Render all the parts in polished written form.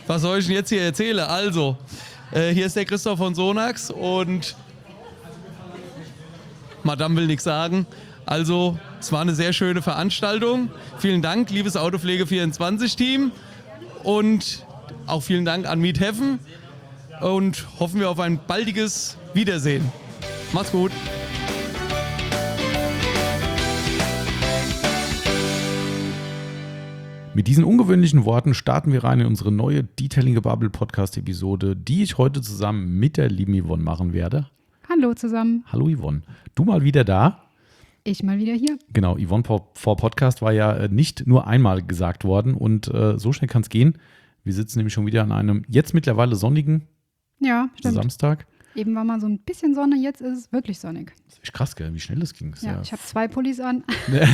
Was soll ich denn jetzt hier erzählen? Also, hier ist der Christoph von Sonax und Madame will nichts sagen. Also, es war eine sehr schöne Veranstaltung. Vielen Dank, liebes Autopflege24-Team. Und auch vielen Dank an Meet Heaven. Und hoffen wir auf ein baldiges Wiedersehen. Macht's gut. Mit diesen ungewöhnlichen Worten starten wir rein in unsere neue Detailing Bubble Podcast Episode, die ich heute zusammen mit der lieben Yvonne machen werde. Hallo zusammen. Hallo Yvonne. Du mal wieder da? Ich mal wieder hier. Genau, Yvonne vor Podcast war ja nicht nur einmal gesagt worden und so schnell kann es gehen. Wir sitzen nämlich schon wieder an einem jetzt mittlerweile sonnigen Samstag. Eben war mal so ein bisschen Sonne, jetzt ist es wirklich sonnig. Das ist echt krass, gell? Wie schnell das ging. Ja, ich habe 2 Pullis an.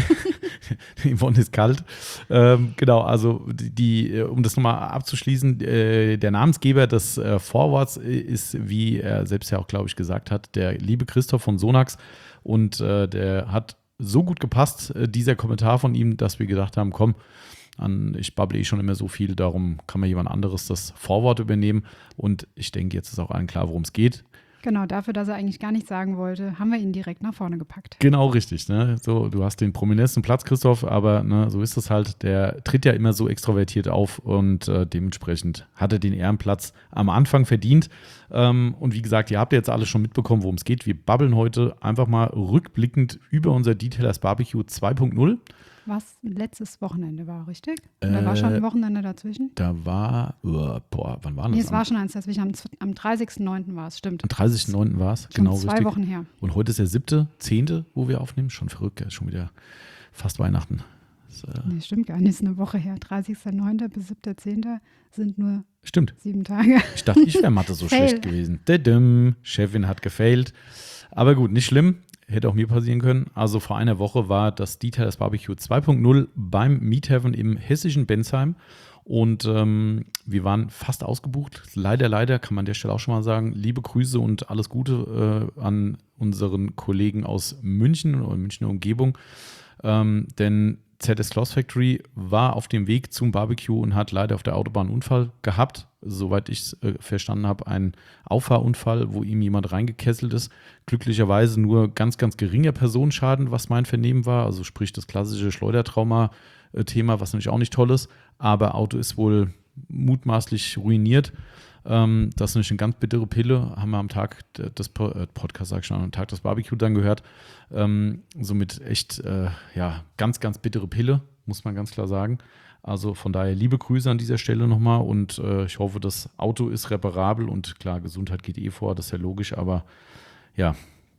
Yvonne ist kalt. Genau, also um das nochmal abzuschließen, der Namensgeber des Vorworts ist, wie er selbst ja auch, glaube ich, gesagt hat, der liebe Christoph von Sonax. Und der hat so gut gepasst, dieser Kommentar von ihm, dass wir gedacht haben, komm, ich babble schon immer so viel, darum kann mir jemand anderes das Vorwort übernehmen. Und ich denke, jetzt ist auch allen klar, worum es geht. Genau, dafür, dass er eigentlich gar nichts sagen wollte, haben wir ihn direkt nach vorne gepackt. Genau, richtig. Ne? So, du hast den prominentesten Platz, Christoph, aber ne, so ist es halt. Der tritt ja immer so extrovertiert auf und dementsprechend hat er den Ehrenplatz am Anfang verdient. Und wie gesagt, ihr habt jetzt alle schon mitbekommen, worum es geht. Wir babbeln heute einfach mal rückblickend über unser Detailers Barbecue 2.0. Was letztes Wochenende war, richtig? Da war schon ein Wochenende dazwischen? Da war, wann war das? Nee, es war schon eins dazwischen. Am 30.09. war es, stimmt. Am 30.09. war es, genau richtig. 2 Wochen her. Und heute ist der 7.10., wo wir aufnehmen. Schon verrückt, gell? Schon wieder fast Weihnachten. Nee, stimmt gar nicht, ist eine Woche her. 30.09. bis 7.10. sind nur stimmt. 7 Tage. Ich dachte, ich wäre Mathe so schlecht gewesen. Chefin hat gefailt. Aber gut, nicht schlimm. Hätte auch mir passieren können. Also vor einer Woche war das Detailers Barbecue 2.0 beim Meet Heaven im hessischen Bensheim. Und wir waren fast ausgebucht. Leider, kann man an der Stelle auch schon mal sagen. Liebe Grüße und alles Gute an unseren Kollegen aus München oder Münchner Umgebung. Denn ZS Cloth Factory war auf dem Weg zum Barbecue und hat leider auf der Autobahn einen Unfall gehabt. Soweit ich es verstanden habe, ein Auffahrunfall, wo ihm jemand reingekesselt ist. Glücklicherweise nur ganz, ganz geringer Personenschaden, was mein Vernehmen war. Also sprich das klassische Schleudertrauma-Thema, was natürlich auch nicht toll ist. Aber Auto ist wohl mutmaßlich ruiniert. Das ist natürlich eine ganz bittere Pille. Haben wir am Tag des Podcasts, am Tag des Barbecue dann gehört. Somit echt, ganz, ganz bittere Pille, muss man ganz klar sagen. Also von daher liebe Grüße an dieser Stelle nochmal und ich hoffe, das Auto ist reparabel und klar, Gesundheit geht vor, das ist ja logisch, aber ja.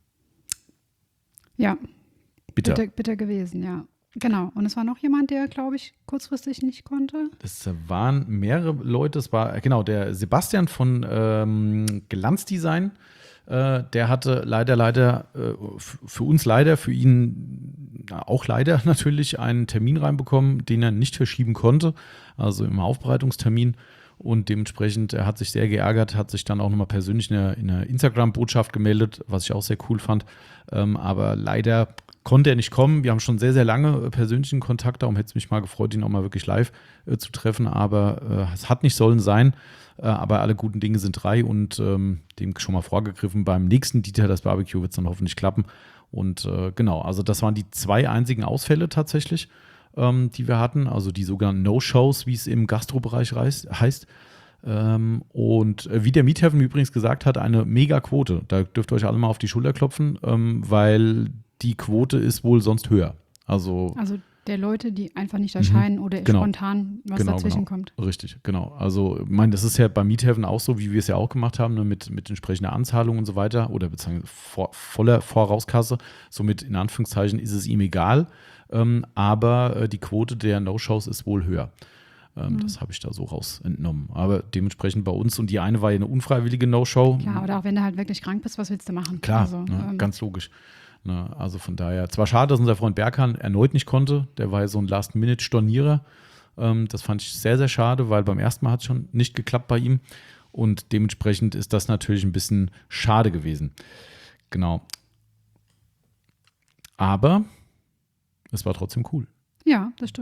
Ja, bitter gewesen, ja. Genau, und es war noch jemand, der, glaube ich, kurzfristig nicht konnte. Es waren mehrere Leute, es war, genau, der Sebastian von Glanzdesign. Der hatte leider, für uns leider, für ihn auch leider natürlich einen Termin reinbekommen, den er nicht verschieben konnte, also im Aufbereitungstermin. Und dementsprechend, er hat sich sehr geärgert, hat sich dann auch nochmal persönlich in einer Instagram-Botschaft gemeldet, was ich auch sehr cool fand. Aber leider konnte er nicht kommen. Wir haben schon sehr, sehr lange persönlichen Kontakt, darum hätte es mich mal gefreut, ihn auch mal wirklich live zu treffen. Aber es hat nicht sollen sein. Aber alle guten Dinge sind 3 und dem schon mal vorgegriffen. Beim nächsten Detailers Barbecue wird es dann hoffentlich klappen. Und genau, also das waren die 2 einzigen Ausfälle tatsächlich, die wir hatten. Also die sogenannten No-Shows, wie es im Gastrobereich heißt. Und wie der Meet Heaven übrigens gesagt hat, eine Mega-Quote. Da dürft ihr euch alle mal auf die Schulter klopfen, weil die Quote ist wohl sonst höher. Also der Leute, die einfach nicht erscheinen oder spontan was dazwischen kommt. Richtig, genau. Also, ich meine, das ist ja bei Meet Heaven auch so, wie wir es ja auch gemacht haben, ne, mit entsprechender Anzahlung und so weiter oder beziehungsweise voller Vorauskasse. Somit in Anführungszeichen ist es ihm egal. Aber die Quote der No-Shows ist wohl höher. Das habe ich da so raus entnommen. Aber dementsprechend bei uns, und die eine war ja eine unfreiwillige No-Show. Klar, oder auch wenn du halt wirklich krank bist, was willst du machen? Klar, also, ganz logisch. Ne, also von daher, zwar schade, dass unser Freund Berkan erneut nicht konnte, der war ja so ein Last-Minute-Stornierer. Das fand ich sehr, sehr schade, weil beim ersten Mal hat es schon nicht geklappt bei ihm und dementsprechend ist das natürlich ein bisschen schade gewesen. Genau. Aber es war trotzdem cool. Ja, das stimmt.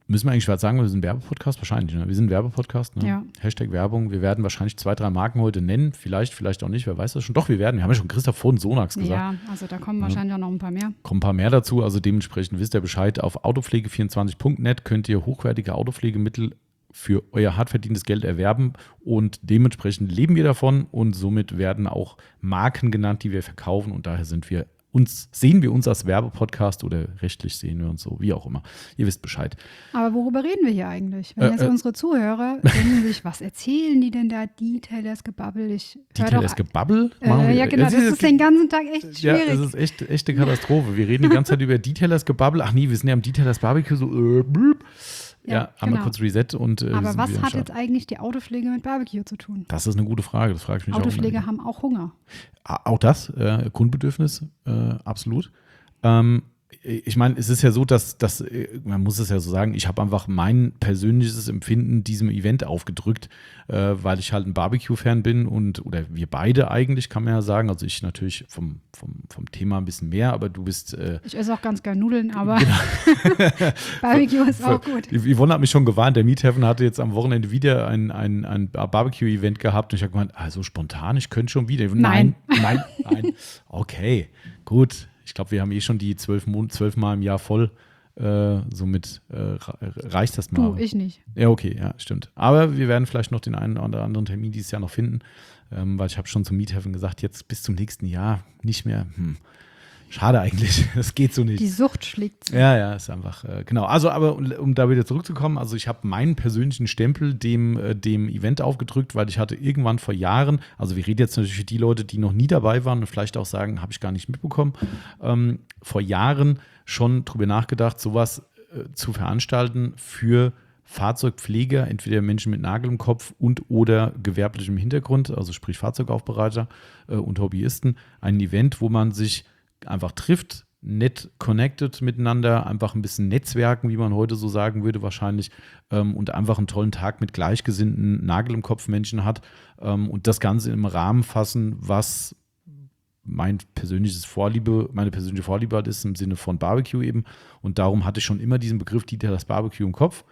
Müssen wir eigentlich was sagen, wir sind ein Werbepodcast? Wahrscheinlich, ne? Wir sind ein Werbepodcast, ne? Ja. Hashtag Werbung. Wir werden wahrscheinlich 2, 3 Marken heute nennen. Vielleicht auch nicht, wer weiß das schon. Doch, wir haben ja schon Christoph von Sonax gesagt. Ja, also da kommen wahrscheinlich auch noch ein paar mehr. Kommen ein paar mehr dazu, also dementsprechend wisst ihr Bescheid. Auf autopflege24.net könnt ihr hochwertige Autopflegemittel für euer hart verdientes Geld erwerben und dementsprechend leben wir davon und somit werden auch Marken genannt, die wir verkaufen und daher sehen wir uns als Werbepodcast oder rechtlich sehen wir uns so, wie auch immer. Ihr wisst Bescheid. Aber worüber reden wir hier eigentlich? Wenn jetzt unsere Zuhörer denken sich, was erzählen die denn da? Detailers Gebabbel. Detailers Gebabbel? Ja, genau, das ist den ganzen Tag echt schwierig. Ja, das ist echt eine Katastrophe. Wir reden die ganze Zeit über Detailers Gebabbel. Ach nee, wir sind ja am Detailers Barbecue so blub. Ja, haben wir kurz Reset und aber was hat jetzt eigentlich die Autopflege mit Barbecue zu tun? Das ist eine gute Frage, das frage ich mich auch. Autopfleger haben auch Hunger. Auch das, Grundbedürfnis, absolut. Ich meine, es ist ja so, dass man muss es ja so sagen, ich habe einfach mein persönliches Empfinden diesem Event aufgedrückt, weil ich halt ein Barbecue-Fan bin oder wir beide eigentlich, kann man ja sagen. Also ich natürlich vom Thema ein bisschen mehr, aber du bist... ich esse auch ganz gerne Nudeln, aber genau. Barbecue ist auch gut. Yvonne hat mich schon gewarnt, der Meat Heaven hatte jetzt am Wochenende wieder ein Barbecue-Event gehabt und ich habe gemeint, also spontan, ich könnte schon wieder. Nein. Okay, gut. Ich glaube, wir haben schon die 12 Mal im Jahr voll. Somit reicht das mal. Du, ich nicht. Ja, okay, ja, stimmt. Aber wir werden vielleicht noch den einen oder anderen Termin dieses Jahr noch finden, weil ich habe schon zum Meat Heaven gesagt, jetzt bis zum nächsten Jahr nicht mehr. Schade eigentlich, das geht so nicht. Die Sucht schlägt zu. Ja, ist einfach, genau. Also, aber um da wieder zurückzukommen, also ich habe meinen persönlichen Stempel dem Event aufgedrückt, weil ich hatte irgendwann vor Jahren, also wir reden jetzt natürlich für die Leute, die noch nie dabei waren und vielleicht auch sagen, habe ich gar nicht mitbekommen, vor Jahren schon drüber nachgedacht, sowas zu veranstalten für Fahrzeugpfleger, entweder Menschen mit Nagel im Kopf und oder gewerblichem Hintergrund, also sprich Fahrzeugaufbereiter und Hobbyisten, ein Event, wo man sich einfach trifft, nett connected miteinander, einfach ein bisschen netzwerken, wie man heute so sagen würde wahrscheinlich, und einfach einen tollen Tag mit gleichgesinnten Nagel im Kopf Menschen hat und das Ganze im Rahmen fassen, was meine persönliche Vorliebe halt ist im Sinne von Barbecue eben und darum hatte ich schon immer diesen Begriff Detailers Barbecue im Kopf.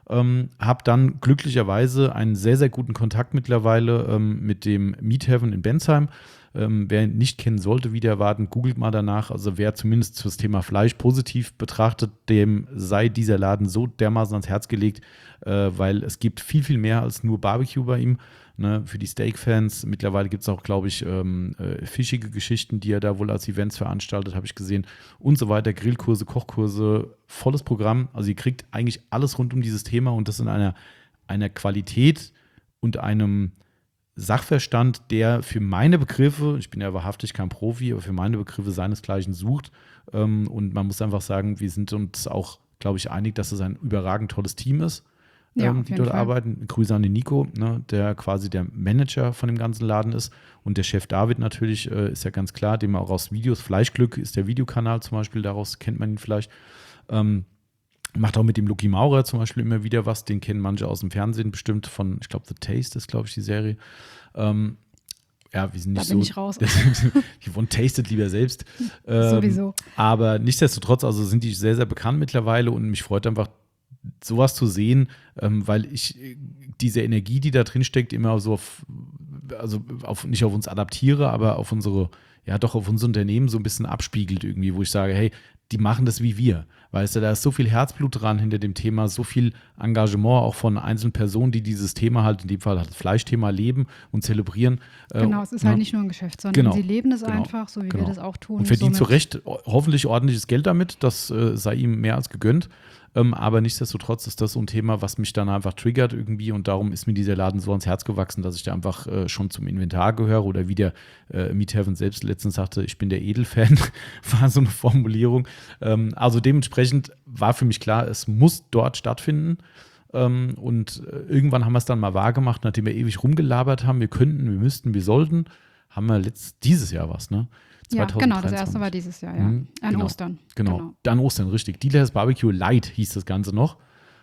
Habe dann glücklicherweise einen sehr, sehr guten Kontakt mittlerweile mit dem Meat Heaven in Bensheim. Wer ihn nicht kennen sollte, wieder erwarten, googelt mal danach. Also wer zumindest das Thema Fleisch positiv betrachtet, dem sei dieser Laden so dermaßen ans Herz gelegt, weil es gibt viel, viel mehr als nur Barbecue bei ihm. Ne, für die Steak-Fans. Mittlerweile gibt es auch, glaube ich, fischige Geschichten, die er da wohl als Events veranstaltet, habe ich gesehen. Und so weiter, Grillkurse, Kochkurse, volles Programm. Also ihr kriegt eigentlich alles rund um dieses Thema und das in einer Qualität und einem Sachverstand, der für meine Begriffe, ich bin ja wahrhaftig kein Profi, aber für meine Begriffe seinesgleichen sucht. Und man muss einfach sagen, wir sind uns auch, glaube ich, einig, dass es ein überragend tolles Team ist. Ja, die dort arbeiten. Grüße an den Nico, ne, der quasi der Manager von dem ganzen Laden ist. Und der Chef David natürlich, ist ja ganz klar, den man auch aus Videos, Fleischglück ist der Videokanal zum Beispiel, daraus kennt man ihn vielleicht. Macht auch mit dem Lucky Maurer zum Beispiel immer wieder was, den kennen manche aus dem Fernsehen bestimmt von, ich glaube, The Taste ist, glaube ich, die Serie. Ja, wir sind nicht da bin ich raus. Yvonne tastet lieber selbst. Sowieso. Aber nichtsdestotrotz, also sind die sehr, sehr bekannt mittlerweile und mich freut einfach, sowas zu sehen, weil ich diese Energie, die da drin steckt, immer so nicht auf uns adaptiere, aber auf unsere, ja doch auf unser Unternehmen so ein bisschen abspiegelt irgendwie, wo ich sage, hey, die machen das wie wir. Weißt du, da ist so viel Herzblut dran hinter dem Thema, so viel Engagement auch von einzelnen Personen, die dieses Thema halt, in dem Fall halt das Fleischthema leben und zelebrieren. Genau, es ist halt nicht nur ein Geschäft, sondern sie leben es einfach, so wie wir das auch tun. Und verdienen zu Recht hoffentlich ordentliches Geld damit, das sei ihm mehr als gegönnt. Aber nichtsdestotrotz ist das so ein Thema, was mich dann einfach triggert irgendwie und darum ist mir dieser Laden so ans Herz gewachsen, dass ich da einfach schon zum Inventar gehöre oder wie der Meat Heaven selbst letztens sagte, ich bin der Edelfan, war so eine Formulierung. Also dementsprechend war für mich klar, es muss dort stattfinden und irgendwann haben wir es dann mal wahrgemacht, nachdem wir ewig rumgelabert haben, wir könnten, wir müssten, wir sollten, haben wir dieses Jahr was, ne? Ja, genau, das erste war dieses Jahr, ja. An Ostern. Genau, an Ostern, richtig. Detailers Barbecue Light hieß das Ganze noch.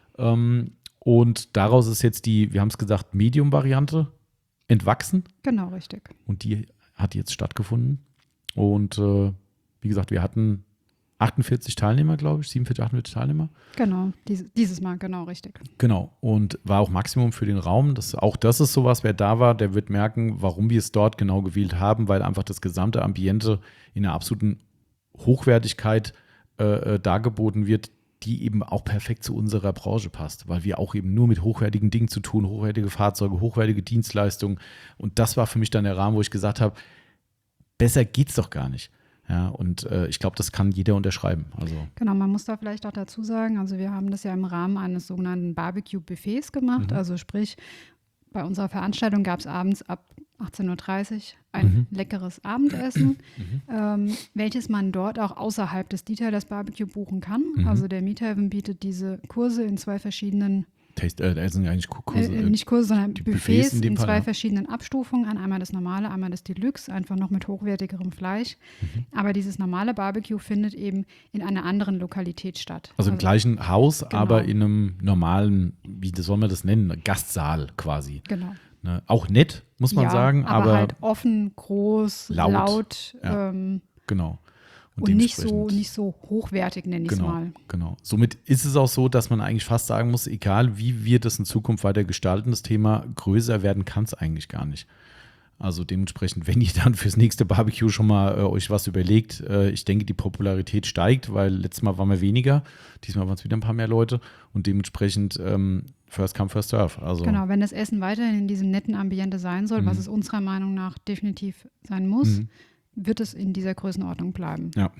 Und daraus ist jetzt wir haben es gesagt, Medium-Variante entwachsen. Genau, richtig. Und die hat jetzt stattgefunden. Und wie gesagt, wir hatten 48 Teilnehmer, glaube ich, 47, 48 Teilnehmer. Genau, dieses Mal, genau, richtig. Genau, und war auch Maximum für den Raum. Auch das ist sowas, wer da war, der wird merken, warum wir es dort genau gewählt haben, weil einfach das gesamte Ambiente in einer absoluten Hochwertigkeit dargeboten wird, die eben auch perfekt zu unserer Branche passt, weil wir auch eben nur mit hochwertigen Dingen zu tun, hochwertige Fahrzeuge, hochwertige Dienstleistungen. Und das war für mich dann der Rahmen, wo ich gesagt habe, besser geht's doch gar nicht. Ja, und ich glaube, das kann jeder unterschreiben. Also. Genau, man muss da vielleicht auch dazu sagen, also wir haben das ja im Rahmen eines sogenannten Barbecue-Buffets gemacht. Also sprich, bei unserer Veranstaltung gab es abends ab 18:30 Uhr ein leckeres Abendessen, welches man dort auch außerhalb des Detailers Barbecue buchen kann. Also der Meathaven bietet diese Kurse in 2 verschiedenen Das sind eigentlich Kurse. nicht Kurse, sondern Buffets in Fall, 2 verschiedenen Abstufungen an. Einmal das normale, einmal das Deluxe, einfach noch mit hochwertigerem Fleisch. Aber dieses normale Barbecue findet eben in einer anderen Lokalität statt. Also im gleichen Haus, genau. aber in einem normalen, wie soll man das nennen, Gastsaal quasi. Genau. Ne? Auch nett, muss man sagen. Aber halt offen, groß, laut. Ja, genau. Und nicht so hochwertig, nenne ich es mal. Genau. Somit ist es auch so, dass man eigentlich fast sagen muss, egal wie wir das in Zukunft weiter gestalten, das Thema größer werden kann es eigentlich gar nicht. Also dementsprechend, wenn ihr dann fürs nächste Barbecue schon mal euch was überlegt, ich denke, die Popularität steigt, weil letztes Mal waren wir weniger, diesmal waren es wieder ein paar mehr Leute und dementsprechend first come, first serve. Also, genau, wenn das Essen weiterhin in diesem netten Ambiente sein soll, was es unserer Meinung nach definitiv sein muss, wird es in dieser Größenordnung bleiben. Ja,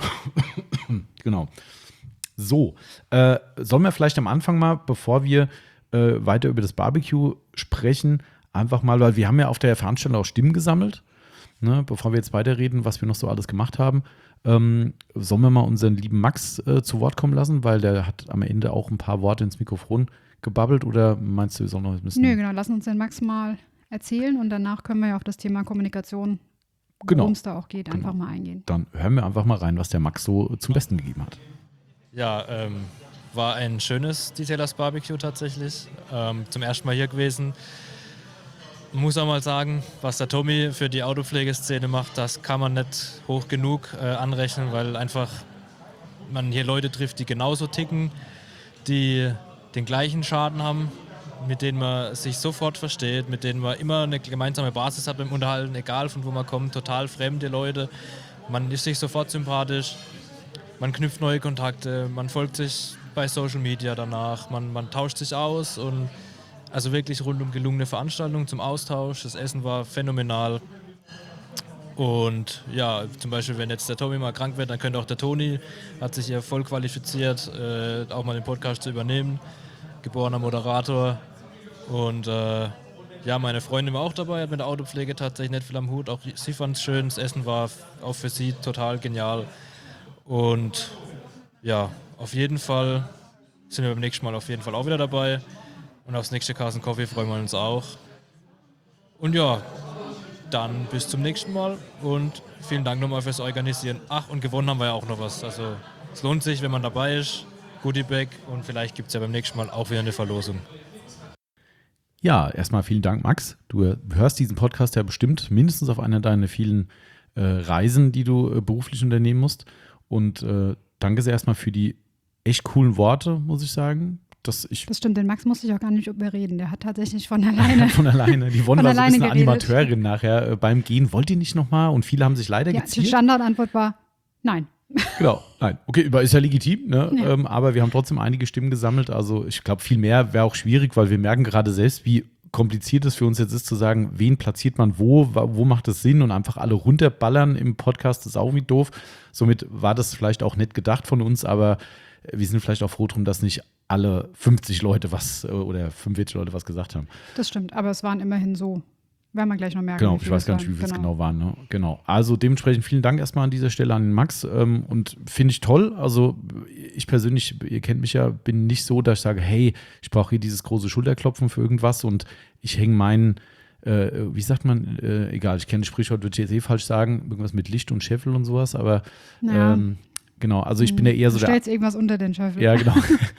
genau. So, sollen wir vielleicht am Anfang mal, bevor wir weiter über das Barbecue sprechen, einfach mal, weil wir haben ja auf der Veranstaltung auch Stimmen gesammelt, ne, bevor wir jetzt weiterreden, was wir noch so alles gemacht haben, sollen wir mal unseren lieben Max zu Wort kommen lassen, weil der hat am Ende auch ein paar Worte ins Mikrofon gebabbelt, oder meinst du, wir sollen noch ein bisschen... Nö, genau, lass uns den Max mal erzählen und danach können wir ja auf das Thema Kommunikation, worum es da auch geht, einfach mal eingehen. Dann hören wir einfach mal rein, was der Max so zum Besten gegeben hat. Ja, war ein schönes Detailers Barbecue tatsächlich. Zum ersten Mal hier gewesen. Man muss auch mal sagen, was der Tommy für die Autopflegeszene macht, das kann man nicht hoch genug anrechnen, weil einfach man hier Leute trifft, die genauso ticken, die den gleichen Schaden haben, mit denen man sich sofort versteht, mit denen man immer eine gemeinsame Basis hat beim Unterhalten, egal von wo man kommt, total fremde Leute. Man ist sich sofort sympathisch, man knüpft neue Kontakte, man folgt sich bei Social Media danach, man tauscht sich aus und also wirklich rundum gelungene Veranstaltung zum Austausch. Das Essen war phänomenal. Und ja, zum Beispiel, wenn jetzt der Tommy mal krank wird, dann könnte auch der Toni, hat sich hier voll qualifiziert, auch mal den Podcast zu übernehmen. Geborener Moderator. Und ja, meine Freundin war auch dabei, hat mit der Autopflege tatsächlich nicht viel am Hut. Auch sie fand es schön, das Essen war auch für sie total genial. Und ja, auf jeden Fall sind wir beim nächsten Mal auf jeden Fall auch wieder dabei. Und aufs nächste Carson Coffee freuen wir uns auch. Und ja, dann bis zum nächsten Mal und vielen Dank nochmal fürs Organisieren. Ach, und gewonnen haben wir ja auch noch was. Also es lohnt sich, wenn man dabei ist. Goodie Bag und vielleicht gibt es ja beim nächsten Mal auch wieder eine Verlosung. Ja, erstmal vielen Dank, Max. Du hörst diesen Podcast ja bestimmt mindestens auf einer deiner vielen Reisen, die du beruflich unternehmen musst. Und danke sehr erstmal für die echt coolen Worte, muss ich sagen. Das stimmt, den Max musste ich auch gar nicht überreden. Der hat tatsächlich von alleine. Die Yvonne war so ein bisschen Animateurin nachher beim Gehen. Wollt ihr nicht nochmal? Und viele haben sich leider geziert. Die Standardantwort war nein. Genau, nein. Okay, ist ja legitim, ne? Ja. Aber wir haben trotzdem einige Stimmen gesammelt. Also ich glaube, viel mehr wäre auch schwierig, weil wir merken gerade selbst, wie kompliziert es für uns jetzt ist, zu sagen, wen platziert man wo macht es Sinn, und einfach alle runterballern im Podcast ist auch irgendwie doof. Somit war das vielleicht auch nicht gedacht von uns, aber wir sind vielleicht auch froh drum, dass nicht alle 50 Leute oder 45 Leute was gesagt haben. Das stimmt, aber es waren immerhin so. Werden wir gleich noch merken. Genau, ich weiß gar nicht, wie viel es genau waren. Ne? Genau. Also dementsprechend vielen Dank erstmal an dieser Stelle an den Max. Und finde ich toll. Also ich persönlich, ihr kennt mich ja, bin nicht so, dass ich sage, hey, ich brauche hier dieses große Schulterklopfen für irgendwas und ich hänge meinen, wie sagt man, egal, ich kenne das Sprichwort, würde ich jetzt falsch sagen, irgendwas mit Licht und Scheffel und sowas, aber ja. Genau, also ich bin ja eher so du stellst irgendwas unter den Scheffel. Ja, genau.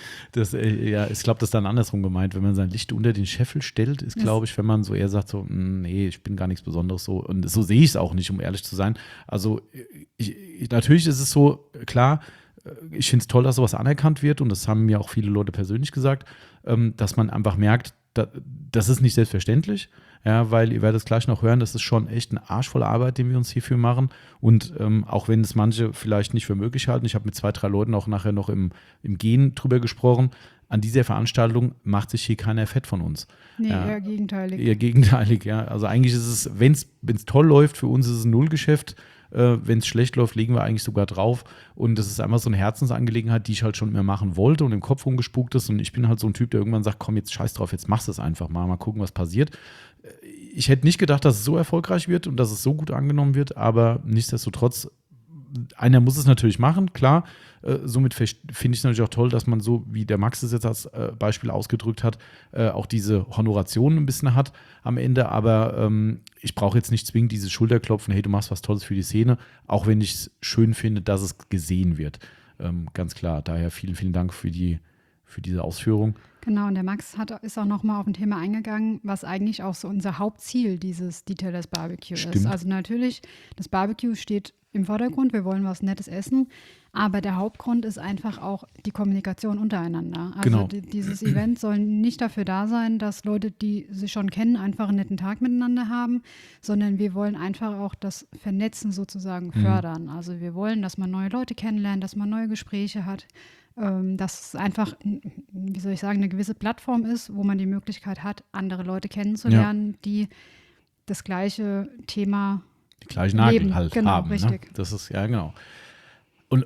Ich glaube, das ist dann andersrum gemeint. Wenn man sein Licht unter den Scheffel stellt, ist, glaube ich, wenn man so eher sagt, so, nee, ich bin gar nichts Besonderes so. Und so sehe ich es auch nicht, um ehrlich zu sein. Also natürlich ist es so, klar, ich finde es toll, dass sowas anerkannt wird und das haben mir auch viele Leute persönlich gesagt, dass man einfach merkt, das ist nicht selbstverständlich. Ja, weil ihr werdet es gleich noch hören, das ist schon echt ein Arsch voll Arbeit, den wir uns hierfür machen. Und auch wenn es manche vielleicht nicht für möglich halten, ich habe mit 2, 3 Leuten auch nachher noch im Gehen drüber gesprochen, an dieser Veranstaltung macht sich hier keiner fett von uns. Nee, ja, eher gegenteilig. Eher gegenteilig, ja. Also eigentlich ist es, wenn es toll läuft, für uns ist es ein Nullgeschäft. Wenn es schlecht läuft, legen wir eigentlich sogar drauf. Und das ist einfach so eine Herzensangelegenheit, die ich halt schon immer machen wollte und im Kopf rumgespukt ist. Und ich bin halt so ein Typ, der irgendwann sagt, komm, jetzt scheiß drauf, jetzt machst du es einfach mal gucken, was passiert. Ich hätte nicht gedacht, dass es so erfolgreich wird und dass es so gut angenommen wird, aber nichtsdestotrotz, einer muss es natürlich machen, klar. Somit finde ich es natürlich auch toll, dass man so, wie der Max es jetzt als Beispiel ausgedrückt hat, auch diese Honoration ein bisschen hat am Ende. Aber ich brauche jetzt nicht zwingend dieses Schulterklopfen, hey, du machst was Tolles für die Szene, auch wenn ich es schön finde, dass es gesehen wird. Ganz klar, daher vielen, vielen Dank für diese Ausführung. Genau, und der Max ist auch nochmal auf ein Thema eingegangen, was eigentlich auch so unser Hauptziel dieses Detailers Barbecue ist. Also natürlich, das Barbecue steht im Vordergrund, wir wollen was Nettes essen, aber der Hauptgrund ist einfach auch die Kommunikation untereinander. Also genau. Dieses Event soll nicht dafür da sein, dass Leute, die sich schon kennen, einfach einen netten Tag miteinander haben, sondern wir wollen einfach auch das Vernetzen sozusagen fördern. Also wir wollen, dass man neue Leute kennenlernt, dass man neue Gespräche hat, dass es einfach, wie soll ich sagen, eine gewisse Plattform ist, wo man die Möglichkeit hat, andere Leute kennenzulernen, die das gleiche Thema die gleichen Nagel halt genau, haben. Richtig. Ne? Das ist, ja, genau. Und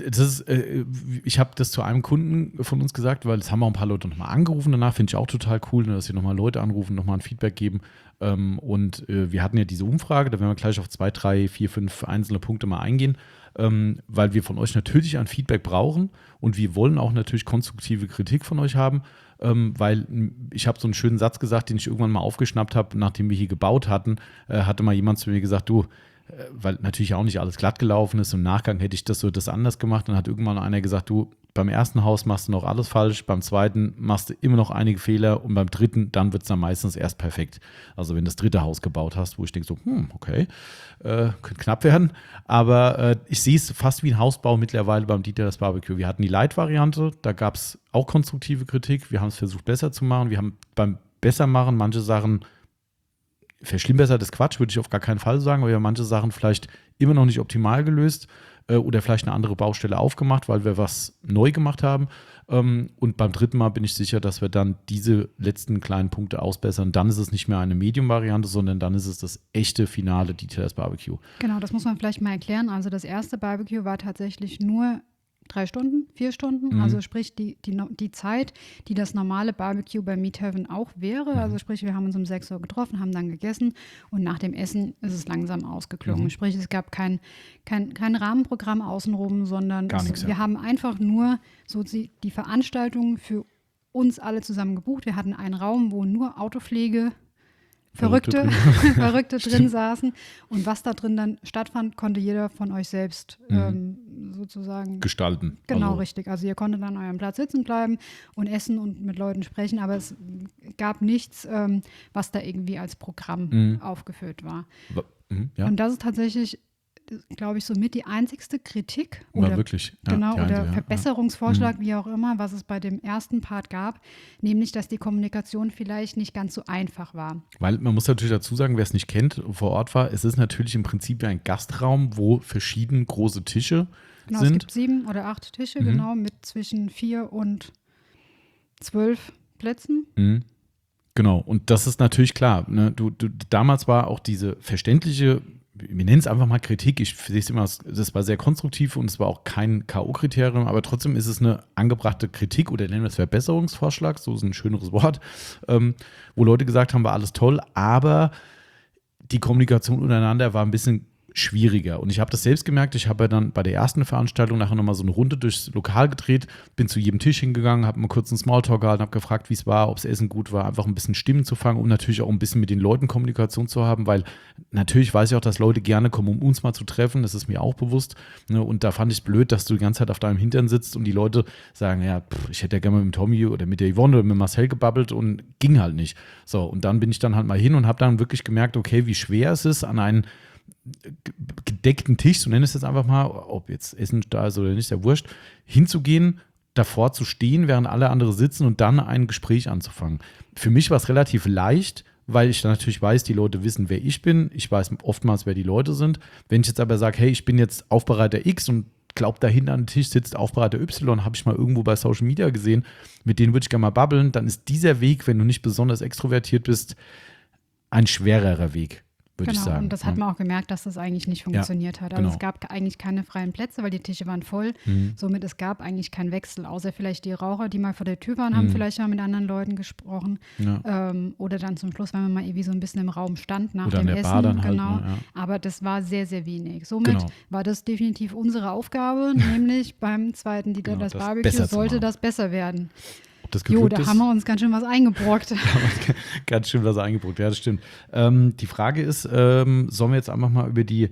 ich habe das zu einem Kunden von uns gesagt, weil es haben auch ein paar Leute nochmal angerufen danach, finde ich auch total cool, dass sie nochmal Leute anrufen, nochmal ein Feedback geben. Und wir hatten ja diese Umfrage, da werden wir gleich auf 2, 3, 4, 5 einzelne Punkte mal eingehen, weil wir von euch natürlich ein Feedback brauchen und wir wollen auch natürlich konstruktive Kritik von euch haben, weil ich habe so einen schönen Satz gesagt, den ich irgendwann mal aufgeschnappt habe, nachdem wir hier gebaut hatten, hatte mal jemand zu mir gesagt, du, weil natürlich auch nicht alles glatt gelaufen ist. Im Nachgang hätte ich das anders gemacht. Dann hat irgendwann einer gesagt, du, beim ersten Haus machst du noch alles falsch, beim zweiten machst du immer noch einige Fehler und beim dritten, dann wird es dann meistens erst perfekt. Also wenn du das dritte Haus gebaut hast, wo ich denke so, okay, könnte knapp werden. Aber ich sehe es fast wie ein Hausbau mittlerweile beim Detailers Barbecue. Wir hatten die Light-Variante, da gab es auch konstruktive Kritik. Wir haben es versucht besser zu machen. Wir haben beim Bessermachen manche Sachen verschlimmbessert ist Quatsch, würde ich auf gar keinen Fall sagen, aber wir haben manche Sachen vielleicht immer noch nicht optimal gelöst oder vielleicht eine andere Baustelle aufgemacht, weil wir was neu gemacht haben. Und beim dritten Mal bin ich sicher, dass wir dann diese letzten kleinen Punkte ausbessern. Dann ist es nicht mehr eine Medium-Variante, sondern dann ist es das echte finale Detailers Barbecue. Genau, das muss man vielleicht mal erklären. Also das erste Barbecue war tatsächlich nur 3 Stunden, 4 Stunden, also sprich die Zeit, die das normale Barbecue bei Meat Heaven auch wäre. Also sprich, wir haben uns um 6 Uhr getroffen, haben dann gegessen und nach dem Essen ist es langsam ausgeklungen. Sprich, es gab kein Rahmenprogramm außenrum, sondern wir haben einfach nur so die Veranstaltung für uns alle zusammen gebucht. Wir hatten einen Raum, wo nur Autopflege Verrückte drin saßen. Und was da drin dann stattfand, konnte jeder von euch selbst sozusagen gestalten. Genau, richtig. Also ihr konntet an eurem Platz sitzen bleiben und essen und mit Leuten sprechen, aber es gab nichts, was da irgendwie als Programm aufgeführt war. Ja. Und das ist tatsächlich, glaube ich, somit die einzigste Kritik oder wirklich, oder Verbesserungsvorschlag, wie auch immer, was es bei dem ersten Part gab, nämlich, dass die Kommunikation vielleicht nicht ganz so einfach war. Weil man muss natürlich dazu sagen, wer es nicht kennt, vor Ort war, es ist natürlich im Prinzip ein Gastraum, wo verschieden große Tische sind. Es gibt 7 oder 8 Tische, genau, mit zwischen 4 und 12 Plätzen. Genau, und das ist natürlich klar. Ne? Damals war auch diese verständliche, wir nennen es einfach mal Kritik, ich sehe es immer, das war sehr konstruktiv und es war auch kein K.O.-Kriterium, aber trotzdem ist es eine angebrachte Kritik oder nennen wir es Verbesserungsvorschlag, so ist ein schöneres Wort, wo Leute gesagt haben, war alles toll, aber die Kommunikation untereinander war ein bisschen schwieriger. Und ich habe das selbst gemerkt, ich habe ja dann bei der ersten Veranstaltung nachher nochmal so eine Runde durchs Lokal gedreht, bin zu jedem Tisch hingegangen, habe mal kurz einen Smalltalk gehalten, habe gefragt, wie es war, ob das Essen gut war, einfach ein bisschen Stimmen zu fangen, um natürlich auch ein bisschen mit den Leuten Kommunikation zu haben, weil natürlich weiß ich auch, dass Leute gerne kommen, um uns mal zu treffen, das ist mir auch bewusst. Ne? Und da fand ich es blöd, dass du die ganze Zeit auf deinem Hintern sitzt und die Leute sagen, ja, ich hätte ja gerne mal mit dem Tommy oder mit der Yvonne oder mit Marcel gebabbelt und ging halt nicht. So, und dann bin ich dann halt mal hin und habe dann wirklich gemerkt, okay, wie schwer es ist, an einen gedeckten Tisch, so nenne ich es jetzt einfach mal, ob jetzt Essen da ist oder nicht, ist ja wurscht, hinzugehen, davor zu stehen, während alle andere sitzen und dann ein Gespräch anzufangen. Für mich war es relativ leicht, weil ich dann natürlich weiß, die Leute wissen, wer ich bin. Ich weiß oftmals, wer die Leute sind. Wenn ich jetzt aber sage, hey, ich bin jetzt Aufbereiter X und glaube, dahinter an dem Tisch sitzt Aufbereiter Y, habe ich mal irgendwo bei Social Media gesehen, mit denen würde ich gerne mal babbeln, dann ist dieser Weg, wenn du nicht besonders extrovertiert bist, ein schwererer Weg, würde ich sagen. Genau, und das hat man auch gemerkt, dass das eigentlich nicht funktioniert hat. Also genau. es gab eigentlich keine freien Plätze, weil die Tische waren voll. Somit es gab eigentlich keinen Wechsel, außer vielleicht die Raucher, die mal vor der Tür waren, haben vielleicht mal mit anderen Leuten gesprochen. Ja. Oder dann zum Schluss, wenn man mal irgendwie so ein bisschen im Raum stand nach Oder dem an der Essen. Bar dann halt, genau. ne, ja. Aber das war sehr, sehr wenig. Somit war das definitiv unsere Aufgabe, nämlich beim zweiten Dieter das Barbecue sollte das besser werden. Das geglückt da ist. haben wir uns ganz schön was eingebrockt. Ganz schön was eingebrockt, ja, das stimmt. Die Frage ist, sollen wir jetzt einfach mal über die,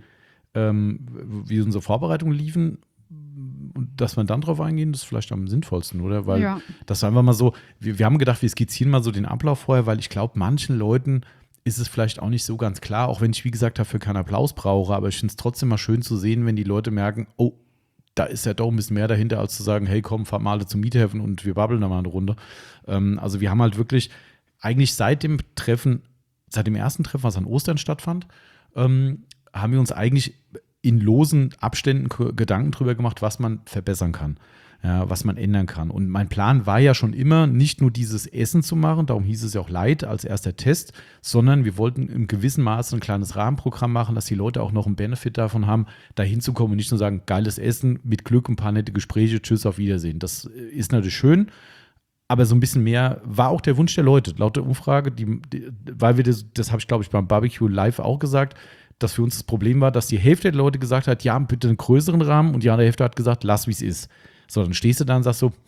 wie unsere Vorbereitungen liefen, und dass wir dann drauf eingehen, das ist vielleicht am sinnvollsten, oder? Weil das war einfach mal so, wir haben gedacht, wir skizzieren mal so den Ablauf vorher, weil ich glaube, manchen Leuten ist es vielleicht auch nicht so ganz klar, auch wenn ich, wie gesagt, dafür keinen Applaus brauche, aber ich finde es trotzdem mal schön zu sehen, wenn die Leute merken, oh, da ist ja doch ein bisschen mehr dahinter, als zu sagen, hey, komm, fahr mal alle zum Meethaven und wir babbeln da mal eine Runde. Also wir haben halt wirklich eigentlich seit dem ersten Treffen, was an Ostern stattfand, haben wir uns eigentlich in losen Abständen Gedanken drüber gemacht, was man verbessern kann. Ja, was man ändern kann. Und mein Plan war ja schon immer, nicht nur dieses Essen zu machen, darum hieß es ja auch Light als erster Test, sondern wir wollten im gewissen Maße ein kleines Rahmenprogramm machen, dass die Leute auch noch einen Benefit davon haben, da hinzukommen und nicht nur sagen, geiles Essen, mit Glück ein paar nette Gespräche, tschüss, auf Wiedersehen. Das ist natürlich schön, aber so ein bisschen mehr war auch der Wunsch der Leute. Laut der Umfrage, weil wir das habe ich, glaube ich, beim Barbecue Live auch gesagt, dass für uns das Problem war, dass die Hälfte der Leute gesagt hat, ja, bitte einen größeren Rahmen, und die andere Hälfte hat gesagt, lass, wie es ist. So, dann stehst du da und sagst so,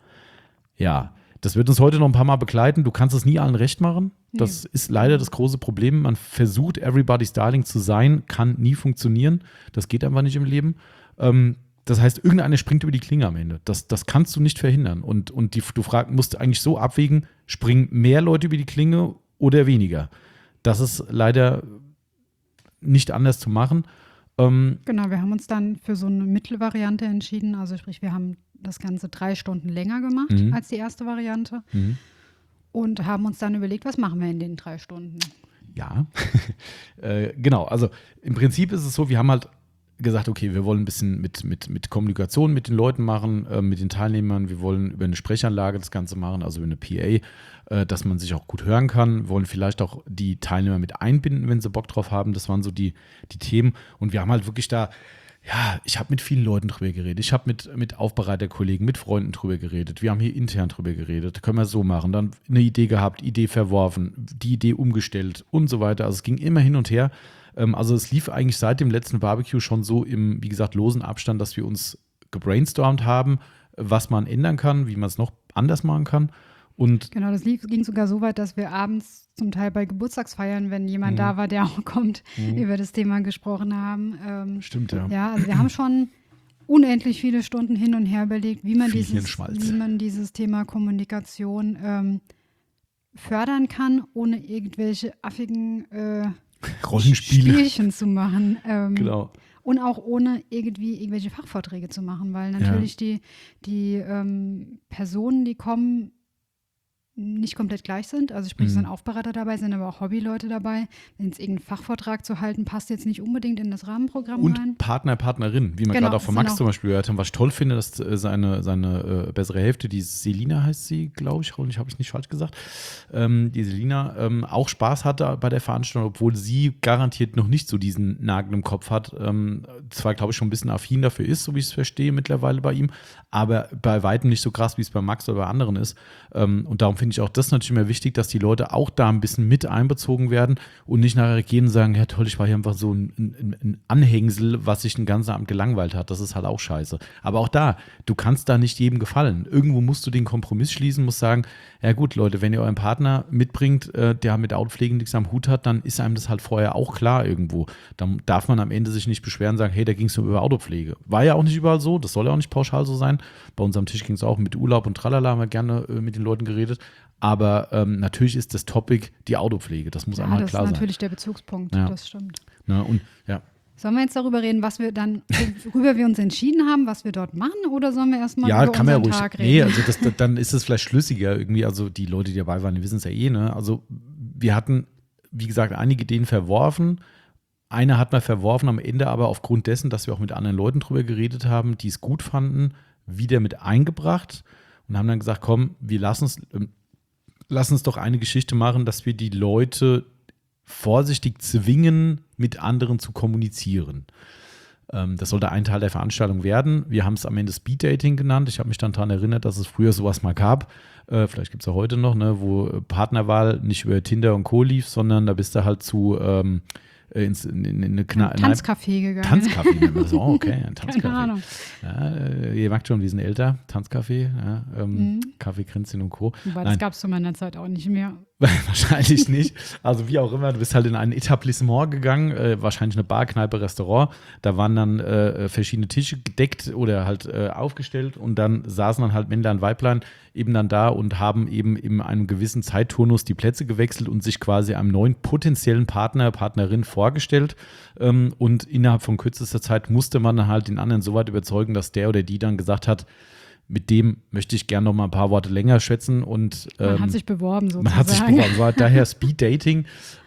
ja, das wird uns heute noch ein paar Mal begleiten. Du kannst es nie allen recht machen. Das ist leider das große Problem. Man versucht, everybody's darling zu sein, kann nie funktionieren. Das geht einfach nicht im Leben. Das heißt, irgendeiner springt über die Klinge am Ende. Das kannst du nicht verhindern. Und musst eigentlich so abwägen, springen mehr Leute über die Klinge oder weniger. Das ist leider nicht anders zu machen. Genau, wir haben uns dann für so eine Mittelvariante entschieden. Also sprich, wir haben das Ganze 3 Stunden länger gemacht als die erste Variante und haben uns dann überlegt, was machen wir in den 3 Stunden. Ja, genau. Also im Prinzip ist es so, wir haben halt gesagt, okay, wir wollen ein bisschen mit Kommunikation mit den Leuten machen, mit den Teilnehmern. Wir wollen über eine Sprechanlage das Ganze machen, also über eine PA, dass man sich auch gut hören kann. Wir wollen vielleicht auch die Teilnehmer mit einbinden, wenn sie Bock drauf haben. Das waren so die Themen. Und wir haben halt wirklich da, ja, ich habe mit vielen Leuten drüber geredet. Ich habe mit Aufbereiterkollegen, mit Freunden drüber geredet. Wir haben hier intern drüber geredet. Können wir so machen. Dann eine Idee gehabt, Idee verworfen, die Idee umgestellt und so weiter. Also es ging immer hin und her. Also es lief eigentlich seit dem letzten Barbecue schon so im, wie gesagt, losen Abstand, dass wir uns gebrainstormt haben, was man ändern kann, wie man es noch anders machen kann. Und genau, das ging sogar so weit, dass wir abends zum Teil bei Geburtstagsfeiern, wenn jemand da war, der auch kommt, über das Thema gesprochen haben. Stimmt, ja. Ja, also wir haben schon unendlich viele Stunden hin und her überlegt, wie man dieses Thema Kommunikation fördern kann, ohne irgendwelche affigen Spielchen zu machen. Genau. Und auch ohne irgendwelche Fachvorträge zu machen, weil natürlich die Personen, die kommen, nicht komplett gleich sind. Also sprich, es sind Aufbereiter dabei, sind aber auch Hobbyleute dabei. Wenn es irgendeinen Fachvortrag zu halten, passt jetzt nicht unbedingt in das Rahmenprogramm rein. Und Partner, Partnerin, wie man gerade auch von Max zum Beispiel gehört haben. Was ich toll finde, dass seine bessere Hälfte, die Selina heißt sie, glaube ich, und ich habe es nicht falsch gesagt, die Selina auch Spaß hatte bei der Veranstaltung, obwohl sie garantiert noch nicht so diesen Nagel im Kopf hat, zwar, glaube ich, schon ein bisschen affin dafür ist, so wie ich es verstehe mittlerweile bei ihm, aber bei weitem nicht so krass, wie es bei Max oder bei anderen ist. Und darum finde ich auch das natürlich immer wichtig, dass die Leute auch da ein bisschen mit einbezogen werden und nicht nachher gehen und sagen, ja toll, ich war hier einfach so ein Anhängsel, was sich den ganzen Abend gelangweilt hat. Das ist halt auch scheiße. Aber auch da, du kannst da nicht jedem gefallen. Irgendwo musst du den Kompromiss schließen, musst sagen, ja gut, Leute, wenn ihr euren Partner mitbringt, der mit Autopflege nichts am Hut hat, dann ist einem das halt vorher auch klar irgendwo. Dann darf man am Ende sich nicht beschweren und sagen, hey, da ging es nur über Autopflege. War ja auch nicht überall so, das soll ja auch nicht pauschal so sein. Bei uns am Tisch ging es auch mit Urlaub und Tralala, haben wir gerne mit den Leuten geredet. Aber natürlich ist das Topic die Autopflege, das muss einmal klar sein. Das ist natürlich der Bezugspunkt, das stimmt. Na, und ja. Sollen wir jetzt darüber reden, worüber wir uns entschieden haben, was wir dort machen, oder sollen wir erstmal über kann man unseren ja ruhig. Tag reden? Nee, also dann ist es vielleicht schlüssiger irgendwie. Also die Leute, die dabei waren, die wissen es ja eh, ne? Also wir hatten, wie gesagt, einige Ideen verworfen. Eine hat man verworfen am Ende, aber aufgrund dessen, dass wir auch mit anderen Leuten drüber geredet haben, die es gut fanden, wieder mit eingebracht und haben dann gesagt, komm, wir lass uns doch eine Geschichte machen, dass wir die Leute vorsichtig zwingen, mit anderen zu kommunizieren. Das sollte ein Teil der Veranstaltung werden. Wir haben es am Ende Speed Dating genannt. Ich habe mich dann daran erinnert, dass es früher sowas mal gab. Vielleicht gibt es auch heute noch, ne, wo Partnerwahl nicht über Tinder und Co. lief, sondern da bist du halt zu in eine Tanzcafé gegangen. Tanzcafé nennt man das. Oh, okay, ein Tanzcafé. Keine Ahnung. Ja, ihr merkt schon, wir sind älter. Tanzcafé, ja, Kaffee Kränzchen und Co. Wobei, das gab es zu meiner Zeit auch nicht mehr. Wahrscheinlich nicht. Also wie auch immer, du bist halt in ein Etablissement gegangen, wahrscheinlich eine Bar, Kneipe, Restaurant. Da waren dann verschiedene Tische gedeckt oder halt aufgestellt und dann saßen dann halt Männlein, Weiblein eben dann da und haben eben in einem gewissen Zeitturnus die Plätze gewechselt und sich quasi einem neuen potenziellen Partner, Partnerin vorgestellt. Und innerhalb von kürzester Zeit musste man dann halt den anderen so weit überzeugen, dass der oder die dann gesagt hat, mit dem möchte ich gerne noch mal ein paar Worte länger schätzen. Und, man hat sich beworben sozusagen. Man hat sich beworben, war daher Speed Dating.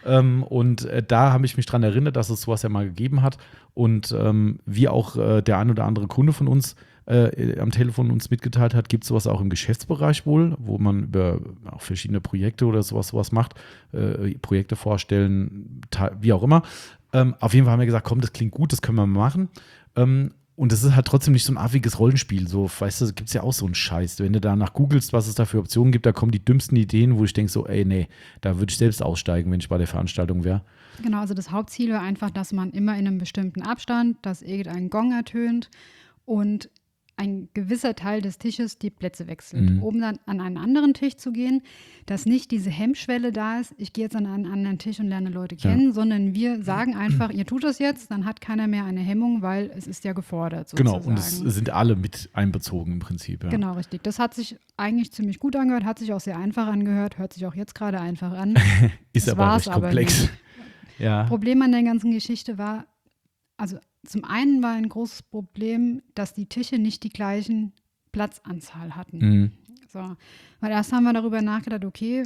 Und da habe ich mich dran erinnert, dass es sowas ja mal gegeben hat. Und wie auch der ein oder andere Kunde von uns am Telefon uns mitgeteilt hat, gibt es sowas auch im Geschäftsbereich wohl, wo man über auch verschiedene Projekte oder sowas macht, Projekte vorstellen, wie auch immer. Auf jeden Fall haben wir gesagt, komm, das klingt gut, das können wir mal machen. Und das ist halt trotzdem nicht so ein affiges Rollenspiel. So, weißt du, gibt es ja auch so einen Scheiß. Wenn du danach googelst, was es da für Optionen gibt, da kommen die dümmsten Ideen, wo ich denke so, ey, nee, da würde ich selbst aussteigen, wenn ich bei der Veranstaltung wäre. Genau, also das Hauptziel war einfach, dass man immer in einem bestimmten Abstand, dass irgendein Gong ertönt und ein gewisser Teil des Tisches die Plätze wechselt, um dann an einen anderen Tisch zu gehen, dass nicht diese Hemmschwelle da ist, ich gehe jetzt an einen anderen Tisch und lerne Leute kennen, sondern wir sagen einfach, ihr tut das jetzt, dann hat keiner mehr eine Hemmung, weil es ist ja gefordert sozusagen. Genau, und es sind alle mit einbezogen im Prinzip. Ja. Genau, richtig. Das hat sich eigentlich ziemlich gut angehört, hat sich auch sehr einfach angehört, hört sich auch jetzt gerade einfach an. Ist aber recht komplex. Ja. Problem an der ganzen Geschichte war, also zum einen war ein großes Problem, dass die Tische nicht die gleichen Platzanzahl hatten. So. Weil erst haben wir darüber nachgedacht, okay,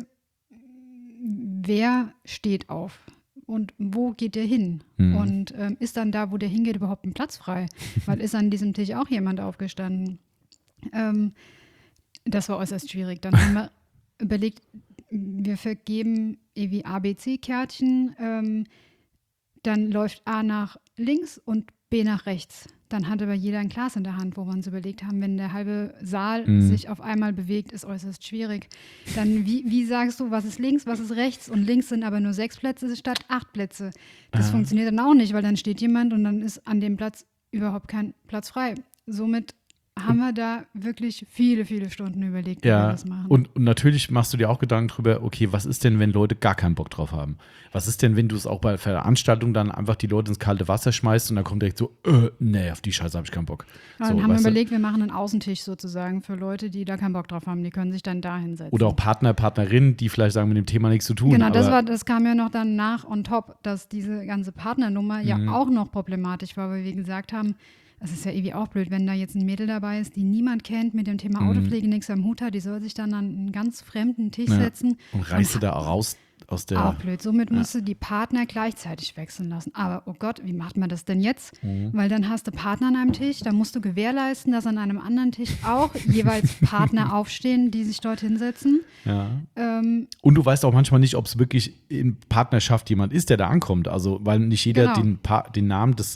wer steht auf und wo geht der hin? Und ist dann da, wo der hingeht, überhaupt ein Platz frei? Weil ist an diesem Tisch auch jemand aufgestanden? Das war äußerst schwierig. Dann haben wir überlegt, wir vergeben irgendwie ABC-Kärtchen, dann läuft A nach links und B nach rechts. Dann hat aber jeder ein Glas in der Hand, wo wir uns überlegt haben, wenn der halbe Saal sich auf einmal bewegt, ist äußerst schwierig. Dann wie sagst du, was ist links, was ist rechts? Und links sind aber nur 6 Plätze statt 8 Plätze. Das funktioniert dann auch nicht, weil dann steht jemand und dann ist an dem Platz überhaupt kein Platz frei. Somit haben wir da wirklich viele, viele Stunden überlegt, wie wir das machen. Und natürlich machst du dir auch Gedanken drüber, okay, was ist denn, wenn Leute gar keinen Bock drauf haben? Was ist denn, wenn du es auch bei Veranstaltungen dann einfach die Leute ins kalte Wasser schmeißt und dann kommt direkt so, nee, auf die Scheiße habe ich keinen Bock. Ja, dann haben wir überlegt, wir machen einen Außentisch sozusagen für Leute, die da keinen Bock drauf haben. Die können sich dann da hinsetzen. Oder auch Partner, Partnerinnen, die vielleicht sagen, mit dem Thema nichts zu tun. Genau, das kam ja noch dann nach on top, dass diese ganze Partnernummer ja auch noch problematisch war, weil wir gesagt haben, es ist ja irgendwie auch blöd, wenn da jetzt ein Mädel dabei ist, die niemand kennt, mit dem Thema Autopflege nichts am Hut hat, die soll sich dann an einen ganz fremden Tisch setzen. Und reißt du da raus aus der... Auch blöd. Somit musst du die Partner gleichzeitig wechseln lassen. Aber oh Gott, wie macht man das denn jetzt? Weil dann hast du Partner an einem Tisch, da musst du gewährleisten, dass an einem anderen Tisch auch jeweils Partner aufstehen, die sich dort hinsetzen. Ja. Und du weißt auch manchmal nicht, ob es wirklich in Partnerschaft jemand ist, der da ankommt. Also, weil nicht jeder den Namen des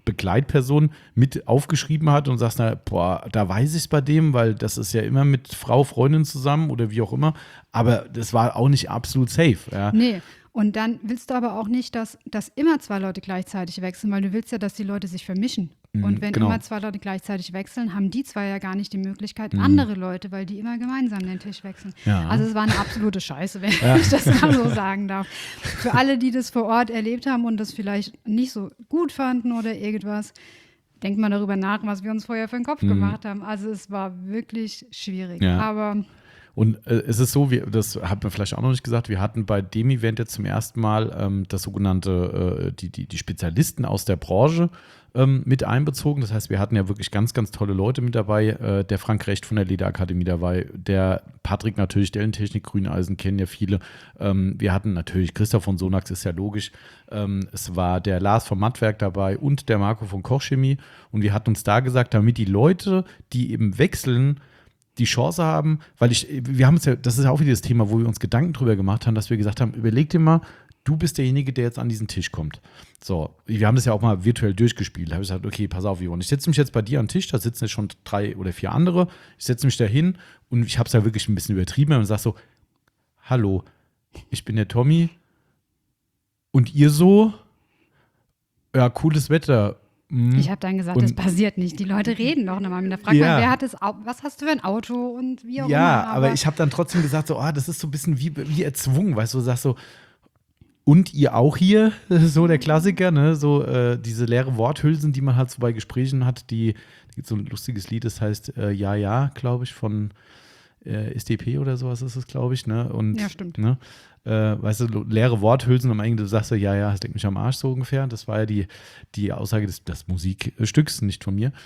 Begleitperson mit aufgeschrieben hat und sagst, na, boah, da weiß ich es bei dem, weil das ist ja immer mit Frau, Freundin zusammen oder wie auch immer. Aber das war auch nicht absolut safe. Ja. Nee. Und dann willst du aber auch nicht, dass immer 2 Leute gleichzeitig wechseln, weil du willst ja, dass die Leute sich vermischen. Und wenn genau. immer 2 Leute gleichzeitig wechseln, haben die 2 ja gar nicht die Möglichkeit, andere Leute, weil die immer gemeinsam den Tisch wechseln. Ja. Also es war eine absolute Scheiße, wenn ich das mal so sagen darf. Für alle, die das vor Ort erlebt haben und das vielleicht nicht so gut fanden oder irgendwas, denkt mal darüber nach, was wir uns vorher für den Kopf gemacht haben. Also es war wirklich schwierig. Ja. Aber Und es ist so, das hat man vielleicht auch noch nicht gesagt, wir hatten bei dem Event jetzt zum ersten Mal das sogenannte, die Spezialisten aus der Branche mit einbezogen. Das heißt, wir hatten ja wirklich ganz, ganz tolle Leute mit dabei. Der Frank Recht von der Lederakademie dabei, der Patrick natürlich, Dellentechnik, Grüneisen kennen ja viele. Wir hatten natürlich Christoph von Sonax, ist ja logisch. Es war der Lars vom Mattwerk dabei und der Marco von Kochchemie. Und wir hatten uns da gesagt, damit die Leute, die eben wechseln, die Chance haben, weil wir haben es ja, das ist ja auch wieder das Thema, wo wir uns Gedanken drüber gemacht haben, dass wir gesagt haben, überleg dir mal, du bist derjenige, der jetzt an diesen Tisch kommt. So, wir haben das ja auch mal virtuell durchgespielt. Da habe ich gesagt, okay, pass auf, Yvonne, ich setze mich jetzt bei dir an den Tisch, da sitzen jetzt schon 3 oder 4 andere, ich setze mich da hin und ich habe es ja wirklich ein bisschen übertrieben und sage so, hallo, ich bin der Tommy und ihr so, ja, cooles Wetter. ich habe dann gesagt, das passiert nicht. Die Leute reden doch nochmal mit der Frage, wer hat was hast du für ein Auto und wie auch immer. Ja, aber ich habe dann trotzdem gesagt, so, das ist so ein bisschen wie erzwungen, weißt du, sagst so, und ihr auch hier, so der Klassiker, ne, so diese leere Worthülsen, die man halt so bei Gesprächen hat, da gibt so ein lustiges Lied, das heißt Ja, glaube ich, von SDP oder sowas ist es, glaube ich, ne, und, ja, stimmt. Ne, weißt du, leere Worthülsen, am Ende sagst du, ja, das denkt mich am Arsch so ungefähr, das war ja die Aussage des Musikstücks, nicht von mir,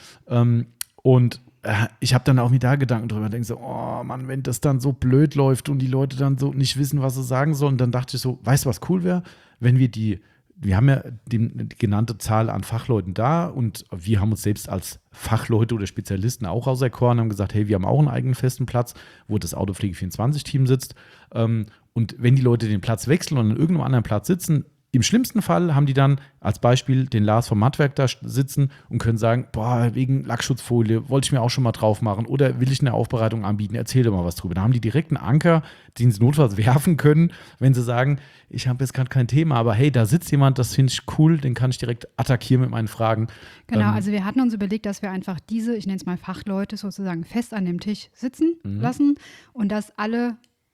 und ich habe dann auch mir da Gedanken drüber, denke so, oh Mann, wenn das dann so blöd läuft und die Leute dann so nicht wissen, was sie sagen sollen, dann dachte ich so, weißt du, was cool wäre, wenn wir haben ja die genannte Zahl an Fachleuten da und wir haben uns selbst als Fachleute oder Spezialisten auch auserkoren, haben gesagt, hey, wir haben auch einen eigenen festen Platz, wo das Autopflege 24-Team sitzt, und wenn die Leute den Platz wechseln und an irgendeinem anderen Platz sitzen, im schlimmsten Fall haben die dann als Beispiel den Lars vom Mattwerk da sitzen und können sagen, boah, wegen Lackschutzfolie wollte ich mir auch schon mal drauf machen oder will ich eine Aufbereitung anbieten, erzähl doch mal was drüber. Da haben die direkt einen Anker, den sie notfalls werfen können, wenn sie sagen, ich habe jetzt gerade kein Thema, aber hey, da sitzt jemand, das finde ich cool, den kann ich direkt attackieren mit meinen Fragen. Genau, also wir hatten uns überlegt, dass wir einfach diese, ich nenne es mal Fachleute, sozusagen fest an dem Tisch sitzen lassen und dass alle,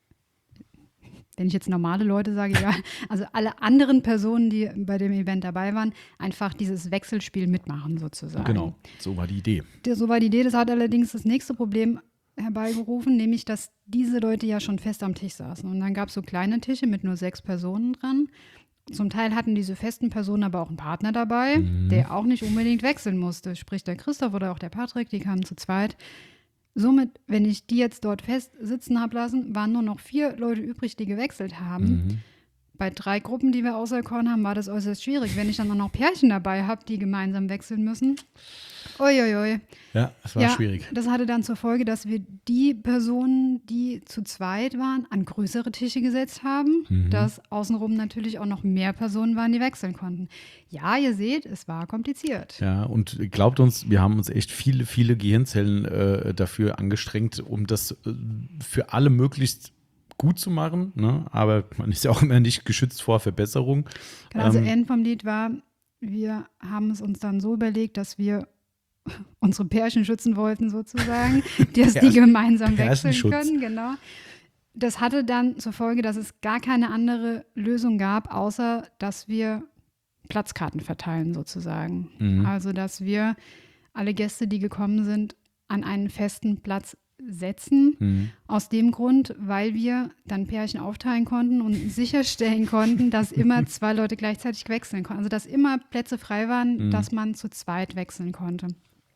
wenn ich jetzt normale Leute sage, ja, also alle anderen Personen, die bei dem Event dabei waren, einfach dieses Wechselspiel mitmachen sozusagen. Genau, so war die Idee. So war die Idee, das hat allerdings das nächste Problem herbeigerufen, nämlich, dass diese Leute ja schon fest am Tisch saßen. Und dann gab es so kleine Tische mit nur 6 Personen dran. Zum Teil hatten diese festen Personen aber auch einen Partner dabei, der auch nicht unbedingt wechseln musste. Sprich der Christoph oder auch der Patrick, die kamen zu zweit. Somit, wenn ich die jetzt dort fest sitzen habe lassen, waren nur noch 4 Leute übrig, die gewechselt haben. Bei 3 Gruppen, die wir auserkoren haben, war das äußerst schwierig. Wenn ich dann auch noch Pärchen dabei habe, die gemeinsam wechseln müssen. Uiuiui. Ja, das war schwierig. Das hatte dann zur Folge, dass wir die Personen, die zu zweit waren, an größere Tische gesetzt haben, dass außenrum natürlich auch noch mehr Personen waren, die wechseln konnten. Ja, ihr seht, es war kompliziert. Ja, und glaubt uns, wir haben uns echt viele, viele Gehirnzellen dafür angestrengt, um das für alle möglichst gut zu machen, ne? Aber man ist ja auch immer nicht geschützt vor Verbesserung. Genau, also Ende vom Lied war, wir haben es uns dann so überlegt, dass wir unsere Pärchen schützen wollten sozusagen, dass die gemeinsam wechseln können, genau. Das hatte dann zur Folge, dass es gar keine andere Lösung gab, außer dass wir Platzkarten verteilen sozusagen. Also, dass wir alle Gäste, die gekommen sind, an einen festen Platz setzen. Aus dem Grund, weil wir dann Pärchen aufteilen konnten und sicherstellen konnten, dass immer 2 Leute gleichzeitig wechseln konnten. Also, dass immer Plätze frei waren, dass man zu zweit wechseln konnte.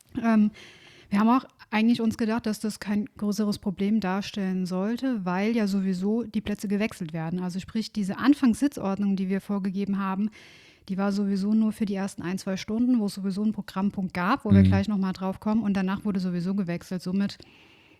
Wir haben auch eigentlich uns gedacht, dass das kein größeres Problem darstellen sollte, weil ja sowieso die Plätze gewechselt werden. Also sprich, diese Anfangssitzordnung, die wir vorgegeben haben, die war sowieso nur für die ersten 1-2 Stunden, wo es sowieso einen Programmpunkt gab, wo wir gleich nochmal drauf kommen. Und danach wurde sowieso gewechselt. Somit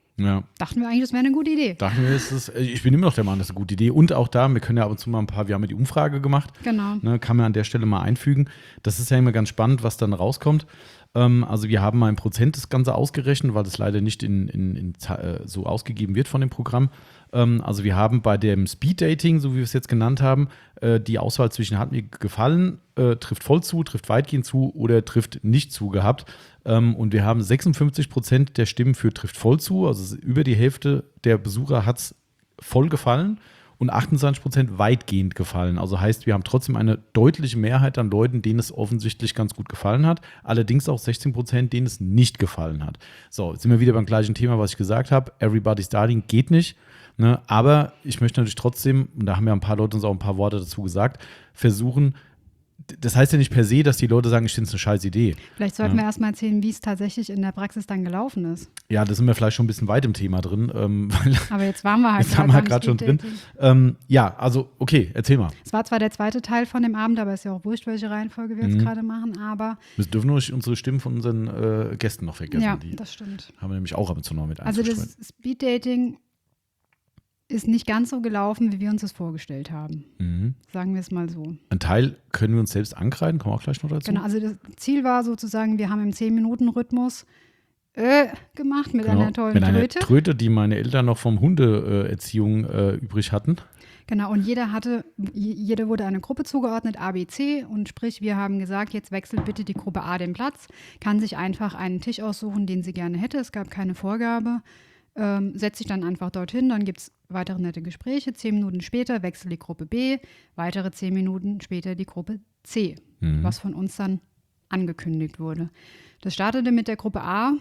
Ja. Dachten wir eigentlich, das wäre eine gute Idee. Ich bin immer noch der Meinung, das ist eine gute Idee. Und auch da, wir können ja ab und zu mal wir haben ja die Umfrage gemacht. Genau. Ne, kann man an der Stelle mal einfügen. Das ist ja immer ganz spannend, was dann rauskommt. Also wir haben mal in Prozent das Ganze ausgerechnet, weil das leider nicht so ausgegeben wird von dem Programm. Also wir haben bei dem Speed-Dating, so wie wir es jetzt genannt haben, die Auswahl zwischen hat mir gefallen, trifft voll zu, trifft weitgehend zu oder trifft nicht zu gehabt. Und wir haben 56% der Stimmen für trifft voll zu, also über die Hälfte der Besucher hat es voll gefallen. Und 28% weitgehend gefallen. Also heißt, wir haben trotzdem eine deutliche Mehrheit an Leuten, denen es offensichtlich ganz gut gefallen hat. Allerdings auch 16%, denen es nicht gefallen hat. So, jetzt sind wir wieder beim gleichen Thema, was ich gesagt habe. Everybody's Darling geht nicht. Ne? Aber ich möchte natürlich trotzdem, und da haben ja ein paar Leute uns auch ein paar Worte dazu gesagt, versuchen, das heißt ja nicht per se, dass die Leute sagen, ich finde es eine scheiß Idee. Vielleicht sollten wir erstmal erzählen, wie es tatsächlich in der Praxis dann gelaufen ist. Ja, da sind wir vielleicht schon ein bisschen weit im Thema drin. Aber jetzt waren wir halt jetzt haben wir gerade schon drin. Ja, also okay, erzähl mal. Es war zwar der zweite Teil von dem Abend, aber es ist ja auch wurscht, welche Reihenfolge wir jetzt gerade machen, aber wir dürfen nur nicht unsere Stimmen von unseren Gästen noch vergessen. Ja, das stimmt. Haben wir nämlich auch ab und zu noch mit Also einzustreuen. das Speed-Dating ist nicht ganz so gelaufen, wie wir uns das vorgestellt haben. Sagen wir es mal so. Ein Teil können wir uns selbst ankreiden, kommen wir auch gleich noch dazu. Genau, also das Ziel war sozusagen, wir haben im 10-Minuten-Rhythmus gemacht mit einer tollen mit einer Tröte. Tröte, die meine Eltern noch vom Hundeerziehung übrig hatten. Genau, und jeder wurde eine Gruppe zugeordnet, A, B, C, und sprich, wir haben gesagt, jetzt wechselt bitte die Gruppe A den Platz, kann sich einfach einen Tisch aussuchen, den sie gerne hätte, es gab keine Vorgabe. Setzt sich dann einfach dorthin, dann gibt es weitere nette Gespräche. 10 Minuten später wechselt die Gruppe B, weitere 10 Minuten später die Gruppe C, was von uns dann angekündigt wurde. Das startete mit der Gruppe A,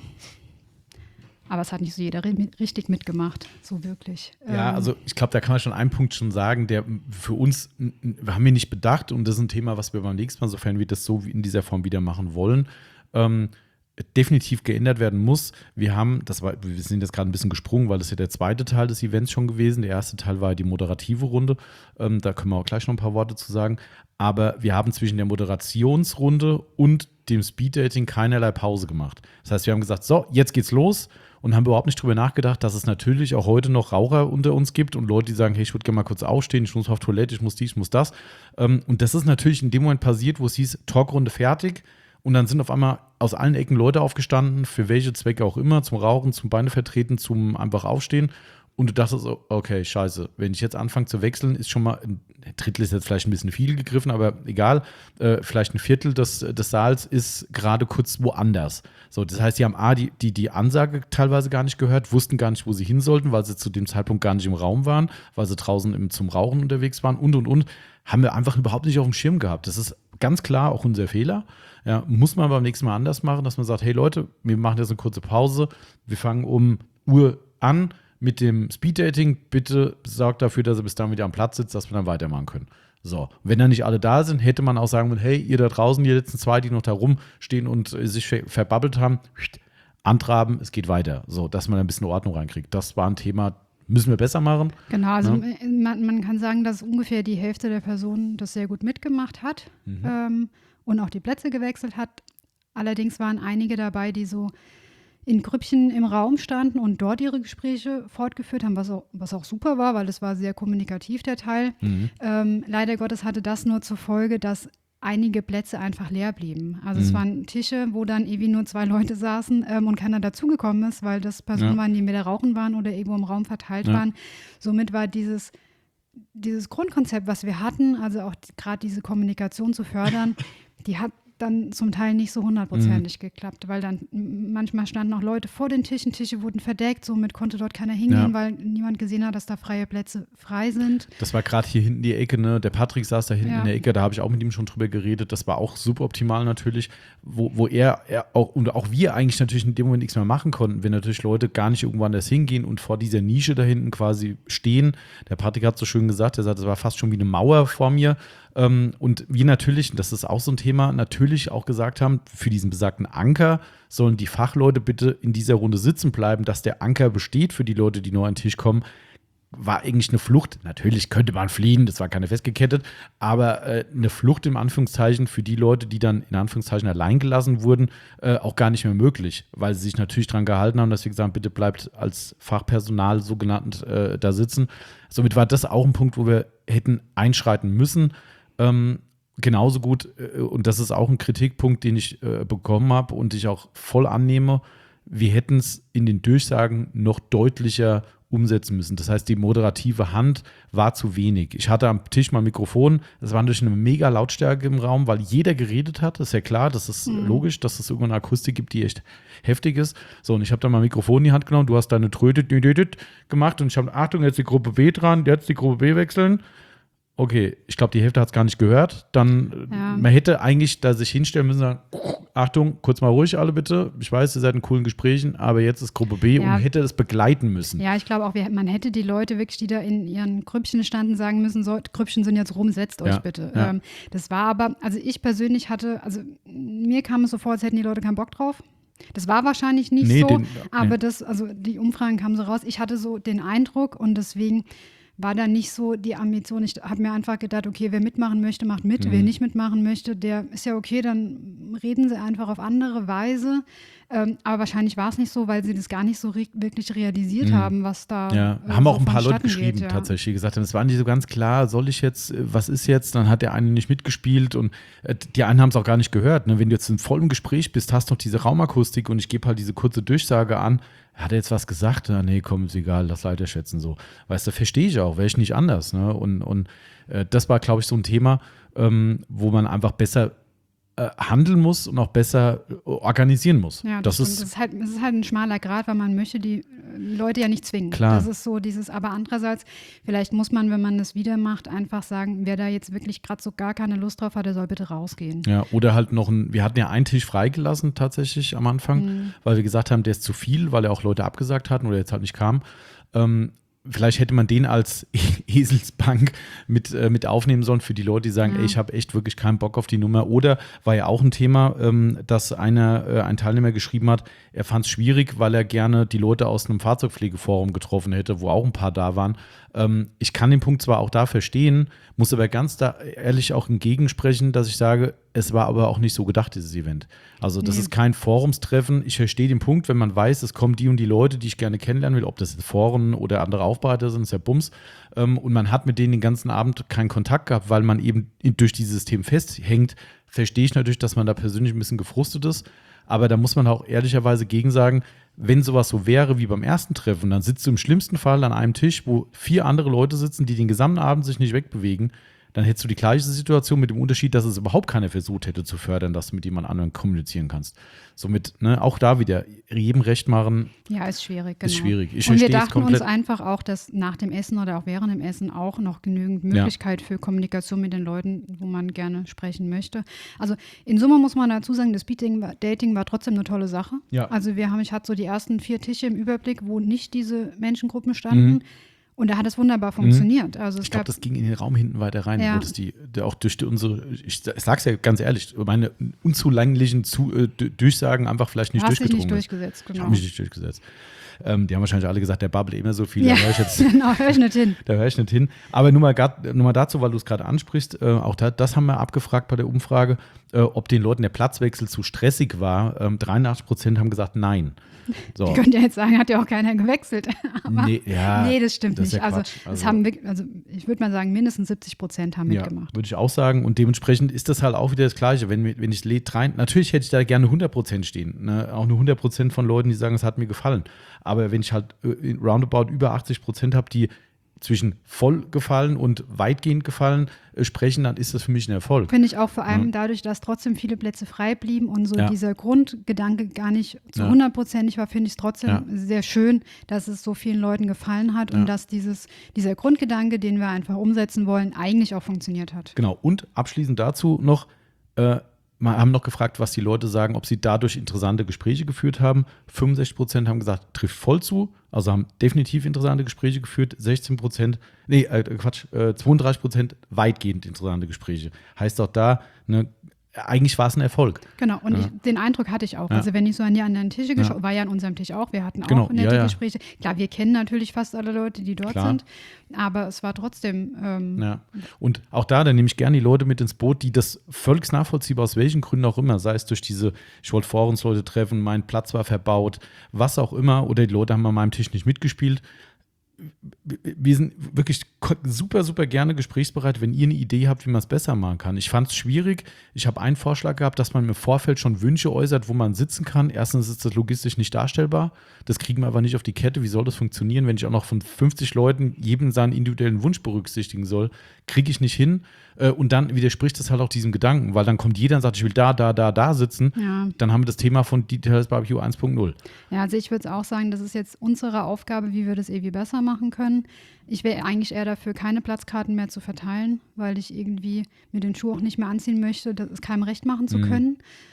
aber es hat nicht so jeder richtig mitgemacht, so wirklich. Ja, also ich glaube, da kann man schon einen Punkt schon sagen, der für uns, wir haben wir nicht bedacht und das ist ein Thema, was wir beim nächsten Mal, sofern wir das so in dieser Form wieder machen wollen, definitiv geändert werden muss. Wir sind jetzt gerade ein bisschen gesprungen, weil das ja der zweite Teil des Events schon gewesen. Der erste Teil war die moderative Runde. Da können wir auch gleich noch ein paar Worte zu sagen. Aber wir haben zwischen der Moderationsrunde und dem Speeddating keinerlei Pause gemacht. Das heißt, wir haben gesagt, so, jetzt geht's los und haben überhaupt nicht drüber nachgedacht, dass es natürlich auch heute noch Raucher unter uns gibt und Leute, die sagen, hey, ich würde gerne mal kurz aufstehen, ich muss auf Toilette, ich muss dies, ich muss das. Und das ist natürlich in dem Moment passiert, wo es hieß, Talkrunde fertig. Und dann sind auf einmal aus allen Ecken Leute aufgestanden, für welche Zwecke auch immer, zum Rauchen, zum Beine vertreten, zum einfach aufstehen. Und du dachtest, okay, scheiße, wenn ich jetzt anfange zu wechseln, ist schon mal, ein Drittel ist jetzt vielleicht ein bisschen viel gegriffen, aber egal, vielleicht ein Viertel des Saals ist gerade kurz woanders. So, das heißt, sie haben die Ansage teilweise gar nicht gehört, wussten gar nicht, wo sie hin sollten, weil sie zu dem Zeitpunkt gar nicht im Raum waren, weil sie draußen zum Rauchen unterwegs waren und. Haben wir einfach überhaupt nicht auf dem Schirm gehabt. Das ist ganz klar auch unser Fehler. Ja, muss man beim nächsten Mal anders machen, dass man sagt, hey Leute, wir machen jetzt eine kurze Pause, wir fangen um Uhr an mit dem Speeddating, bitte sorgt dafür, dass er bis dann wieder am Platz sitzt, dass wir dann weitermachen können. So, wenn dann nicht alle da sind, hätte man auch sagen können, hey, ihr da draußen, die letzten zwei, die noch da rumstehen und sich verbabbelt haben, antraben, es geht weiter. So, dass man ein bisschen Ordnung reinkriegt. Das war ein Thema, müssen wir besser machen. Genau, also man kann sagen, dass ungefähr die Hälfte der Personen das sehr gut mitgemacht hat und auch die Plätze gewechselt hat. Allerdings waren einige dabei, die so in Grüppchen im Raum standen und dort ihre Gespräche fortgeführt haben, was auch super war, weil es war sehr kommunikativ, der Teil. Leider Gottes hatte das nur zur Folge, dass einige Plätze einfach leer blieben. Also es waren Tische, wo dann irgendwie nur 2 Leute saßen und keiner dazugekommen ist, weil das Personen waren, die entweder rauchen waren oder irgendwo im Raum verteilt waren. Somit war dieses Grundkonzept, was wir hatten, also auch gerade diese Kommunikation zu fördern, die hat dann zum Teil nicht so 100%ig geklappt, weil dann manchmal standen auch Leute vor den Tischen, Tische wurden verdeckt, somit konnte dort keiner hingehen, weil niemand gesehen hat, dass da freie Plätze frei sind. Das war gerade hier hinten die Ecke, ne? Der Patrick saß da hinten in der Ecke, da habe ich auch mit ihm schon drüber geredet, das war auch suboptimal natürlich, wo er auch und auch wir eigentlich natürlich in dem Moment nichts mehr machen konnten, wenn natürlich Leute gar nicht irgendwo anders hingehen und vor dieser Nische da hinten quasi stehen. Der Patrick hat so schön gesagt, er sagt, das war fast schon wie eine Mauer vor mir. Und wir natürlich, das ist auch so ein Thema, natürlich auch gesagt haben, für diesen besagten Anker sollen die Fachleute bitte in dieser Runde sitzen bleiben, dass der Anker besteht für die Leute, die nur an den Tisch kommen. war eigentlich eine Flucht. Natürlich könnte man fliehen, das war keine festgekettet, aber eine Flucht im Anführungszeichen für die Leute, die dann in Anführungszeichen allein gelassen wurden, auch gar nicht mehr möglich, weil sie sich natürlich daran gehalten haben, dass wir gesagt haben, bitte bleibt als Fachpersonal so genannt da sitzen. Somit war das auch ein Punkt, wo wir hätten einschreiten müssen. Genauso gut, und das ist auch ein Kritikpunkt, den ich bekommen habe und ich auch voll annehme, wir hätten es in den Durchsagen noch deutlicher umsetzen müssen. Das heißt, die moderative Hand war zu wenig. Ich hatte am Tisch mal ein Mikrofon, das war natürlich eine mega Lautstärke im Raum, weil jeder geredet hat. Das ist ja klar, das ist logisch, dass es irgendwann eine Akustik gibt, die echt heftig ist. So, und ich habe dann mal ein Mikrofon in die Hand genommen, du hast deine Trötet gemacht und ich habe, Achtung, jetzt die Gruppe B dran, jetzt die Gruppe B wechseln. Okay, ich glaube, die Hälfte hat es gar nicht gehört. Dann, man hätte eigentlich da sich hinstellen müssen und sagen, Achtung, kurz mal ruhig alle bitte. Ich weiß, ihr seid in coolen Gesprächen, aber jetzt ist Gruppe B und hätte das begleiten müssen. Ja, ich glaube auch, man hätte die Leute wirklich, die da in ihren Grüppchen standen, sagen müssen, so, Grüppchen sind jetzt rum, setzt euch bitte. Ja. Das war aber, also ich persönlich mir kam es so vor, als hätten die Leute keinen Bock drauf. Das war wahrscheinlich nicht so, aber die Umfragen kamen so raus. Ich hatte so den Eindruck und deswegen war da nicht so die Ambition. Ich habe mir einfach gedacht, okay, wer mitmachen möchte, macht mit. Wer nicht mitmachen möchte, der ist ja okay, dann reden sie einfach auf andere Weise. Aber wahrscheinlich war es nicht so, weil sie das gar nicht so wirklich realisiert haben, was da haben so auch ein paar Leute vonstatten geschrieben, tatsächlich gesagt haben, es war nicht so ganz klar, soll ich jetzt, was ist jetzt? Dann hat der eine nicht mitgespielt und die einen haben es auch gar nicht gehört. Ne? Wenn du jetzt in vollem Gespräch bist, hast noch diese Raumakustik und ich gebe halt diese kurze Durchsage an, hat er jetzt was gesagt? Na, nee, komm, ist egal, lass Leiter schätzen so. Weißt du, verstehe ich auch, wäre ich nicht anders. Ne? Und das war, glaube ich, so ein Thema, wo man einfach besser handeln muss und auch besser organisieren muss. Ja, das ist halt ein schmaler Grat, weil man möchte die Leute ja nicht zwingen. Klar. Das ist so aber andererseits, vielleicht muss man, wenn man das wieder macht, einfach sagen, wer da jetzt wirklich gerade so gar keine Lust drauf hat, der soll bitte rausgehen. Ja, oder halt wir hatten ja einen Tisch freigelassen tatsächlich am Anfang, weil wir gesagt haben, der ist zu viel, weil er auch Leute abgesagt hatten oder jetzt halt nicht kam. Vielleicht hätte man den als Eselsbank mit aufnehmen sollen für die Leute, die sagen, ey, ich habe echt wirklich keinen Bock auf die Nummer. Oder war ja auch ein Thema, dass ein Teilnehmer geschrieben hat, er fand es schwierig, weil er gerne die Leute aus einem Fahrzeugpflegeforum getroffen hätte, wo auch ein paar da waren. Ich kann den Punkt zwar auch da verstehen, muss aber ganz da ehrlich auch entgegensprechen, dass ich sage, es war aber auch nicht so gedacht, dieses Event. Also das ist kein Forumstreffen. Ich verstehe den Punkt, wenn man weiß, es kommen die und die Leute, die ich gerne kennenlernen will, ob das Foren oder andere Aufbereiter sind, ist ja Bums. Und man hat mit denen den ganzen Abend keinen Kontakt gehabt, weil man eben durch dieses System festhängt, verstehe ich natürlich, dass man da persönlich ein bisschen gefrustet ist. Aber da muss man auch ehrlicherweise gegen sagen, wenn sowas so wäre wie beim ersten Treffen, dann sitzt du im schlimmsten Fall an einem Tisch, wo 4 andere Leute sitzen, die den gesamten Abend sich nicht wegbewegen. Dann hättest du die gleiche Situation mit dem Unterschied, dass es überhaupt keiner versucht hätte zu fördern, dass du mit jemand anderem kommunizieren kannst. Somit, auch da wieder, jedem recht machen. Ja, ist schwierig, genau. Ist schwierig. Und wir dachten uns einfach auch, dass nach dem Essen oder auch während dem Essen auch noch genügend Möglichkeit für Kommunikation mit den Leuten, wo man gerne sprechen möchte. Also in Summe muss man dazu sagen, das Dating war trotzdem eine tolle Sache. Ja. Also ich hatte so die ersten 4 Tische im Überblick, wo nicht diese Menschengruppen standen. Und da hat es wunderbar funktioniert. Also ich glaube, das ging in den Raum hinten weiter rein, wo das auch durch unsere, ich sag's ja ganz ehrlich, meine unzulänglichen Durchsagen einfach vielleicht nicht durchgedrungen. Nicht durchgesetzt, genau. Ich habe mich nicht durchgesetzt. Die haben wahrscheinlich alle gesagt, der babbelt immer so viel, da höre ich jetzt. Genau, höre ich nicht hin. Da höre ich nicht hin. Aber nur mal dazu, weil du es gerade ansprichst, auch das haben wir abgefragt bei der Umfrage, ob den Leuten der Platzwechsel zu stressig war. 83% haben gesagt, nein. So. Die könnt ja jetzt sagen, hat ja auch keiner gewechselt. Aber nee, das stimmt nicht. Ja also ich würde mal sagen, mindestens 70% haben mitgemacht. Würde ich auch sagen. Und dementsprechend ist das halt auch wieder das Gleiche. Wenn ich natürlich hätte ich da gerne 100% stehen. Ne? Auch nur 100% von Leuten, die sagen, es hat mir gefallen. Aber wenn ich halt roundabout über 80% habe, die zwischen voll gefallen und weitgehend gefallen sprechen, dann ist das für mich ein Erfolg. Finde ich auch vor allem dadurch, dass trotzdem viele Plätze frei blieben und so dieser Grundgedanke gar nicht zu 100%ig war, finde ich es trotzdem sehr schön, dass es so vielen Leuten gefallen hat und dass dieser Grundgedanke, den wir einfach umsetzen wollen, eigentlich auch funktioniert hat. Genau. Und abschließend dazu noch, wir haben noch gefragt, was die Leute sagen, ob sie dadurch interessante Gespräche geführt haben. 65% haben gesagt, trifft voll zu, also haben definitiv interessante Gespräche geführt. 32% weitgehend interessante Gespräche. Heißt auch da, eigentlich war es ein Erfolg. Genau, und den Eindruck hatte ich auch. Ja. Also wenn ich so an die anderen Tische geschaut, war ja an unserem Tisch auch, wir hatten Genau, auch nette Gespräche. Klar, wir kennen natürlich fast alle Leute, die dort sind, aber es war trotzdem Und auch da nehme ich gerne die Leute mit ins Boot, die das völlig nachvollziehbar, aus welchen Gründen auch immer, sei es durch diese, ich wollte vor uns Leute treffen, mein Platz war verbaut, was auch immer, oder die Leute haben an meinem Tisch nicht mitgespielt. Wir sind wirklich super, super gerne gesprächsbereit, wenn ihr eine Idee habt, wie man es besser machen kann. Ich fand es schwierig. Ich habe einen Vorschlag gehabt, dass man im Vorfeld schon Wünsche äußert, wo man sitzen kann. Erstens ist das logistisch nicht darstellbar. Das kriegen wir aber nicht auf die Kette. Wie soll das funktionieren, wenn ich auch noch von 50 Leuten jedem seinen individuellen Wunsch berücksichtigen soll? Kriege ich nicht hin. Und dann widerspricht das halt auch diesem Gedanken, weil dann kommt jeder und sagt, ich will da sitzen. Ja. Dann haben wir das Thema von Details Barbecue 1.0. Ja, also ich würde auch sagen, das ist jetzt unsere Aufgabe, wie wir das irgendwie besser machen können. Ich wäre eigentlich eher dafür, keine Platzkarten mehr zu verteilen, weil ich irgendwie mir den Schuh auch nicht mehr anziehen möchte, das keinem recht machen zu können.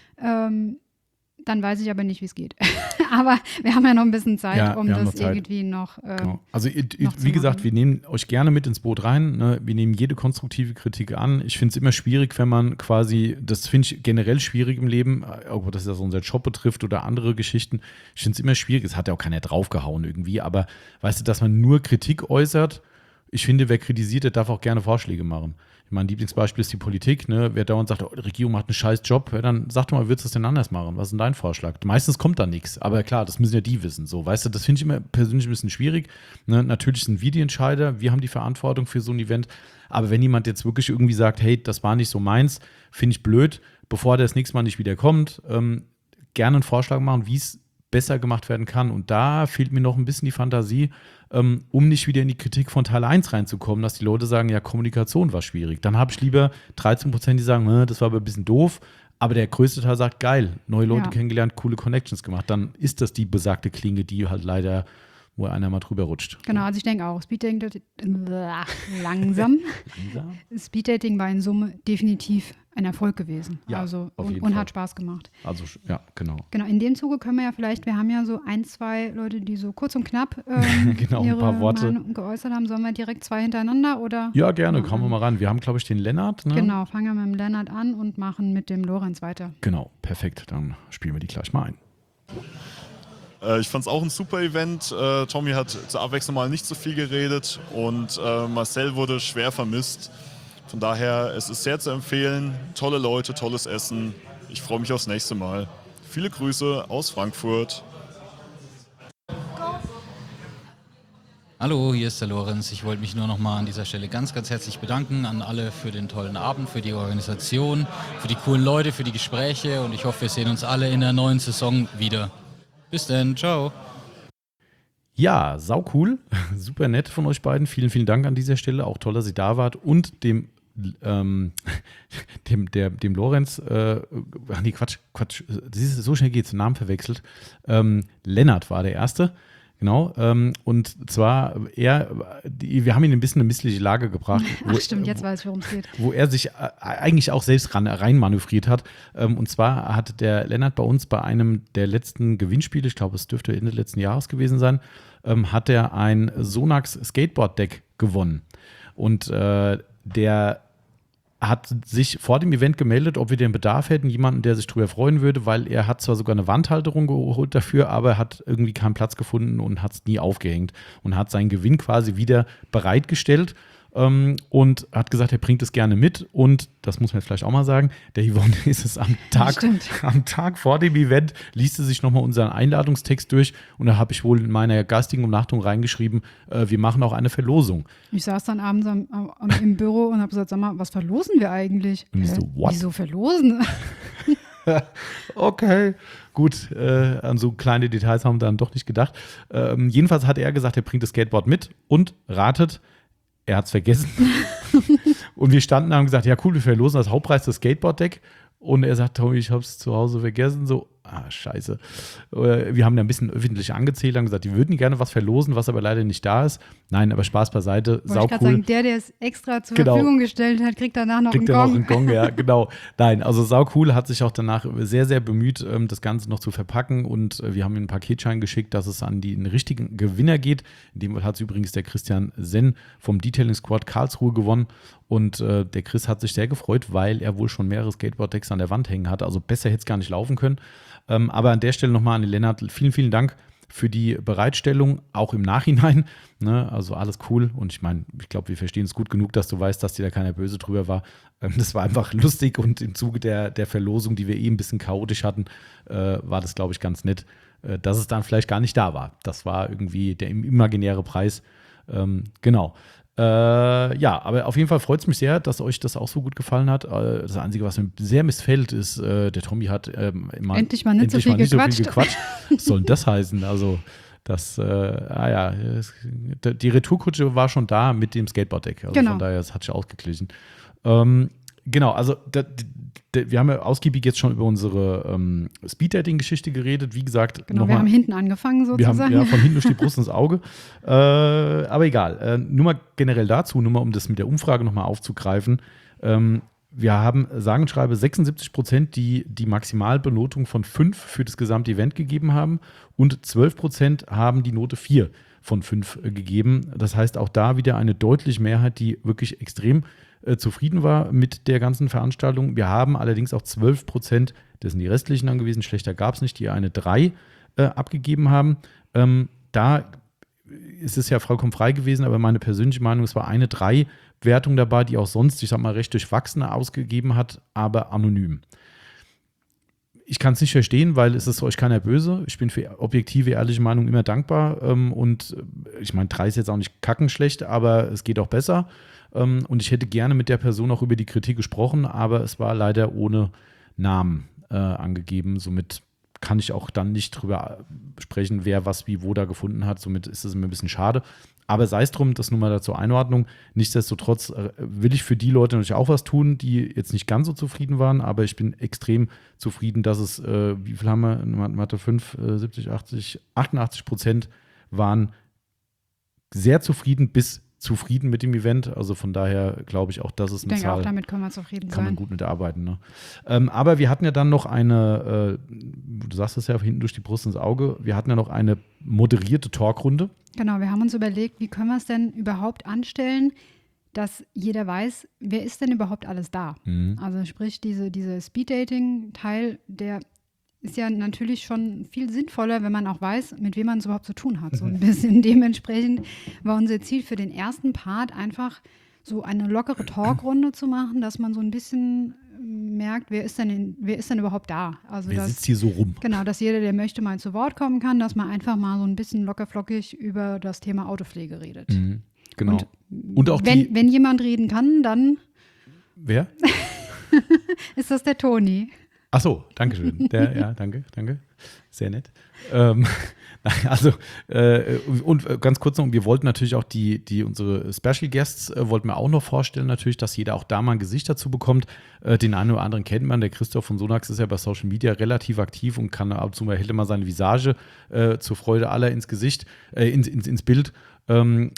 Dann weiß ich aber nicht, wie es geht. Aber wir haben ja noch ein bisschen Zeit, um das irgendwie noch genau. Also noch wie gesagt, wir nehmen euch gerne mit ins Boot rein. Ne? Wir nehmen jede konstruktive Kritik an. Ich finde es immer schwierig, wenn man quasi, das finde ich generell schwierig im Leben, ob das ja so unser Job betrifft oder andere Geschichten. Ich finde es immer schwierig, es hat ja auch keiner draufgehauen irgendwie, aber weißt du, dass man nur Kritik äußert, ich finde, wer kritisiert, der darf auch gerne Vorschläge machen. Mein Lieblingsbeispiel ist die Politik. Ne? Wer dauernd sagt, die Regierung macht einen scheiß Job, dann sag doch mal, würdest du das denn anders machen? Was ist denn dein Vorschlag? Meistens kommt da nichts. Aber klar, das müssen ja die wissen. So, weißt du, das finde ich immer persönlich ein bisschen schwierig. Ne? Natürlich sind wir die Entscheider. Wir haben die Verantwortung für so ein Event. Aber wenn jemand jetzt wirklich irgendwie sagt, hey, das war nicht so meins, finde ich blöd, bevor der das nächste Mal nicht wieder kommt, gerne einen Vorschlag machen, wie es besser gemacht werden kann. Und da fehlt mir noch ein bisschen die Fantasie, um nicht wieder in die Kritik von Teil 1 reinzukommen, dass die Leute sagen, ja, Kommunikation war schwierig. Dann habe ich lieber 13%, die sagen, das war aber ein bisschen doof, aber der größte Teil sagt, geil, neue Leute kennengelernt, coole Connections gemacht. Dann ist das die besagte Klinge, die halt leider, wo einer mal drüber rutscht. Genau, also ich denke auch, Speeddating langsam. Speeddating war in Summe definitiv ein Erfolg gewesen. Ja, also auf jeden und Fall. hat Spaß gemacht. Also, ja, genau. Genau, in dem Zuge können wir ja vielleicht, wir haben ja so 1, 2 Leute, die so kurz und knapp Genau, ein ihre paar Worte Meinung geäußert haben. Sollen wir direkt 2 hintereinander oder? Ja, gerne, kommen wir mal ran. Wir haben, glaube ich, den Lennart. Ne? Genau, fangen wir mit dem Lennart an und machen mit dem Lorenz weiter. Genau, perfekt. Dann spielen wir die gleich mal ein. Ich fand es auch ein super Event. Tommy hat zur Abwechslung mal nicht so viel geredet und Marcel wurde schwer vermisst. Von daher, es ist sehr zu empfehlen. Tolle Leute, tolles Essen. Ich freue mich aufs nächste Mal. Viele Grüße aus Frankfurt. Hallo, hier ist der Lorenz. Ich wollte mich nur noch mal an dieser Stelle ganz, ganz herzlich bedanken an alle für den tollen Abend, für die Organisation, für die coolen Leute, für die Gespräche und ich hoffe, wir sehen uns alle in der neuen Saison wieder. Bis dann, ciao. Ja, sau cool. Super nett von euch beiden. Vielen, vielen Dank an dieser Stelle. Auch toll, dass ihr da wart. Und dem Lorenz, nee, Quatsch, so schnell geht's, Namen verwechselt. Lennart war der Erste. Genau, und zwar wir haben ihn ein bisschen in eine missliche Lage gebracht. Ach stimmt, jetzt weiß ich, worum es geht. Wo er sich eigentlich auch selbst reinmanövriert hat. Und zwar hat der Lennart bei uns bei einem der letzten Gewinnspiele, ich glaube, es dürfte Ende letzten Jahres gewesen sein, hat er ein Sonax Skateboard-Deck gewonnen. Und der hat sich vor dem Event gemeldet, ob wir den Bedarf hätten, jemanden, der sich darüber freuen würde, weil er hat zwar sogar eine Wandhalterung geholt dafür, aber er hat irgendwie keinen Platz gefunden und hat es nie aufgehängt und hat seinen Gewinn quasi wieder bereitgestellt und hat gesagt, er bringt es gerne mit und, das muss man jetzt vielleicht auch mal sagen, der Yvonne ist es am Tag vor dem Event, liest sie sich nochmal unseren Einladungstext durch und da habe ich wohl in meiner geistigen Umnachtung reingeschrieben, wir machen auch eine Verlosung. Ich saß dann abends im Büro und habe gesagt, sag mal, was verlosen wir eigentlich? Und ich so, what? Wieso verlosen? Okay, gut, an so kleine Details haben wir dann doch nicht gedacht. Jedenfalls hat er gesagt, er bringt das Skateboard mit und ratet, er hat es vergessen. Und wir standen da und haben gesagt, ja cool, wir verlosen das Hauptpreis das Skateboard-Deck. Und er sagt, Tommy, ich habe es zu Hause vergessen. So, scheiße. Wir haben da ein bisschen öffentlich angezählt, haben gesagt, die würden gerne was verlosen, was aber leider nicht da ist. Nein, aber Spaß beiseite, sau cool. Sagen, der es extra zur Verfügung gestellt hat, kriegt danach noch einen Gong. Noch einen Gong, ja, genau. Nein, also sau cool, hat sich auch danach sehr, sehr bemüht, das Ganze noch zu verpacken und wir haben ihm einen Paketschein geschickt, dass es an den richtigen Gewinner geht. In dem Fall hat es übrigens der Christian Senn vom Detailing Squad Karlsruhe gewonnen Und der Chris hat sich sehr gefreut, weil er wohl schon mehrere Skateboard-Decks an der Wand hängen hatte. Also besser hätte es gar nicht laufen können. Aber an der Stelle nochmal an den Lennart, vielen, vielen Dank für die Bereitstellung, auch im Nachhinein. Ne? Also alles cool. Und ich meine, ich glaube, wir verstehen es gut genug, dass du weißt, dass dir da keiner böse drüber war. Das war einfach lustig und im Zuge der Verlosung, die wir ein bisschen chaotisch hatten, war das, glaube ich, ganz nett, dass es dann vielleicht gar nicht da war. Das war irgendwie der imaginäre Preis. Genau. Ja, aber auf jeden Fall freut es mich sehr, dass euch das auch so gut gefallen hat. Das Einzige, was mir sehr missfällt, ist, der Tommy hat endlich mal nicht so viel gequatscht. Was soll denn das heißen? Also, die Retourkutsche war schon da mit dem Skateboard-Deck. Also genau. Von daher, das hat sich ausgeglichen. Genau, also wir haben ja ausgiebig jetzt schon über unsere Speed-Dating-Geschichte geredet. Wie gesagt, genau, wir haben hinten angefangen sozusagen. Wir haben ja von hinten durch die Brust ins Auge. Aber egal. Nur mal generell dazu, nur mal um das mit der Umfrage nochmal aufzugreifen. Wir haben sage und schreibe 76%, die Maximalbenotung von 5 für das gesamte Event gegeben haben und 12% haben die Note 4 von 5 gegeben. Das heißt auch da wieder eine deutliche Mehrheit, die wirklich extrem zufrieden war mit der ganzen Veranstaltung. Wir haben allerdings auch 12%, das sind die restlichen dann gewesen, schlechter gab es nicht, die eine 3 abgegeben haben. Da ist es ja vollkommen frei gewesen, aber meine persönliche Meinung, es war eine 3-Wertung dabei, die auch sonst, ich sag mal, recht durchwachsene ausgegeben hat, aber anonym. Ich kann es nicht verstehen, weil es ist euch keiner böse. Ich bin für objektive, ehrliche Meinung immer dankbar. Und ich meine, 3 ist jetzt auch nicht kackenschlecht, aber es geht auch besser. Und ich hätte gerne mit der Person auch über die Kritik gesprochen, aber es war leider ohne Namen angegeben. Somit kann ich auch dann nicht drüber sprechen, wer was wie wo da gefunden hat. Somit ist es mir ein bisschen schade. Aber sei es drum, das nur mal dazu Einordnung. Nichtsdestotrotz will ich für die Leute natürlich auch was tun, die jetzt nicht ganz so zufrieden waren, aber ich bin extrem zufrieden, dass es, wie viel haben wir in Mathe 5, 70, 80, 88% waren sehr zufrieden bis zufrieden mit dem Event. Also von daher glaube ich auch, dass es eine Zahl. Ich denke auch, damit können wir zufrieden sein. Kann man gut mitarbeiten. Ne? Aber wir hatten ja dann noch eine, du sagst es ja, hinten durch die Brust ins Auge, wir hatten ja noch eine moderierte Talkrunde. Genau, wir haben uns überlegt, wie können wir es denn überhaupt anstellen, dass jeder weiß, wer ist denn überhaupt alles da. Mhm. Also sprich, diese Speed-Dating-Teil, der ist ja natürlich schon viel sinnvoller, wenn man auch weiß, mit wem man es überhaupt zu tun hat. So ein bisschen dementsprechend war unser Ziel für den ersten Part einfach so eine lockere Talkrunde zu machen, dass man so ein bisschen merkt, wer ist denn überhaupt da? Also wer sitzt hier so rum? Genau, dass jeder, der möchte, mal zu Wort kommen kann, dass man einfach mal so ein bisschen lockerflockig über das Thema Autopflege redet. Mhm, genau. Und auch wenn jemand reden kann, dann wer? ist das der Toni. Ach so, danke schön. Danke. Sehr nett. Und ganz kurz noch, wir wollten natürlich auch unsere Special Guests wollten wir auch noch vorstellen, natürlich, dass jeder auch da mal ein Gesicht dazu bekommt. Den einen oder anderen kennt man, der Christoph von Sonax ist ja bei Social Media relativ aktiv und kann ab und zu mal, hält immer seine Visage zur Freude aller ins Gesicht, ins Bild. Und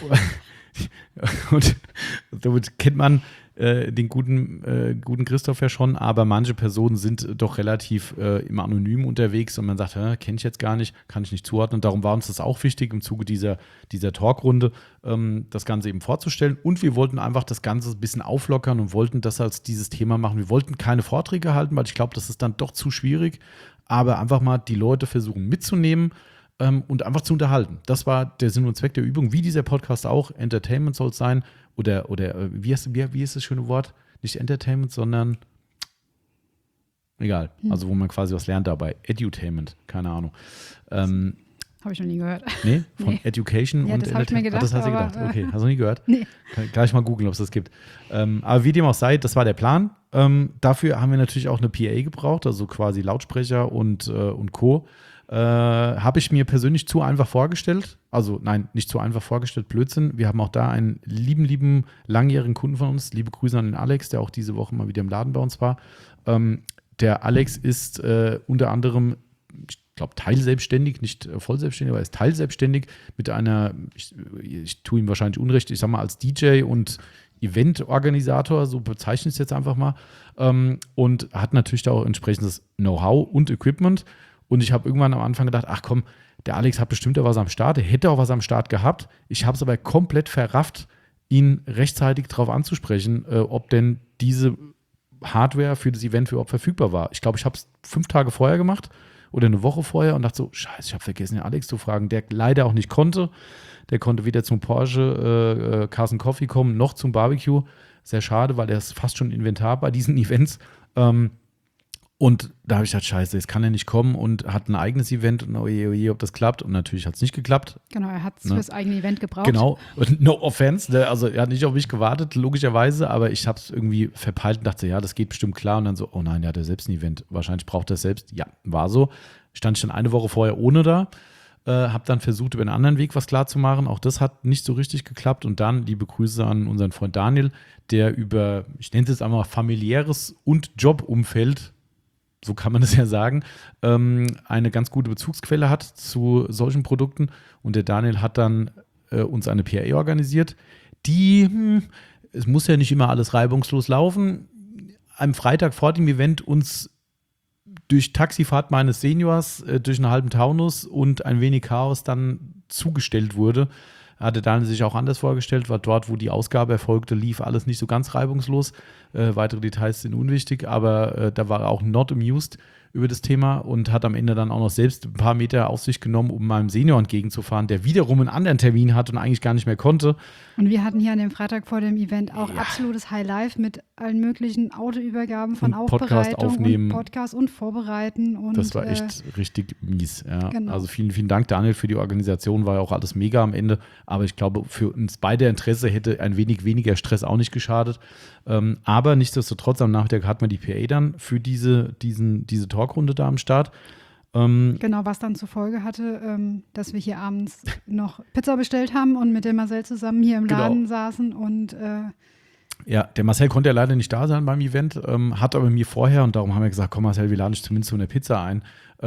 damit kennt man den guten Christoph ja schon, aber manche Personen sind doch relativ im Anonym unterwegs und man sagt, kenne ich jetzt gar nicht, kann ich nicht zuordnen. Darum war uns das auch wichtig, im Zuge dieser Talkrunde das Ganze eben vorzustellen. Und wir wollten einfach das Ganze ein bisschen auflockern und wollten das als dieses Thema machen. Wir wollten keine Vorträge halten, weil ich glaube, das ist dann doch zu schwierig, aber einfach mal die Leute versuchen mitzunehmen und einfach zu unterhalten. Das war der Sinn und Zweck der Übung, wie dieser Podcast auch. Entertainment soll es sein. Oder wie ist das schöne Wort? Nicht Entertainment, sondern egal. Also wo man quasi was lernt dabei. Edutainment, keine Ahnung. Habe ich noch nie gehört. Nee? Von Education ja, und das habe ich mir gedacht. Das hast du gedacht. Okay, hast du nie gehört? Nee. Kann gleich mal googeln, ob es das gibt. Aber wie dem auch sei, das war der Plan. Dafür haben wir natürlich auch eine PA gebraucht, also quasi Lautsprecher und Co. Habe ich mir persönlich zu einfach vorgestellt. Also nein, nicht zu einfach vorgestellt, Blödsinn. Wir haben auch da einen lieben, langjährigen Kunden von uns. Liebe Grüße an den Alex, der auch diese Woche mal wieder im Laden bei uns war. Der Alex ist unter anderem, ich glaube, teilselbstständig, nicht vollselbstständig, aber er ist teilselbstständig mit einer, ich tue ihm wahrscheinlich Unrecht, ich sag mal als DJ und Eventorganisator, so bezeichne ich es jetzt einfach mal. Und hat natürlich da auch entsprechendes Know-how und Equipment. Und ich habe irgendwann am Anfang gedacht, ach komm, der Alex hat bestimmt ja was am Start, der hätte auch was am Start gehabt. Ich habe es aber komplett verrafft, ihn rechtzeitig darauf anzusprechen, ob denn diese Hardware für das Event überhaupt verfügbar war. Ich glaube, ich habe es 5 Tage vorher gemacht oder eine Woche vorher und dachte so, scheiße, ich habe vergessen, den Alex zu fragen, der leider auch nicht konnte. Der konnte weder zum Porsche Carson Coffee kommen, noch zum Barbecue. Sehr schade, weil er ist fast schon Inventar bei diesen Events. Und da habe ich gedacht, scheiße, jetzt kann er nicht kommen und hat ein eigenes Event und oje, ob das klappt. Und natürlich hat es nicht geklappt. Genau, er hat es fürs eigene Event gebraucht. Genau, und no offense, also er hat nicht auf mich gewartet, logischerweise, aber ich habe es irgendwie verpeilt und dachte, ja, das geht bestimmt klar. Und dann so, oh nein, der hat ja selbst ein Event, wahrscheinlich braucht er es selbst. Ja, war so. Stand ich dann eine Woche vorher ohne da, habe dann versucht, über einen anderen Weg was klar zu machen. Auch das hat nicht so richtig geklappt. Und dann liebe Grüße an unseren Freund Daniel, der über, ich nenne es jetzt einmal familiäres und Jobumfeld, so kann man es ja sagen, eine ganz gute Bezugsquelle hat zu solchen Produkten. Und der Daniel hat dann uns eine PA organisiert, die, es muss ja nicht immer alles reibungslos laufen, am Freitag vor dem Event uns durch Taxifahrt meines Seniors, durch einen halben Taunus und ein wenig Chaos dann zugestellt wurde. Hatte Daniel sich auch anders vorgestellt, war dort, wo die Ausgabe erfolgte, lief alles nicht so ganz reibungslos. Weitere Details sind unwichtig, aber da war er auch not amused über das Thema und hat am Ende dann auch noch selbst ein paar Meter auf sich genommen, um meinem Senior entgegenzufahren, der wiederum einen anderen Termin hat und eigentlich gar nicht mehr konnte. Und wir hatten hier an dem Freitag vor dem Event auch absolutes Highlife mit allen möglichen Autoübergaben von und Podcast Aufbereitung aufnehmen. und Podcast und Vorbereiten. Und, das war echt richtig mies. Ja. Genau. Also vielen, vielen Dank, Daniel, für die Organisation. War ja auch alles mega am Ende. Aber ich glaube, für uns beide Interesse hätte ein wenig weniger Stress auch nicht geschadet. Aber nichtsdestotrotz, am Nachmittag hat man die PA dann für diese Talkrunde da am Start. Genau, was dann zur Folge hatte, dass wir hier abends noch Pizza bestellt haben und mit dem Marcel zusammen hier im Laden saßen und ja, der Marcel konnte ja leider nicht da sein beim Event, hat aber mir vorher, und darum haben wir gesagt, komm Marcel, wir laden dich zumindest zu einer Pizza ein,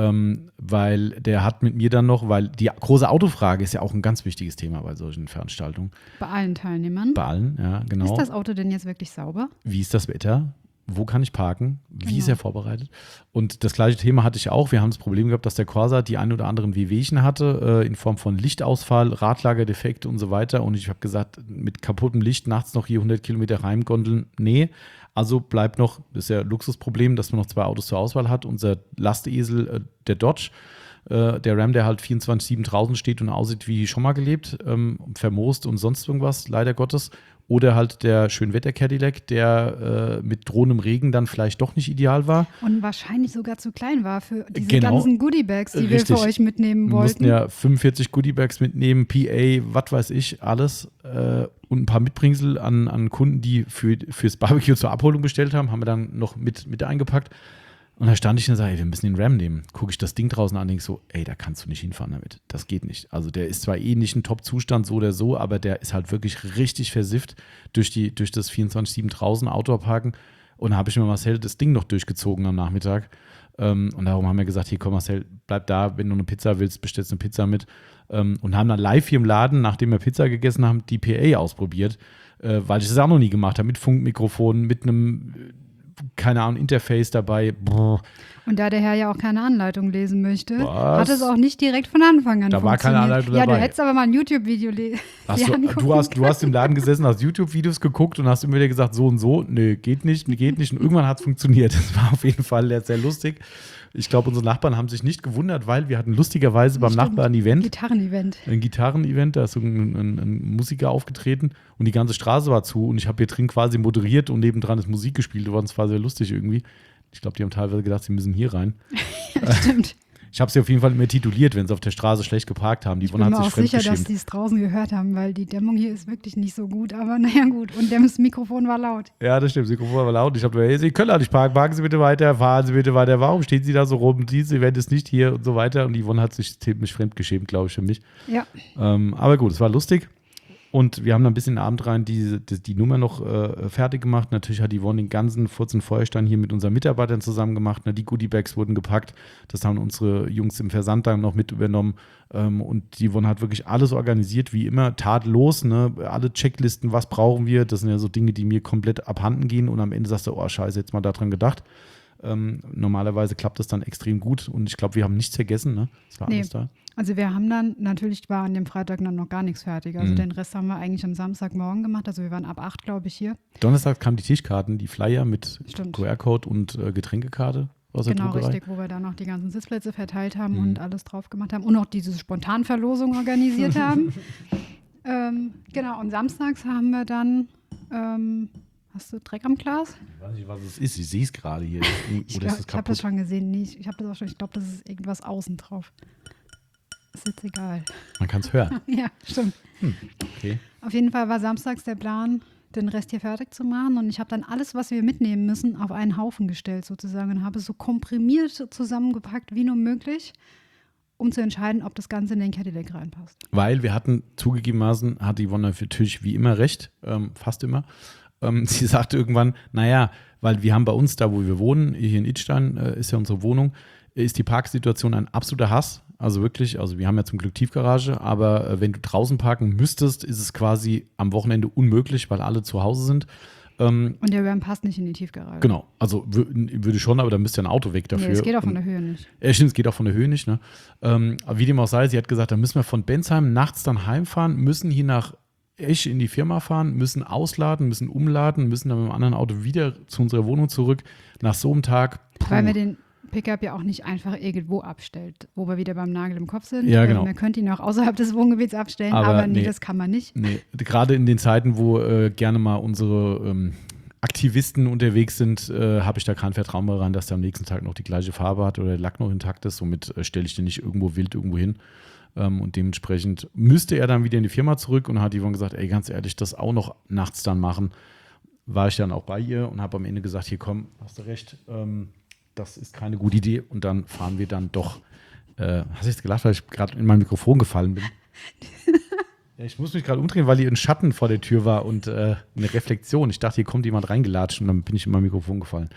weil der hat mit mir dann noch, weil die große Autofrage ist ja auch ein ganz wichtiges Thema bei solchen Veranstaltungen. bei allen Teilnehmern. Bei allen, ja, genau. Ist das Auto denn jetzt wirklich sauber? Wie ist das Wetter? Wo kann ich parken? Wie ist er vorbereitet? Und das gleiche Thema hatte ich auch. Wir haben das Problem gehabt, dass der Corsa die ein oder anderen Wehwehchen hatte, in Form von Lichtausfall, Radlagerdefekte und so weiter. Und ich habe gesagt, mit kaputtem Licht nachts noch hier 100 Kilometer Heimgondeln, nee. Also bleibt noch, das ist ja ein Luxusproblem, dass man noch 2 Autos zur Auswahl hat. Unser Lastesel, der Dodge, der Ram, der halt 24/7 draußen steht und aussieht wie schon mal gelebt, vermoost und sonst irgendwas, leider Gottes. Oder halt der Schönwetter-Cadillac, der mit drohendem Regen dann vielleicht doch nicht ideal war. Und wahrscheinlich sogar zu klein war für diese Genau. ganzen Goodiebags, die Richtig. wir für euch mitnehmen Wir mussten wollten. ja 45 Goodiebags mitnehmen, PA, was weiß ich, alles. Und ein paar Mitbringsel an Kunden, die fürs Barbecue zur Abholung bestellt haben, haben wir dann noch mit eingepackt. Und da stand ich und sage, ey, wir müssen den Ram nehmen. Gucke ich das Ding draußen an und denke so, ey, da kannst du nicht hinfahren damit. Das geht nicht. Also der ist zwar nicht ein Top-Zustand, so oder so, aber der ist halt wirklich richtig versifft durch das 24/7 draußen Outdoor-Parken. Und da habe ich mir Marcel das Ding noch durchgezogen am Nachmittag. Und darum haben wir gesagt, hier komm Marcel, bleib da, wenn du eine Pizza willst, bestellst eine Pizza mit. Und haben dann live hier im Laden, nachdem wir Pizza gegessen haben, die PA ausprobiert, weil ich das auch noch nie gemacht habe, mit Funkmikrofon, mit einem keine Ahnung, Interface dabei. Brr. Und da der Herr ja auch keine Anleitung lesen möchte, Was? hat es auch nicht direkt von Anfang an Da war keine funktioniert. Anleitung Ja, dabei. du hättest aber mal ein YouTube-Video lesen. Du hast im Laden gesessen, hast YouTube-Videos geguckt und hast immer wieder gesagt, so und so, nee, geht nicht. Und irgendwann hat es funktioniert. Das war auf jeden Fall sehr lustig. Ich glaube, unsere Nachbarn haben sich nicht gewundert, weil wir hatten lustigerweise beim Nachbarn ein Event. Ein Gitarrenevent, da ist so ein Musiker aufgetreten und die ganze Straße war zu und ich habe hier drin quasi moderiert und nebendran ist Musik gespielt worden. Das war sehr lustig irgendwie. Ich glaube, die haben teilweise gedacht, sie müssen hier rein. Ja, stimmt. Ich habe sie auf jeden Fall immer tituliert, wenn sie auf der Straße schlecht geparkt haben. Die Ich bin mir auch sicher, dass die es draußen gehört haben, weil die Dämmung hier ist wirklich nicht so gut. Aber naja, gut. Und das Mikrofon war laut. Ja, das stimmt. Das Mikrofon war laut. Ich habe gesagt, hey, Sie können da nicht parken. Parken Sie bitte weiter. Fahren Sie bitte weiter. Warum stehen Sie da so rum? Dieses Event ist nicht hier und so weiter. Und Yvonne hat sich ziemlich fremdgeschämt, glaube ich, für mich. Ja. Aber gut, es war lustig. Und wir haben dann ein bisschen Abend rein die Nummer noch fertig gemacht. Natürlich hat Yvonne den ganzen Furzen Feuerstein hier mit unseren Mitarbeitern zusammen gemacht. Die Goodiebags wurden gepackt. Das haben unsere Jungs im Versand dann noch mit übernommen. Und Yvonne hat wirklich alles organisiert, wie immer, tadellos. Ne? Alle Checklisten, was brauchen wir? Das sind ja so Dinge, die mir komplett abhanden gehen. Und am Ende sagst du, oh scheiße, jetzt mal daran gedacht. Normalerweise klappt das dann extrem gut und ich glaube, wir haben nichts vergessen, ne? Das war alles da. Also wir haben dann, natürlich war an dem Freitag dann noch gar nichts fertig. Also den Rest haben wir eigentlich am Samstagmorgen gemacht. Also wir waren ab 8, glaube ich, hier. Donnerstag kamen die Tischkarten, die Flyer mit Stimmt. QR-Code und Getränkekarte aus der Genau, Druckerei. richtig, wo wir dann noch die ganzen Sitzplätze verteilt haben und alles drauf gemacht haben und auch diese Spontanverlosung organisiert haben. Genau, und samstags haben wir dann, hast du Dreck am Glas? Ich weiß nicht, was es ist. Ich sehe es gerade hier. Ich habe das schon gesehen. Nee, ich habe das auch schon. Ich glaube, das ist irgendwas außen drauf. Ist jetzt egal. Man kann es hören. Ja, stimmt. Okay. Auf jeden Fall war samstags der Plan, den Rest hier fertig zu machen. Und ich habe dann alles, was wir mitnehmen müssen, auf einen Haufen gestellt sozusagen und habe es so komprimiert zusammengepackt wie nur möglich, um zu entscheiden, ob das Ganze in den Cadillac reinpasst. Weil wir hatten, zugegebenermaßen, hat Yvonne natürlich wie immer recht, fast immer. Sie sagte irgendwann, naja, weil wir haben bei uns, da wo wir wohnen, hier in Idstein ist ja unsere Wohnung, ist die Parksituation ein absoluter Hass. Also wirklich, also wir haben ja zum Glück Tiefgarage, aber wenn du draußen parken müsstest, ist es quasi am Wochenende unmöglich, weil alle zu Hause sind. Und der Ram passt nicht in die Tiefgarage. Genau, also würde schon, aber da müsste ja ein Auto weg dafür. Nee, es geht auch von der Höhe nicht. Stimmt, es geht auch von der Höhe nicht. Ne? Aber wie dem auch sei, sie hat gesagt, da müssen wir von Bensheim nachts dann heimfahren, müssen hier nach Esch in die Firma fahren, müssen ausladen, müssen umladen, müssen dann mit einem anderen Auto wieder zu unserer Wohnung zurück. Nach so einem Tag. Weil wir den Pickup ja auch nicht einfach irgendwo abstellt, wo wir wieder beim Nagel im Kopf sind. Ja, genau. Man könnte ihn auch außerhalb des Wohngebiets abstellen, aber nee, das kann man nicht. Nee, gerade in den Zeiten, wo gerne mal unsere Aktivisten unterwegs sind, habe ich da kein Vertrauen mehr rein, dass der am nächsten Tag noch die gleiche Farbe hat oder der Lack noch intakt ist. Somit stelle ich den nicht irgendwo wild irgendwo hin. Und dementsprechend müsste er dann wieder in die Firma zurück und hat Yvonne gesagt, ey, ganz ehrlich, das auch noch nachts dann machen. War ich dann auch bei ihr und habe am Ende gesagt, hier komm, hast du recht, das ist keine gute Idee. Und dann fahren wir dann doch. Hast du jetzt gelacht, weil ich gerade in mein Mikrofon gefallen bin? Ja, ich muss mich gerade umdrehen, weil hier ein Schatten vor der Tür war und eine Reflexion. Ich dachte, hier kommt jemand reingelatscht und dann bin ich in mein Mikrofon gefallen.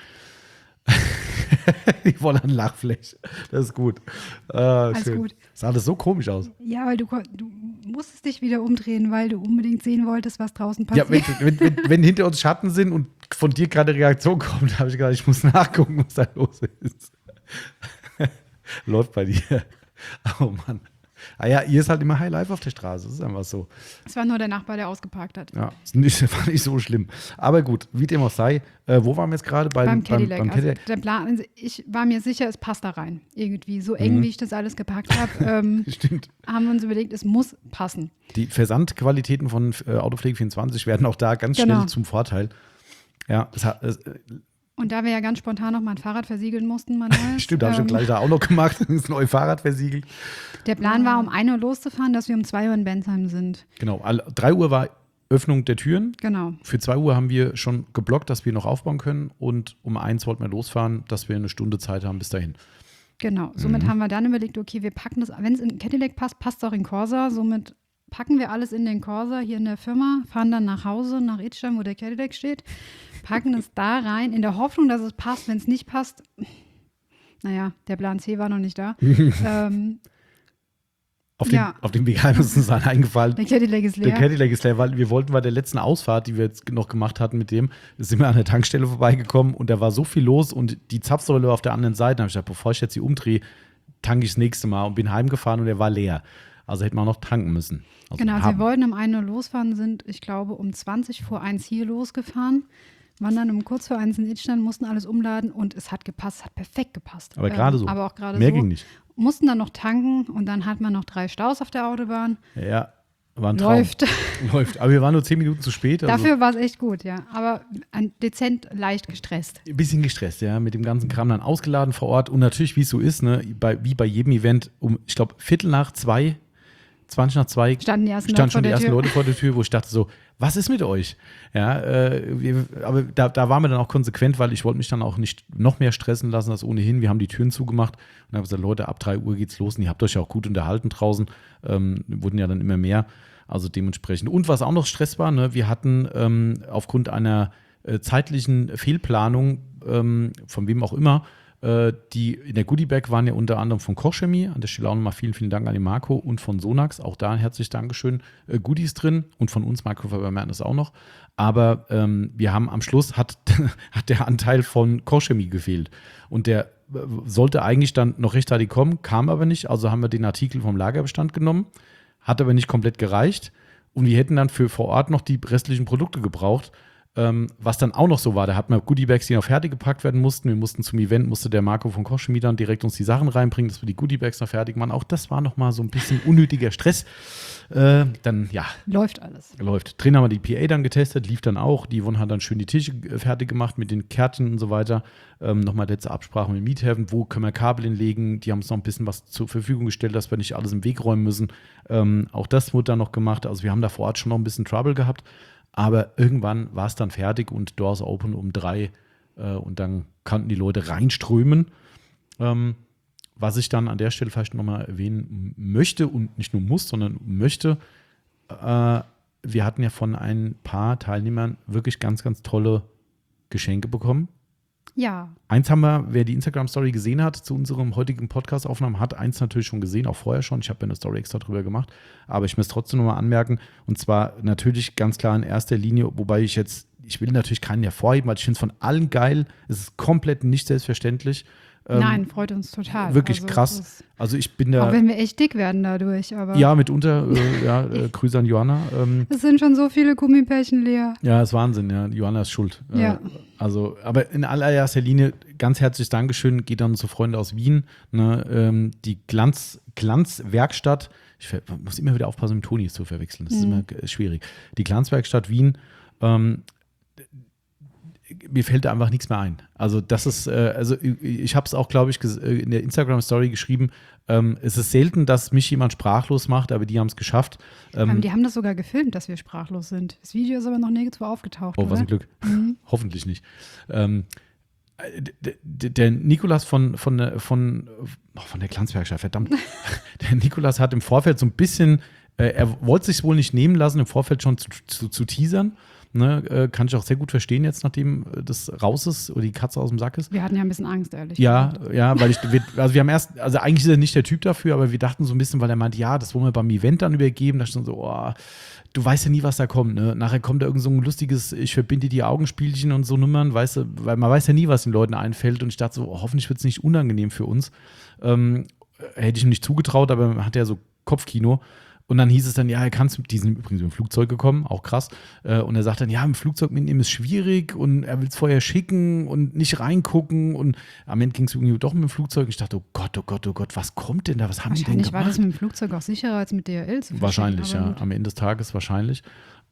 Ich wollte ein Lachfläche. Das ist gut. Alles schön. gut. Sah alles so komisch aus. Ja, weil du musstest dich wieder umdrehen, weil du unbedingt sehen wolltest, was draußen passiert. Ja, wenn hinter uns Schatten sind und von dir gerade eine Reaktion kommt, habe ich gedacht, ich muss nachgucken, was da los ist. Läuft bei dir. Oh Mann. Ah ja, hier ist halt immer High Life auf der Straße. Das ist einfach so. Es war nur der Nachbar, der ausgeparkt hat. Ja, war nicht so schlimm. Aber gut, wie dem auch sei. Wo waren wir jetzt gerade? Beim Cadillac. Also der Plan, also ich war mir sicher, es passt da rein. Irgendwie. So eng, wie ich das alles gepackt habe, Stimmt. haben wir uns überlegt, es muss passen. Die Versandqualitäten von Autopflege24 werden auch da ganz schnell zum Vorteil. Ja, und da wir ja ganz spontan noch mal ein Fahrrad versiegeln mussten, Manuel. Stimmt, da habe ich gleich da auch noch gemacht, das neue Fahrrad versiegelt. Der Plan war, um 1 Uhr loszufahren, dass wir um 2 Uhr in Bensheim sind. Genau, 3 Uhr war Öffnung der Türen. Genau. Für 2 Uhr haben wir schon geblockt, dass wir noch aufbauen können und um 1 wollten wir losfahren, dass wir eine Stunde Zeit haben bis dahin. Genau, somit haben wir dann überlegt, okay, wir packen das, wenn es in Cadillac passt, passt es auch in Corsa, somit packen wir alles in den Corsa hier in der Firma, fahren dann nach Hause, nach Idstein, wo der Cadillac steht, packen es da rein, in der Hoffnung, dass es passt. Wenn es nicht passt, naja, der Plan C war noch nicht da. Auf dem Weg heim ist uns dann eingefallen. Der Cadillac ist leer. Der Cadillac ist leer, weil wir wollten bei der letzten Ausfahrt, die wir jetzt noch gemacht hatten mit dem, sind wir an der Tankstelle vorbeigekommen und da war so viel los und die Zapfsäule war auf der anderen Seite. Da habe ich gedacht, bevor ich jetzt hier umdrehe, tanke ich das nächste Mal und bin heimgefahren und der war leer. Also hätten wir auch noch tanken müssen. Also genau, wir wollten um 1 Uhr losfahren, sind, ich glaube, um 20 vor 1 hier losgefahren, waren dann um kurz vor 1 in Idstein, mussten alles umladen und es hat gepasst, hat perfekt gepasst. Aber gerade so. Aber auch gerade Mehr so. ging nicht. Mussten dann noch tanken und dann hat man noch 3 Staus auf der Autobahn. Ja, war ein Traum. Läuft. Aber wir waren nur 10 Minuten zu spät. Also Dafür war es echt gut, ja. Aber dezent leicht gestresst. ein bisschen gestresst, ja, mit dem ganzen Kram dann ausgeladen vor Ort. Und natürlich, wie es so ist, ne, wie bei jedem Event, ich glaube, 1:15, 20 nach 2 standen die ersten Leute vor der Tür, wo ich dachte so, was ist mit euch? Ja, aber da waren wir dann auch konsequent, weil ich wollte mich dann auch nicht noch mehr stressen lassen als ohnehin. Wir haben die Türen zugemacht und haben gesagt, Leute, ab 3 Uhr geht's los und ihr habt euch ja auch gut unterhalten draußen. Wurden ja dann immer mehr, also dementsprechend. Und was auch noch Stress war, ne, wir hatten aufgrund einer zeitlichen Fehlplanung, von wem auch immer, In der Goodie-Bag waren ja unter anderem von Kochchemie, an der Stelle auch nochmal vielen, vielen Dank an den Marco, und von Sonax, auch da ein herzliches Dankeschön, Goodies drin, und von uns, Microfiber Madness, auch noch. Aber wir haben am Schluss, hat der Anteil von Kochchemie gefehlt. Und der sollte eigentlich dann noch rechtzeitig kommen, kam aber nicht. Also haben wir den Artikel vom Lagerbestand genommen, hat aber nicht komplett gereicht. Und wir hätten dann für vor Ort noch die restlichen Produkte gebraucht. Was dann auch noch so war, da hatten wir Goodiebags, die noch fertig gepackt werden mussten. Wir mussten zum Event, musste der Marco von Kochchemie dann direkt uns die Sachen reinbringen, dass wir die Goodiebags noch fertig machen. Auch das war noch mal so ein bisschen unnötiger Stress. Dann, ja. Läuft alles. Läuft. Drin haben wir die PA dann getestet, lief dann auch. Die Yvonne hat dann schön die Tische fertig gemacht mit den Kärtchen und so weiter. Nochmal letzte Absprache mit Meathaven, wo können wir Kabel hinlegen. Die haben uns noch ein bisschen was zur Verfügung gestellt, dass wir nicht alles im Weg räumen müssen. Auch das wurde dann noch gemacht. Also wir haben da vor Ort schon noch ein bisschen Trouble gehabt. Aber irgendwann war es dann fertig und Doors Open um 3 und dann konnten die Leute reinströmen. Was ich dann an der Stelle vielleicht nochmal erwähnen möchte und nicht nur muss, sondern möchte, wir hatten ja von ein paar Teilnehmern wirklich ganz, ganz tolle Geschenke bekommen. Ja. Eins haben wir, wer die Instagram-Story gesehen hat zu unserem heutigen Podcast-Aufnahmen, hat eins natürlich schon gesehen, auch vorher schon. Ich habe ja eine Story extra drüber gemacht. Aber ich muss trotzdem nochmal anmerken, und zwar natürlich ganz klar in erster Linie, wobei ich will natürlich keinen hervorheben, weil ich finde es von allen geil. Es ist komplett nicht selbstverständlich. Nein, freut uns total. Wirklich also, krass. Also ich bin da. Auch wenn wir echt dick werden dadurch. Aber ja, mitunter. Grüße an Johanna. Es sind schon so viele Gummibärchen leer. Ja, ist Wahnsinn. Ja. Johanna ist schuld. Ja. Aber in allererster Linie ganz herzliches Dankeschön geht an unsere Freunde aus Wien. Ne, die Glanzwerkstatt. Ich muss immer wieder aufpassen, mit Toni zu verwechseln. Das ist immer schwierig. Die Glanzwerkstatt Wien. Mir fällt da einfach nichts mehr ein. Also das ist, ich habe es auch, glaube ich, in der Instagram-Story geschrieben, es ist selten, dass mich jemand sprachlos macht, aber die haben es geschafft. Die haben das sogar gefilmt, dass wir sprachlos sind. Das Video ist aber noch nirgendwo aufgetaucht, Oh, was ein Glück. Hoffentlich nicht. Der Nikolas von der Glanzwerkstatt, verdammt. Der Nikolas hat im Vorfeld so ein bisschen, er wollte sich wohl nicht nehmen lassen, im Vorfeld schon zu teasern. Ne, kann ich auch sehr gut verstehen jetzt, nachdem das raus ist oder die Katze aus dem Sack ist. Wir hatten ja ein bisschen Angst, ehrlich gesagt. Ja, weil wir haben erst, also eigentlich ist er nicht der Typ dafür, aber wir dachten so ein bisschen, weil er meint, ja, das wollen wir beim Event dann übergeben. Da stand so, oh, du weißt ja nie, was da kommt. Ne? Nachher kommt da irgend so ein lustiges, ich verbinde die Augenspielchen und so Nummern, weißt du, weil man weiß ja nie, was den Leuten einfällt. Und ich dachte so, oh, hoffentlich wird es nicht unangenehm für uns. Hätte ich ihm nicht zugetraut, aber man hat ja so Kopfkino. Und dann hieß es dann, ja, die sind übrigens mit dem Flugzeug gekommen, auch krass. Und er sagt dann, ja, im Flugzeug mitnehmen ist schwierig und er will es vorher schicken und nicht reingucken. Und am Ende ging es irgendwie doch mit dem Flugzeug. Ich dachte, oh Gott, was kommt denn da? Was haben die denn gemacht? Wahrscheinlich war das mit dem Flugzeug auch sicherer als mit DHL zu wahrscheinlich, ja. Am Ende des Tages wahrscheinlich.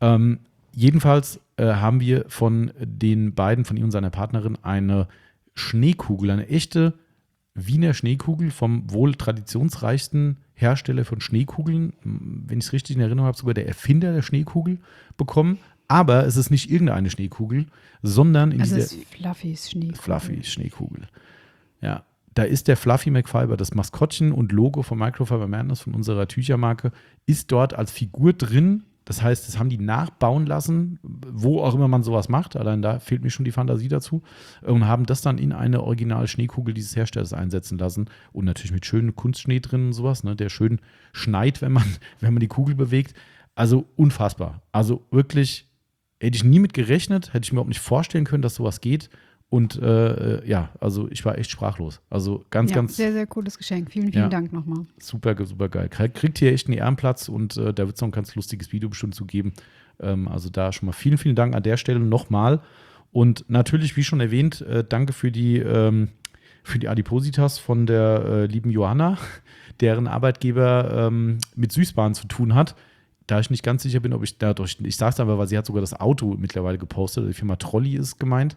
Jedenfalls haben wir von den beiden, von ihm und seiner Partnerin, eine Schneekugel, eine echte Wiener Schneekugel vom wohl traditionsreichsten Hersteller von Schneekugeln, wenn ich es richtig in Erinnerung habe, sogar der Erfinder der Schneekugel bekommen. Aber es ist nicht irgendeine Schneekugel, sondern in dieser Fluffys Schneekugel. Fluffy Schneekugel. Ja, da ist der Fluffy McFiber, das Maskottchen und Logo von Microfiber Madness, von unserer Tüchermarke, ist dort als Figur drin. Das heißt, das haben die nachbauen lassen, wo auch immer man sowas macht. Allein da fehlt mir schon die Fantasie dazu. Und haben das dann in eine Original-Schneekugel dieses Herstellers einsetzen lassen. Und natürlich mit schönem Kunstschnee drin und sowas, ne, der schön schneit, wenn man die Kugel bewegt. Also unfassbar. Also wirklich, hätte ich nie mit gerechnet, hätte ich mir überhaupt nicht vorstellen können, dass sowas geht. Und also ich war echt sprachlos. Also ganz sehr, sehr cooles Geschenk. Vielen Dank nochmal. Super, super geil. Kriegt hier echt einen Ehrenplatz und da wird es noch ein ganz lustiges Video bestimmt zu geben. Also da schon mal vielen, vielen Dank an der Stelle nochmal. Und natürlich, wie schon erwähnt, danke für die Adipositas von der lieben Johanna, deren Arbeitgeber mit Süßbahn zu tun hat. Da ich nicht ganz sicher bin, ob ich sage es aber, weil sie hat sogar das Auto mittlerweile gepostet. Die Firma Trolley ist gemeint.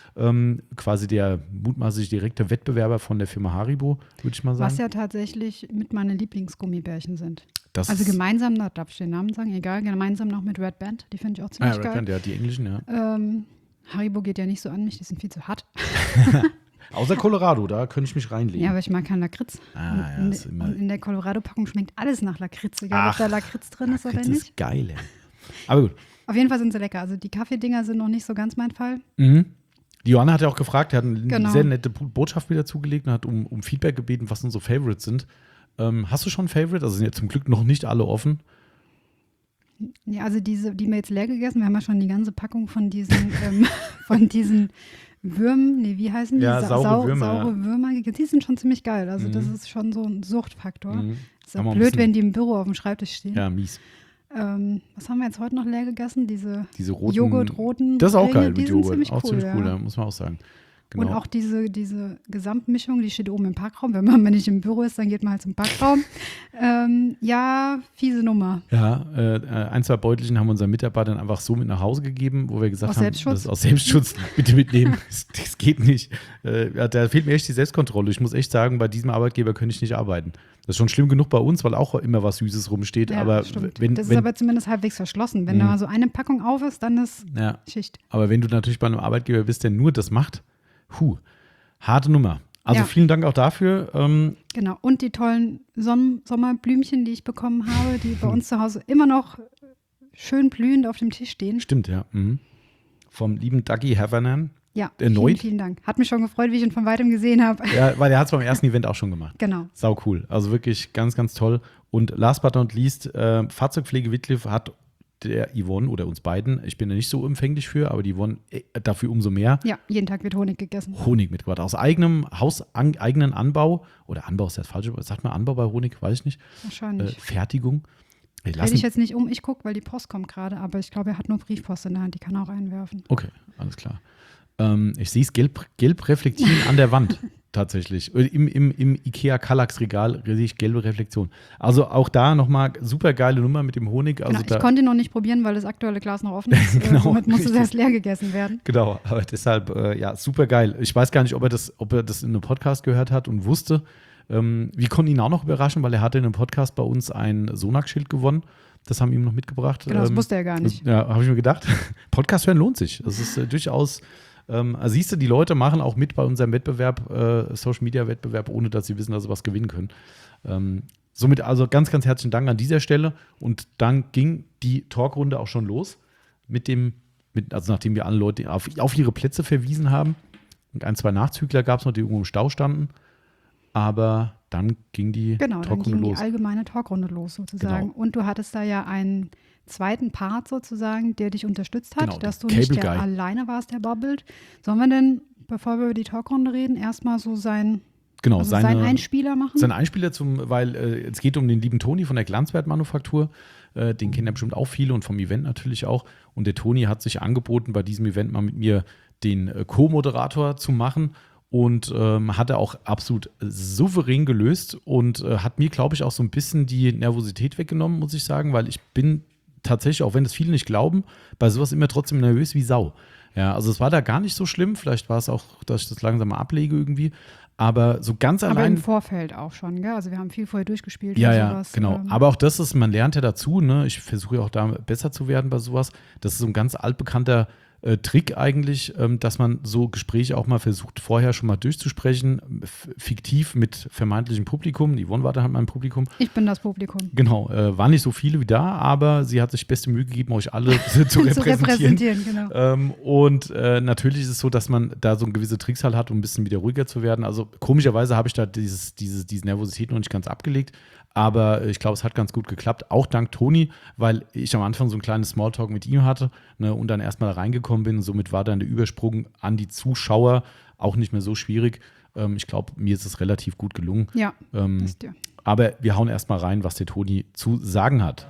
Quasi der mutmaßlich direkte Wettbewerber von der Firma Haribo, würde ich mal sagen. Was ja tatsächlich mit meinen Lieblingsgummibärchen sind. Also gemeinsam, da darf ich den Namen sagen, egal, gemeinsam noch mit Red Band, die finde ich auch ziemlich geil. Red Band, ja, die englischen, ja. Haribo geht ja nicht so an mich, die sind viel zu hart. Außer Colorado, da könnte ich mich reinlegen. Ja, aber ich mag keinen Lakritz. Und in der Colorado-Packung schmeckt alles nach Lakritz, egal ob da Lakritz drin ist oder nicht. Das ist geil, ey. Aber gut. Auf jeden Fall sind sie lecker. Also die Kaffeedinger sind noch nicht so ganz mein Fall. Mhm. Die Johanna hat ja auch gefragt, er hat eine Genau. sehr nette Botschaft wieder zugelegt und hat um Feedback gebeten, was unsere Favorites sind. Hast du schon ein Favorite? Also sind ja zum Glück noch nicht alle offen. Ja, also die wir jetzt leer gegessen, wir haben ja schon die ganze Packung von diesen, von diesen Würmen, nee, wie heißen die? Ja, saure Würmer, Saure Würmer gegessen. Die sind schon ziemlich geil. Also das ist schon so ein Suchtfaktor. Ist ja Haben wir ein blöd, bisschen- wenn die im Büro auf dem Schreibtisch stehen. Ja, mies. Was haben wir jetzt heute noch leer gegessen? Diese Roten, Joghurt-roten Das ist auch Ringe, geil die mit sind Joghurt. ziemlich Auch cool, ziemlich cool, ja. ja, muss man auch sagen. Genau. Und auch diese Gesamtmischung, die steht oben im Packraum. Wenn man nicht im Büro ist, dann geht man halt zum Packraum. Ja, fiese Nummer. Ja, ein, zwei Beutelchen haben unseren Mitarbeitern einfach so mit nach Hause gegeben, wo wir gesagt Aus haben, Selbstschutz? das ist aus Selbstschutz, bitte mitnehmen, das geht nicht. Ja, da fehlt mir echt die Selbstkontrolle. Ich muss echt sagen, bei diesem Arbeitgeber könnte ich nicht arbeiten. Das ist schon schlimm genug bei uns, weil auch immer was Süßes rumsteht. Ja, aber stimmt. wenn, Das ist wenn, aber zumindest halbwegs verschlossen. Wenn da mal so eine Packung auf ist, dann ist ja, Schicht. aber wenn du natürlich bei einem Arbeitgeber bist, der nur das macht, harte Nummer. Also Ja. vielen Dank auch dafür. Genau. Und die tollen Sommerblümchen, die ich bekommen habe, die bei uns zu Hause immer noch schön blühend auf dem Tisch stehen. Stimmt, ja. Mhm. Vom lieben Dougie Havanan. Ja, Erneut? vielen Dank. Hat mich schon gefreut, wie ich ihn von weitem gesehen habe. Ja, weil er hat es beim ersten Event auch schon gemacht. Genau. Sau cool. Also wirklich ganz, ganz toll. Und last but not least, Fahrzeugpflege Wittliff hat der Yvonne oder uns beiden, ich bin da nicht so empfänglich für, aber die Yvonne dafür umso mehr, Ja, jeden Tag wird Honig gegessen. Honig mitgebracht. Aus eigenem eigenen Anbau. Oder Anbau ist das falsche, sagt man Anbau bei Honig? Weiß ich nicht. Wahrscheinlich. Fertigung. Hätte ich jetzt nicht Ich gucke, weil die Post kommt gerade, aber ich glaube, er hat nur Briefpost in der Hand, die kann er auch einwerfen. Okay, alles klar. Ich sehe es gelb reflektieren an der Wand, tatsächlich. Im IKEA Kallax-Regal sehe ich gelbe Reflexion. Also auch da nochmal super geile Nummer mit dem Honig. Also Genau, ich konnte ihn noch nicht probieren, weil das aktuelle Glas noch offen ist. Genau, Somit muss es richtig. erst leer gegessen werden. Genau, aber deshalb, ja, super geil. Ich weiß gar nicht, ob er das in einem Podcast gehört hat und wusste. Wir konnten ihn auch noch überraschen, weil er hatte in einem Podcast bei uns ein Sonax-Schild gewonnen. Das haben wir ihm noch mitgebracht. Genau, das wusste er gar nicht. Ja, habe ich mir gedacht. Podcast hören lohnt sich. Das ist durchaus, siehst du, die Leute machen auch mit bei unserem Wettbewerb, Social-Media-Wettbewerb, ohne dass sie wissen, dass sie was gewinnen können. Somit also ganz, ganz herzlichen Dank an dieser Stelle. Und dann ging die Talkrunde auch schon los also nachdem wir alle Leute auf ihre Plätze verwiesen haben. Und ein, zwei Nachzügler gab es noch, die irgendwo im Stau standen. Aber dann ging die Genau, dann Talkrunde ging die los. allgemeine Talkrunde los sozusagen. Genau. Und du hattest da ja einen zweiten Part sozusagen, der dich unterstützt hat, Genau, dass du der nicht Cable der Guy. alleine warst, der babbelt. Sollen wir denn, bevor wir über die Talkrunde reden, erstmal so seinen Einspieler machen? Sein Einspieler weil es geht um den lieben Toni von der Glanzwert-Manufaktur. Den kennen ja bestimmt auch viele und vom Event natürlich auch. Und der Toni hat sich angeboten, bei diesem Event mal mit mir den Co-Moderator zu machen. Und hat er auch absolut souverän gelöst und hat mir, glaube ich, auch so ein bisschen die Nervosität weggenommen, muss ich sagen, weil ich bin tatsächlich, auch wenn das viele nicht glauben, bei sowas immer trotzdem nervös wie Sau. Ja, also es war da gar nicht so schlimm. Vielleicht war es auch, dass ich das langsam mal ablege irgendwie. Aber so ganz Aber allein. im Vorfeld auch schon, gell? Also wir haben viel vorher durchgespielt. Ja, und ja, sowas. genau. Aber auch das ist, man lernt ja dazu, ne? Ich versuche ja auch da besser zu werden bei sowas. Das ist so ein ganz altbekannter Trick eigentlich, dass man so Gespräche auch mal versucht, vorher schon mal durchzusprechen, fiktiv mit vermeintlichem Publikum. Yvonne war da halt mein Publikum. Ich bin das Publikum. Genau, waren nicht so viele wie da, aber sie hat sich beste Mühe gegeben, euch alle zu repräsentieren. Genau. Und natürlich ist es so, dass man da so gewisse Tricks halt hat, um ein bisschen wieder ruhiger zu werden. Also komischerweise habe ich da diese Nervosität noch nicht ganz abgelegt. Aber ich glaube, es hat ganz gut geklappt, auch dank Toni, weil ich am Anfang so ein kleines Smalltalk mit ihm hatte, ne, und dann erstmal reingekommen bin. Und somit war dann der Übersprung an die Zuschauer auch nicht mehr so schwierig. Ich glaube, mir ist es relativ gut gelungen. Ja, ist dir. Aber wir hauen erstmal rein, was der Toni zu sagen hat.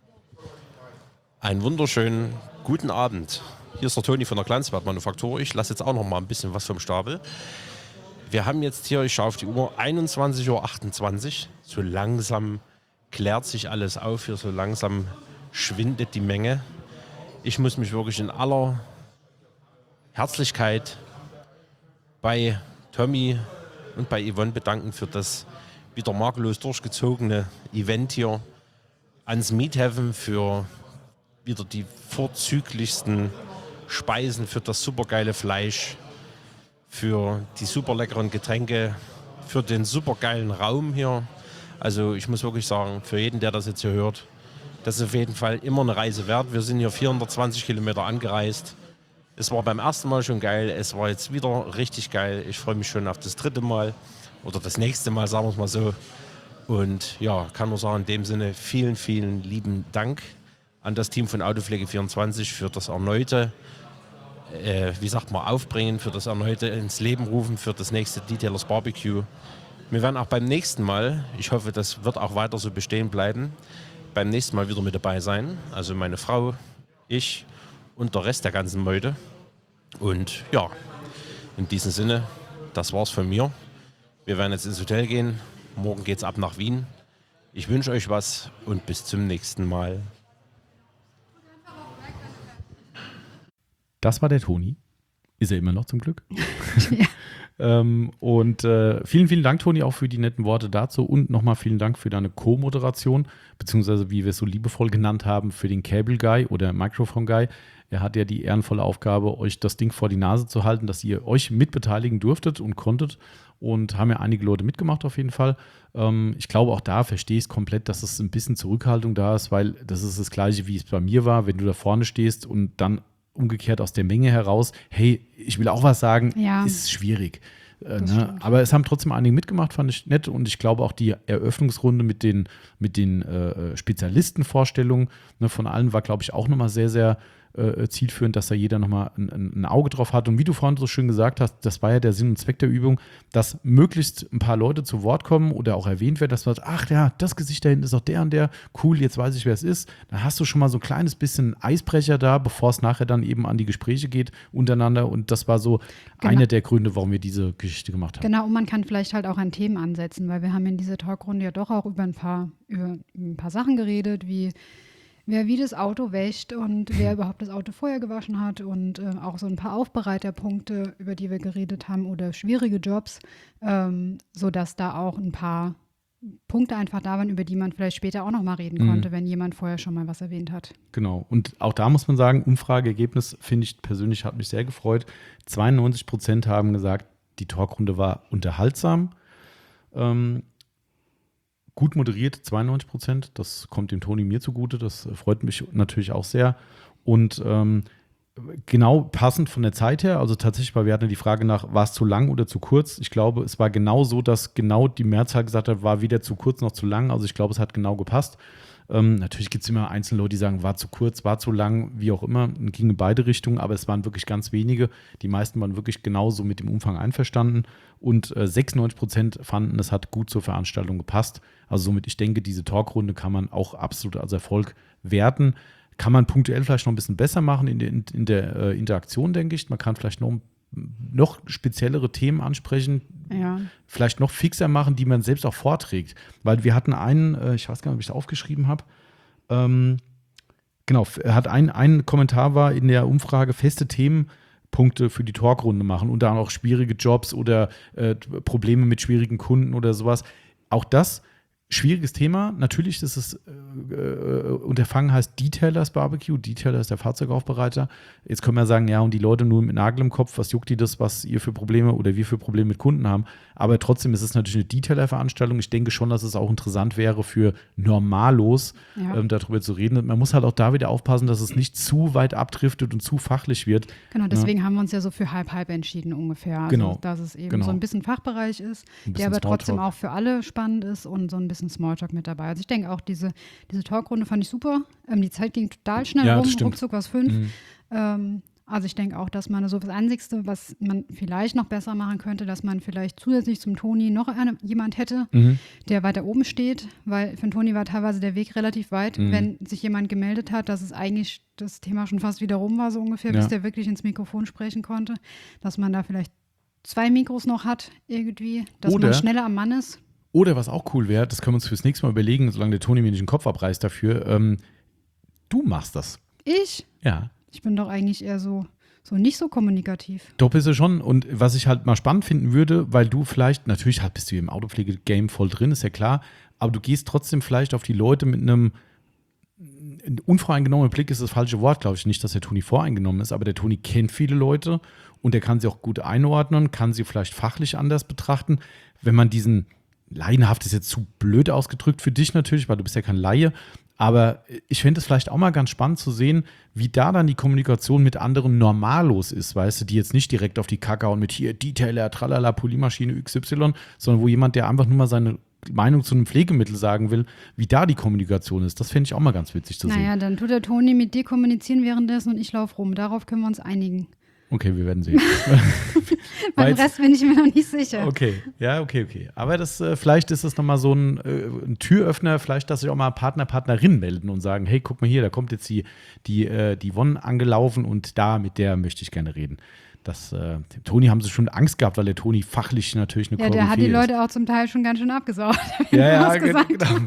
Einen wunderschönen guten Abend. Hier ist der Toni von der Glanzwert-Manufaktur. Ich lasse jetzt auch noch mal ein bisschen was vom Stapel. Wir haben jetzt hier, ich schaue auf die Uhr, 21:28 Uhr. So langsam klärt sich alles auf hier, so langsam schwindet die Menge. Ich muss mich wirklich in aller Herzlichkeit bei Tommy und bei Yvonne bedanken für das wieder makellos durchgezogene Event hier ans Meat Heaven, für wieder die vorzüglichsten Speisen, für das supergeile Fleisch, für die super leckeren Getränke, für den supergeilen Raum hier. Also ich muss wirklich sagen, für jeden, der das jetzt hier hört, das ist auf jeden Fall immer eine Reise wert. Wir sind hier 420 Kilometer angereist. Es war beim ersten Mal schon geil, es war jetzt wieder richtig geil. Ich freue mich schon auf das dritte Mal oder das nächste Mal, sagen wir es mal so. Und ja, kann nur sagen, in dem Sinne vielen, vielen lieben Dank an das Team von Autopflege24 für das erneute, Aufbringen, für das erneute ins Leben rufen, für das nächste Detailers Barbecue. Wir werden auch beim nächsten Mal, ich hoffe, das wird auch weiter so bestehen bleiben, beim nächsten Mal wieder mit dabei sein. Also meine Frau, ich und der Rest der ganzen Meute. Und ja, in diesem Sinne, das war's von mir. Wir werden jetzt ins Hotel gehen. Morgen geht's ab nach Wien. Ich wünsche euch was und bis zum nächsten Mal. Das war der Toni. Ist er immer noch zum Glück. Ja. Vielen, vielen Dank, Toni, auch für die netten Worte dazu und nochmal vielen Dank für deine Co-Moderation, beziehungsweise wie wir es so liebevoll genannt haben, für den Cable Guy oder Microphone Guy. Er hat ja die ehrenvolle Aufgabe, euch das Ding vor die Nase zu halten, dass ihr euch mitbeteiligen durftet und konntet, und haben ja einige Leute mitgemacht auf jeden Fall. Ich glaube, auch da verstehe ich es komplett, dass es ein bisschen Zurückhaltung da ist, weil das ist das Gleiche, wie es bei mir war, wenn du da vorne stehst und dann umgekehrt aus der Menge heraus, hey, ich will auch was sagen, Ja. ist schwierig. Stimmt. Aber es haben trotzdem einige mitgemacht, fand ich nett, und ich glaube auch die Eröffnungsrunde mit den Spezialistenvorstellungen, ne, von allen war, glaube ich, auch nochmal sehr, sehr zielführend, dass da jeder nochmal ein Auge drauf hat. Und wie du vorhin so schön gesagt hast, das war ja der Sinn und Zweck der Übung, dass möglichst ein paar Leute zu Wort kommen oder auch erwähnt werden, dass man sagt, ach ja, das Gesicht da hinten ist doch der und der, cool, jetzt weiß ich, wer es ist. Dann hast du schon mal so ein kleines bisschen Eisbrecher da, bevor es nachher dann eben an die Gespräche geht untereinander. Und das war so einer der Gründe, warum wir diese Geschichte gemacht haben. Genau, und man kann vielleicht halt auch an Themen ansetzen, weil wir haben in dieser Talkrunde ja doch auch über ein paar Sachen geredet, wie wer wie das Auto wäscht und wer überhaupt das Auto vorher gewaschen hat, und auch so ein paar Aufbereiterpunkte, über die wir geredet haben, oder schwierige Jobs, sodass da auch ein paar Punkte einfach da waren, über die man vielleicht später auch noch mal reden konnte, wenn jemand vorher schon mal was erwähnt hat. Genau. Und auch da muss man sagen, Umfrageergebnis, finde ich persönlich, hat mich sehr gefreut. 92% haben gesagt, die Talkrunde war unterhaltsam. Gut moderiert, 92%. Das kommt dem Toni mir zugute. Das freut mich natürlich auch sehr. Und genau passend von der Zeit her, also tatsächlich, weil wir hatten die Frage nach, war es zu lang oder zu kurz? Ich glaube, es war genau so, dass genau die Mehrzahl gesagt hat, war weder zu kurz noch zu lang. Also ich glaube, es hat genau gepasst. Natürlich gibt es immer einzelne Leute, die sagen, war zu kurz, war zu lang, wie auch immer, ging in beide Richtungen, aber es waren wirklich ganz wenige. Die meisten waren wirklich genauso mit dem Umfang einverstanden, und 96% fanden, es hat gut zur Veranstaltung gepasst. Also somit, ich denke, diese Talkrunde kann man auch absolut als Erfolg werten. Kann man punktuell vielleicht noch ein bisschen besser machen in der Interaktion, denke ich. Man kann vielleicht noch speziellere Themen ansprechen, Ja. vielleicht noch fixer machen, die man selbst auch vorträgt. Weil wir hatten einen, ich weiß gar nicht, ob ich es aufgeschrieben habe, genau, hat ein Kommentar war in der Umfrage, feste Themenpunkte für die Talkrunde machen und dann auch schwierige Jobs oder Probleme mit schwierigen Kunden oder sowas. Auch das schwieriges Thema. Natürlich ist es Unterfangen heißt Detailers Barbecue. Detailer ist der Fahrzeugaufbereiter. Jetzt können wir sagen, ja, und die Leute nur mit Nagel im Kopf, was juckt die das, was ihr für Probleme oder wir für Probleme mit Kunden haben. Aber trotzdem ist es natürlich eine Detailer-Veranstaltung. Ich denke schon, dass es auch interessant wäre für Normalos, darüber zu reden. Man muss halt auch da wieder aufpassen, dass es nicht zu weit abdriftet und zu fachlich wird. Genau, deswegen haben wir uns ja so für halb entschieden ungefähr. Also, Genau. dass es eben so ein bisschen Fachbereich ist, der aber trotzdem auch für alle spannend ist, und so ein bisschen Smalltalk mit dabei. Also ich denke auch, diese Talkrunde fand ich super. Die Zeit ging total schnell Ja, rum, das stimmt. ruckzuck was 5. Also ich denke auch, dass man so das Einzigste, was man vielleicht noch besser machen könnte, dass man vielleicht zusätzlich zum Toni noch jemand hätte, der weiter oben steht, weil für den Toni war teilweise der Weg relativ weit, wenn sich jemand gemeldet hat, dass es eigentlich das Thema schon fast wieder rum war, so ungefähr, bis der wirklich ins Mikrofon sprechen konnte, dass man da vielleicht 2 Mikros noch hat irgendwie, dass Oder- man schneller am Mann ist. Oder was auch cool wäre, das können wir uns fürs nächste Mal überlegen, solange der Toni mir nicht den Kopf abreißt dafür, du machst das. Ich? Ja. Ich bin doch eigentlich eher so nicht so kommunikativ. Doch bist du schon. Und was ich halt mal spannend finden würde, weil du vielleicht, natürlich bist du im Autopflege-Game voll drin, ist ja klar, aber du gehst trotzdem vielleicht auf die Leute mit einem unvoreingenommener Blick, ist das falsche Wort, glaube ich nicht, dass der Toni voreingenommen ist, aber der Toni kennt viele Leute und der kann sie auch gut einordnen, kann sie vielleicht fachlich anders betrachten. Wenn man diesen, laienhaft ist jetzt zu blöd ausgedrückt für dich natürlich, weil du bist ja kein Laie, Aber ich finde es vielleicht auch mal ganz spannend zu sehen, wie da dann die Kommunikation mit anderen Normalos ist, weißt du, die jetzt nicht direkt auf die Kacke hauen mit hier Detailer, tralala, Polymaschine XY, sondern wo jemand, der einfach nur mal seine Meinung zu einem Pflegemittel sagen will, wie da die Kommunikation ist. Das finde ich auch mal ganz witzig zu sehen. Naja, dann tut der Toni mit dir kommunizieren währenddessen und ich laufe rum. Darauf können wir uns einigen. Okay, wir werden sehen. Beim Rest bin ich mir noch nicht sicher. Okay, ja, okay. Aber das, vielleicht ist das nochmal so ein Türöffner, vielleicht, dass sich auch mal Partnerin melden und sagen, hey, guck mal hier, da kommt jetzt die Yvonne angelaufen und mit der möchte ich gerne reden. Dem Toni haben sie schon Angst gehabt, weil der Toni fachlich natürlich eine Ja, der hat die Leute auch zum Teil schon ganz schön abgesaugt. Ja, genau.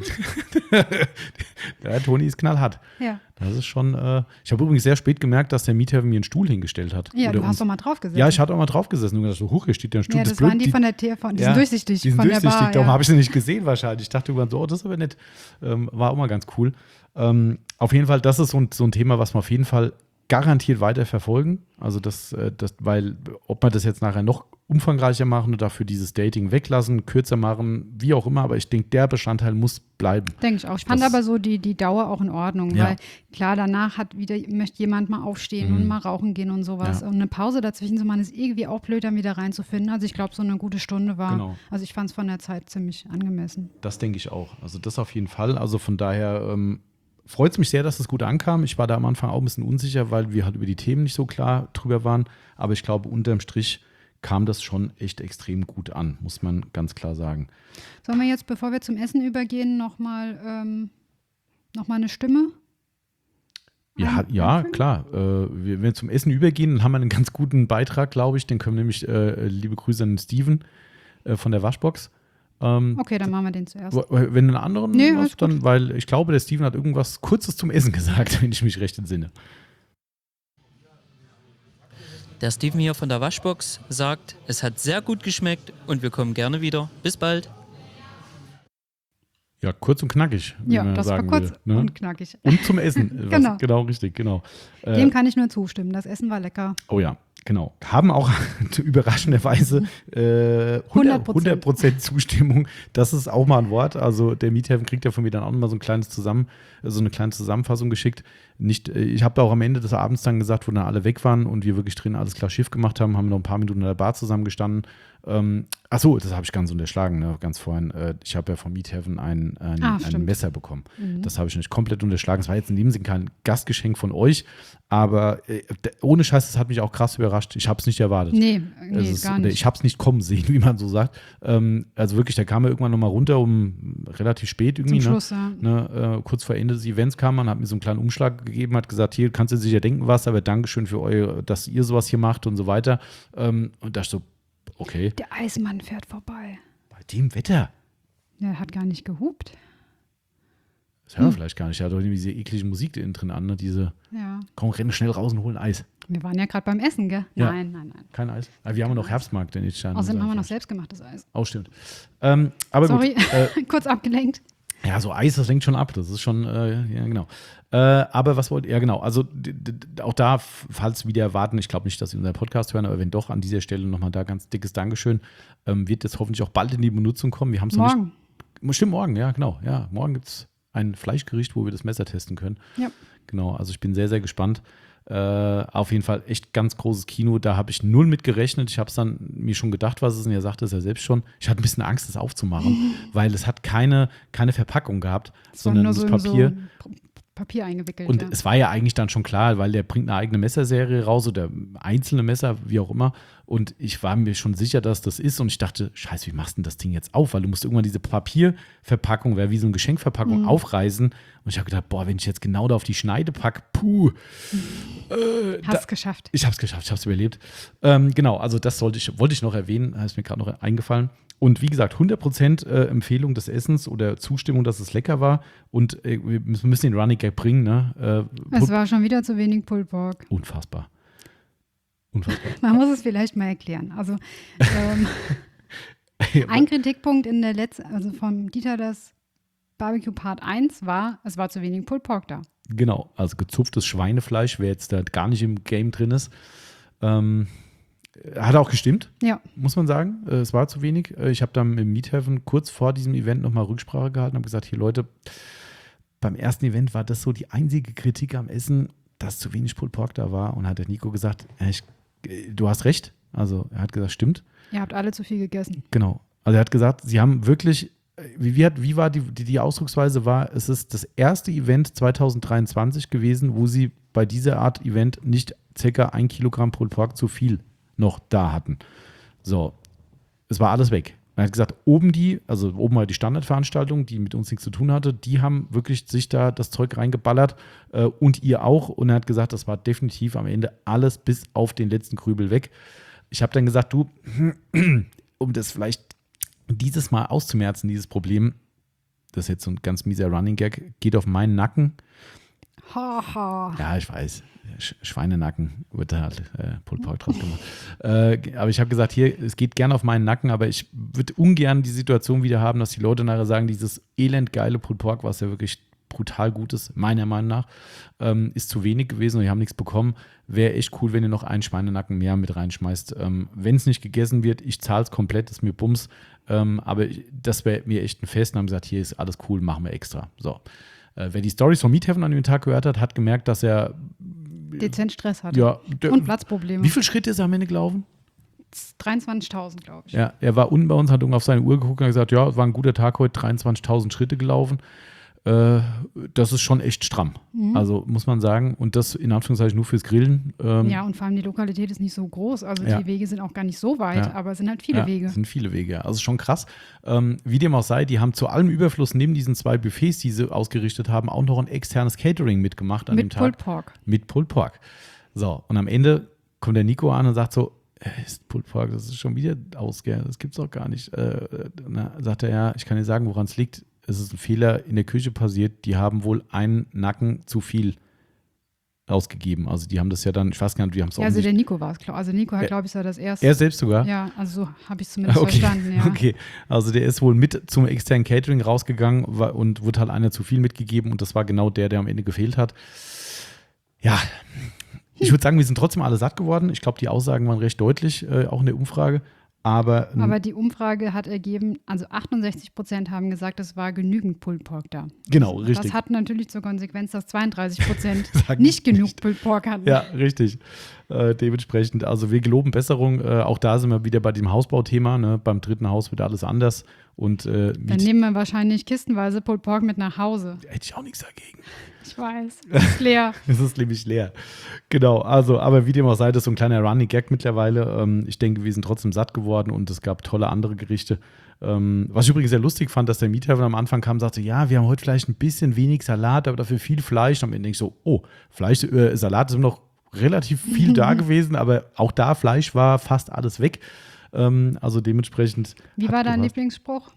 Der Toni ist knallhart. Ja. Das ist schon. Ich habe übrigens sehr spät gemerkt, dass der Miethaven mir einen Stuhl hingestellt hat. Ja, du hast doch mal drauf gesessen. Ja, ich hatte auch mal drauf gesessen und gedacht, so, huch, hier steht der Stuhl. Ja, das waren die von der TV, die sind durchsichtig. Die sind von durchsichtig, der Bar, darum ja. habe ich sie nicht gesehen wahrscheinlich. Ich dachte irgendwann so, oh, das ist aber nett. War auch mal ganz cool. Auf jeden Fall, das ist so ein Thema, was wir auf jeden Fall garantiert weiter verfolgen. Also weil ob wir das jetzt nachher noch umfangreicher machen oder dafür dieses Dating weglassen, kürzer machen, wie auch immer, aber ich denke, der Bestandteil muss bleiben. Denke ich auch. Ich fand aber so die Dauer auch in Ordnung, Ja. weil klar, danach möchte jemand mal aufstehen und mal rauchen gehen und sowas. Ja. Und eine Pause dazwischen zu machen, ist irgendwie auch blöd, dann wieder reinzufinden. Also ich glaube, so eine gute Stunde war, Genau. also ich fand es von der Zeit ziemlich angemessen. Das denke ich auch. Also das auf jeden Fall. Also von daher freut es mich sehr, dass es gut ankam. Ich war da am Anfang auch ein bisschen unsicher, weil wir halt über die Themen nicht so klar drüber waren. Aber ich glaube, unterm Strich kam das schon echt extrem gut an, muss man ganz klar sagen. Sollen wir jetzt, bevor wir zum Essen übergehen, nochmal eine Stimme? Ja, klar. Wenn wir zum Essen übergehen, dann haben wir einen ganz guten Beitrag, glaube ich. Den können wir nämlich, liebe Grüße an Steven von der Waschbox. Okay, dann machen wir den zuerst. Wenn du einen anderen Nee, hast, dann, weil ich glaube, der Steven hat irgendwas Kurzes zum Essen gesagt, wenn ich mich recht entsinne. Der Steven hier von der Waschbox sagt, es hat sehr gut geschmeckt und wir kommen gerne wieder. Bis bald. Ja, kurz und knackig, wie Ja, man das war sagen kurz würde, ne? und knackig. Und zum Essen. Genau. Genau, richtig, genau. Dem kann ich nur zustimmen. Das Essen war lecker. Oh ja, genau. Haben auch überraschenderweise 100% Zustimmung. Das ist auch mal ein Wort. Also der Miethaven kriegt ja von mir dann auch nochmal so eine kleine Zusammenfassung geschickt. Ich habe da auch am Ende des Abends dann gesagt, wo dann alle weg waren und wir wirklich drin alles klar Schiff gemacht haben, haben noch ein paar Minuten in der Bar zusammengestanden. Achso, das habe ich ganz unterschlagen, ne? Ganz vorhin. Ich habe ja vom Miethaven ein Messer bekommen. Mhm. Das habe ich nicht komplett unterschlagen. Es war jetzt in dem Sinne kein Gastgeschenk von euch, aber ohne Scheiß, das hat mich auch krass überrascht. Ich habe es nicht erwartet. Nee, gar nicht. Ich habe es nicht kommen sehen, wie man so sagt. Also wirklich, da kam er irgendwann nochmal runter, relativ spät irgendwie. Zum Schluss, ja. Kurz vor Ende des Events kam man, hat mir so einen kleinen Umschlag gegeben, hat gesagt, hier kannst du sicher denken was, aber Dankeschön für dass ihr sowas hier macht und so weiter. Und da so, okay. Der Eismann fährt vorbei. Bei dem Wetter. Der hat gar nicht gehupt. Das hören wir vielleicht gar nicht. Er hat doch irgendwie diese eklige Musik drin an, ne? Komm, rennen schnell raus und holen Eis. Wir waren ja gerade beim Essen, gell? Ja. Nein. Kein Eis. Aber wir haben ja noch Herbstmarkt in Idstein. Außerdem haben wir noch selbstgemachtes Eis. Oh, stimmt. Aber Sorry, gut. kurz abgelenkt. Ja, so Eis, das lenkt schon ab. Das ist schon, ja, genau. Aber was wollt ihr? Ja, genau. Also auch da, falls wieder erwarten, ich glaube nicht, dass Sie unseren Podcast hören, aber wenn doch, an dieser Stelle nochmal da ganz dickes Dankeschön. Wird jetzt hoffentlich auch bald in die Benutzung kommen. Wir haben es noch nicht. Stimmt, morgen, ja, genau. Ja, morgen gibt es ein Fleischgericht, wo wir das Messer testen können. Ja. Genau, also ich bin sehr, sehr gespannt. Auf jeden Fall echt ganz großes Kino. Da habe ich null mit gerechnet. Ich habe es dann mir schon gedacht, was es ist. Und er sagte es ja selbst schon. Ich hatte ein bisschen Angst, das aufzumachen, weil es hat keine Verpackung gehabt, sondern nur so Papier. Papier eingewickelt. Und es war ja eigentlich dann schon klar, weil der bringt eine eigene Messerserie raus oder einzelne Messer, wie auch immer. Und ich war mir schon sicher, dass das ist. Und ich dachte, scheiße, wie machst du denn das Ding jetzt auf? Weil du musst irgendwann diese Papierverpackung, wäre wie so eine Geschenkverpackung, aufreißen. Und ich habe gedacht, boah, wenn ich jetzt genau da auf die Schneide packe, Hast es geschafft. Ich habe es geschafft, ich habe es überlebt. Genau, also das wollte ich noch erwähnen, ist mir gerade noch eingefallen. Und wie gesagt, 100% Empfehlung des Essens oder Zustimmung, dass es lecker war. Und wir müssen den Running Gag bringen. Ne? Es war schon wieder zu wenig Pulled Pork. Unfassbar. Man muss es vielleicht mal erklären. Also ein Kritikpunkt in der letzten, also von Dieter, das Barbecue Part 1 war, es war zu wenig Pulled Pork da. Genau, also gezupftes Schweinefleisch, wer jetzt da gar nicht im Game drin ist. Hat auch gestimmt, muss man sagen. Es war zu wenig. Ich habe dann im Miethaven kurz vor diesem Event nochmal Rücksprache gehalten und habe gesagt, hier Leute, beim ersten Event war das so die einzige Kritik am Essen, dass zu wenig Pulled Pork da war. Und hat der Nico gesagt, du hast recht. Also er hat gesagt, stimmt. Ihr habt alle zu viel gegessen. Genau. Also er hat gesagt, sie haben wirklich, wie war die Ausdrucksweise war, es ist das erste Event 2023 gewesen, wo sie bei dieser Art Event nicht ca. 1 Kilogramm Pulled Pork zu viel noch da hatten. So, es war alles weg. Er hat gesagt, oben war die Standardveranstaltung, die mit uns nichts zu tun hatte, die haben wirklich sich da das Zeug reingeballert und ihr auch. Und er hat gesagt, das war definitiv am Ende alles bis auf den letzten Krübel weg. Ich habe dann gesagt, du, um das vielleicht dieses Mal auszumerzen, dieses Problem, das ist jetzt so ein ganz mieser Running Gag, geht auf meinen Nacken. Haha. Ja, ich weiß. Schweinenacken wird da halt Pulled Pork draus gemacht. Aber ich habe gesagt, hier, es geht gerne auf meinen Nacken, aber ich würde ungern die Situation wieder haben, dass die Leute nachher sagen, dieses elendgeile Pulled Pork, was ja wirklich brutal gut ist, meiner Meinung nach, ist zu wenig gewesen und wir haben nichts bekommen. Wäre echt cool, wenn ihr noch einen Schweinenacken mehr mit reinschmeißt. Wenn es nicht gegessen wird, ich zahle es komplett, ist mir Bums. Aber das wäre mir echt ein Fest und haben gesagt, hier ist alles cool, machen wir extra. So. Wer die Stories von Meat Heaven an dem Tag gehört hat, hat gemerkt, dass er dezent Stress hatte. Ja, und Platzprobleme. Wie viele Schritte ist er am Ende gelaufen? 23.000, glaube ich. Ja, er war unten bei uns, hat auf seine Uhr geguckt und hat gesagt, ja, es war ein guter Tag heute, 23.000 Schritte gelaufen. Das ist schon echt stramm. Also muss man sagen. Und das in Anführungszeichen nur fürs Grillen. Ja, und vor allem die Lokalität ist nicht so groß. Also die Wege sind auch gar nicht so weit, aber es sind halt viele Wege. Es sind viele Wege. Also schon krass. Wie dem auch sei, die haben zu allem Überfluss neben diesen 2 Buffets, die sie ausgerichtet haben, auch noch ein externes Catering mitgemacht an dem Tag. Mit Pulled Pork. Mit Pulled Pork. So, und am Ende kommt der Nico an und sagt so, ist Pulled Pork, das ist schon wieder aus, gell? Das gibt's doch gar nicht. Sagt er, ja, ich kann dir sagen, woran es liegt. Es ist ein Fehler in der Küche passiert. Die haben wohl einen Nacken zu viel ausgegeben. Also die haben das ja dann, ich weiß gar nicht, wie haben es auch also der Nico war es, glaube ich. Also Nico hat, glaube ich, das erste. Er selbst sogar? Ja, also so habe ich es zumindest verstanden, ja. Okay, also der ist wohl mit zum externen Catering rausgegangen und wurde halt einer zu viel mitgegeben und das war genau der am Ende gefehlt hat. Ja, ich würde sagen, wir sind trotzdem alle satt geworden. Ich glaube, die Aussagen waren recht deutlich, auch in der Umfrage. Aber die Umfrage hat ergeben, also 68% haben gesagt, es war genügend Pulled Pork da. Genau, richtig. Das hat natürlich zur Konsequenz, dass 32% nicht genug Pulled Pork hatten. Ja, richtig. Dementsprechend, also wir geloben Besserung. Auch da sind wir wieder bei dem Hausbauthema. Ne? Beim dritten Haus wird alles anders. Und, dann nehmen wir wahrscheinlich kistenweise Pulled Pork mit nach Hause. Hätte ich auch nichts dagegen. Ich weiß, es ist leer. Es ist nämlich leer. Genau, also, aber wie dem auch sei, das ist so ein kleiner Running Gag mittlerweile. Ich denke, wir sind trotzdem satt geworden und es gab tolle andere Gerichte. Was ich übrigens sehr lustig fand, dass der Meat Heaven am Anfang kam und sagte, ja, wir haben heute vielleicht ein bisschen wenig Salat, aber dafür viel Fleisch. Und am Ende denke ich so, oh, Salat ist immer noch relativ viel da gewesen, aber auch da Fleisch war fast alles weg. Also dementsprechend. Wie war dein Lieblingsspruch?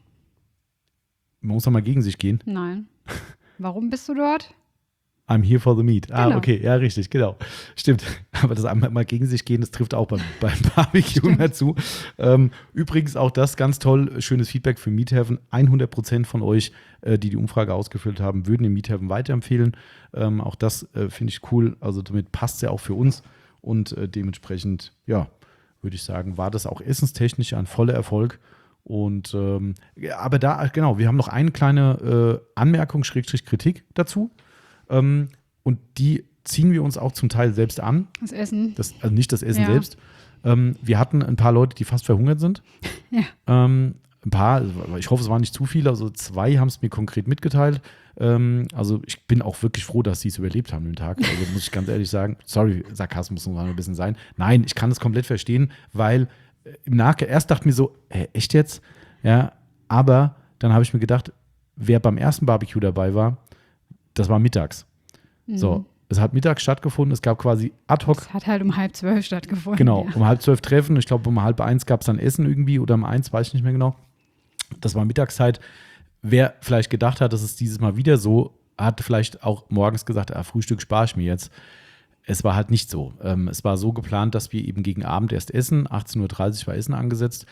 Man muss doch mal gegen sich gehen. Nein. Warum bist du dort? I'm here for the meat. Genau. Ah, okay, ja, richtig, genau. Stimmt. Aber das einmal mal gegen sich gehen, das trifft auch beim Barbecue dazu. Übrigens auch das ganz toll, schönes Feedback für Meat Heaven. 100% von euch, die Umfrage ausgefüllt haben, würden den Meat Heaven weiterempfehlen. Auch das finde ich cool. Also damit passt es ja auch für uns. Und dementsprechend, ja, würde ich sagen, war das auch essenstechnisch ein voller Erfolg. Und aber da, genau, wir haben noch eine kleine Anmerkung, Kritik dazu. Und die ziehen wir uns auch zum Teil selbst an. Das Essen. Also nicht das Essen selbst. Wir hatten ein paar Leute, die fast verhungert sind. Ja. Ein paar, ich hoffe, es waren nicht zu viele, also 2 haben es mir konkret mitgeteilt. Also ich bin auch wirklich froh, dass sie es überlebt haben den Tag. Also muss ich ganz ehrlich sagen, sorry, Sarkasmus muss noch ein bisschen sein. Nein, ich kann es komplett verstehen, weil im Nachgang erst dachte ich mir so, echt jetzt? Ja, aber dann habe ich mir gedacht, wer beim ersten Barbecue dabei war, das war mittags. So, es hat mittags stattgefunden, es gab quasi ad hoc. Es hat halt um 11:30 stattgefunden. Genau, ja. um 12:30 Treffen. Ich glaube, um 12:30 gab es dann Essen irgendwie oder um 1, weiß ich nicht mehr genau. Das war Mittagszeit. Wer vielleicht gedacht hat, das ist dieses Mal wieder so, hat vielleicht auch morgens gesagt, Frühstück spare ich mir jetzt. Es war halt nicht so. Es war so geplant, dass wir eben gegen Abend erst essen. 18:30 Uhr war Essen angesetzt.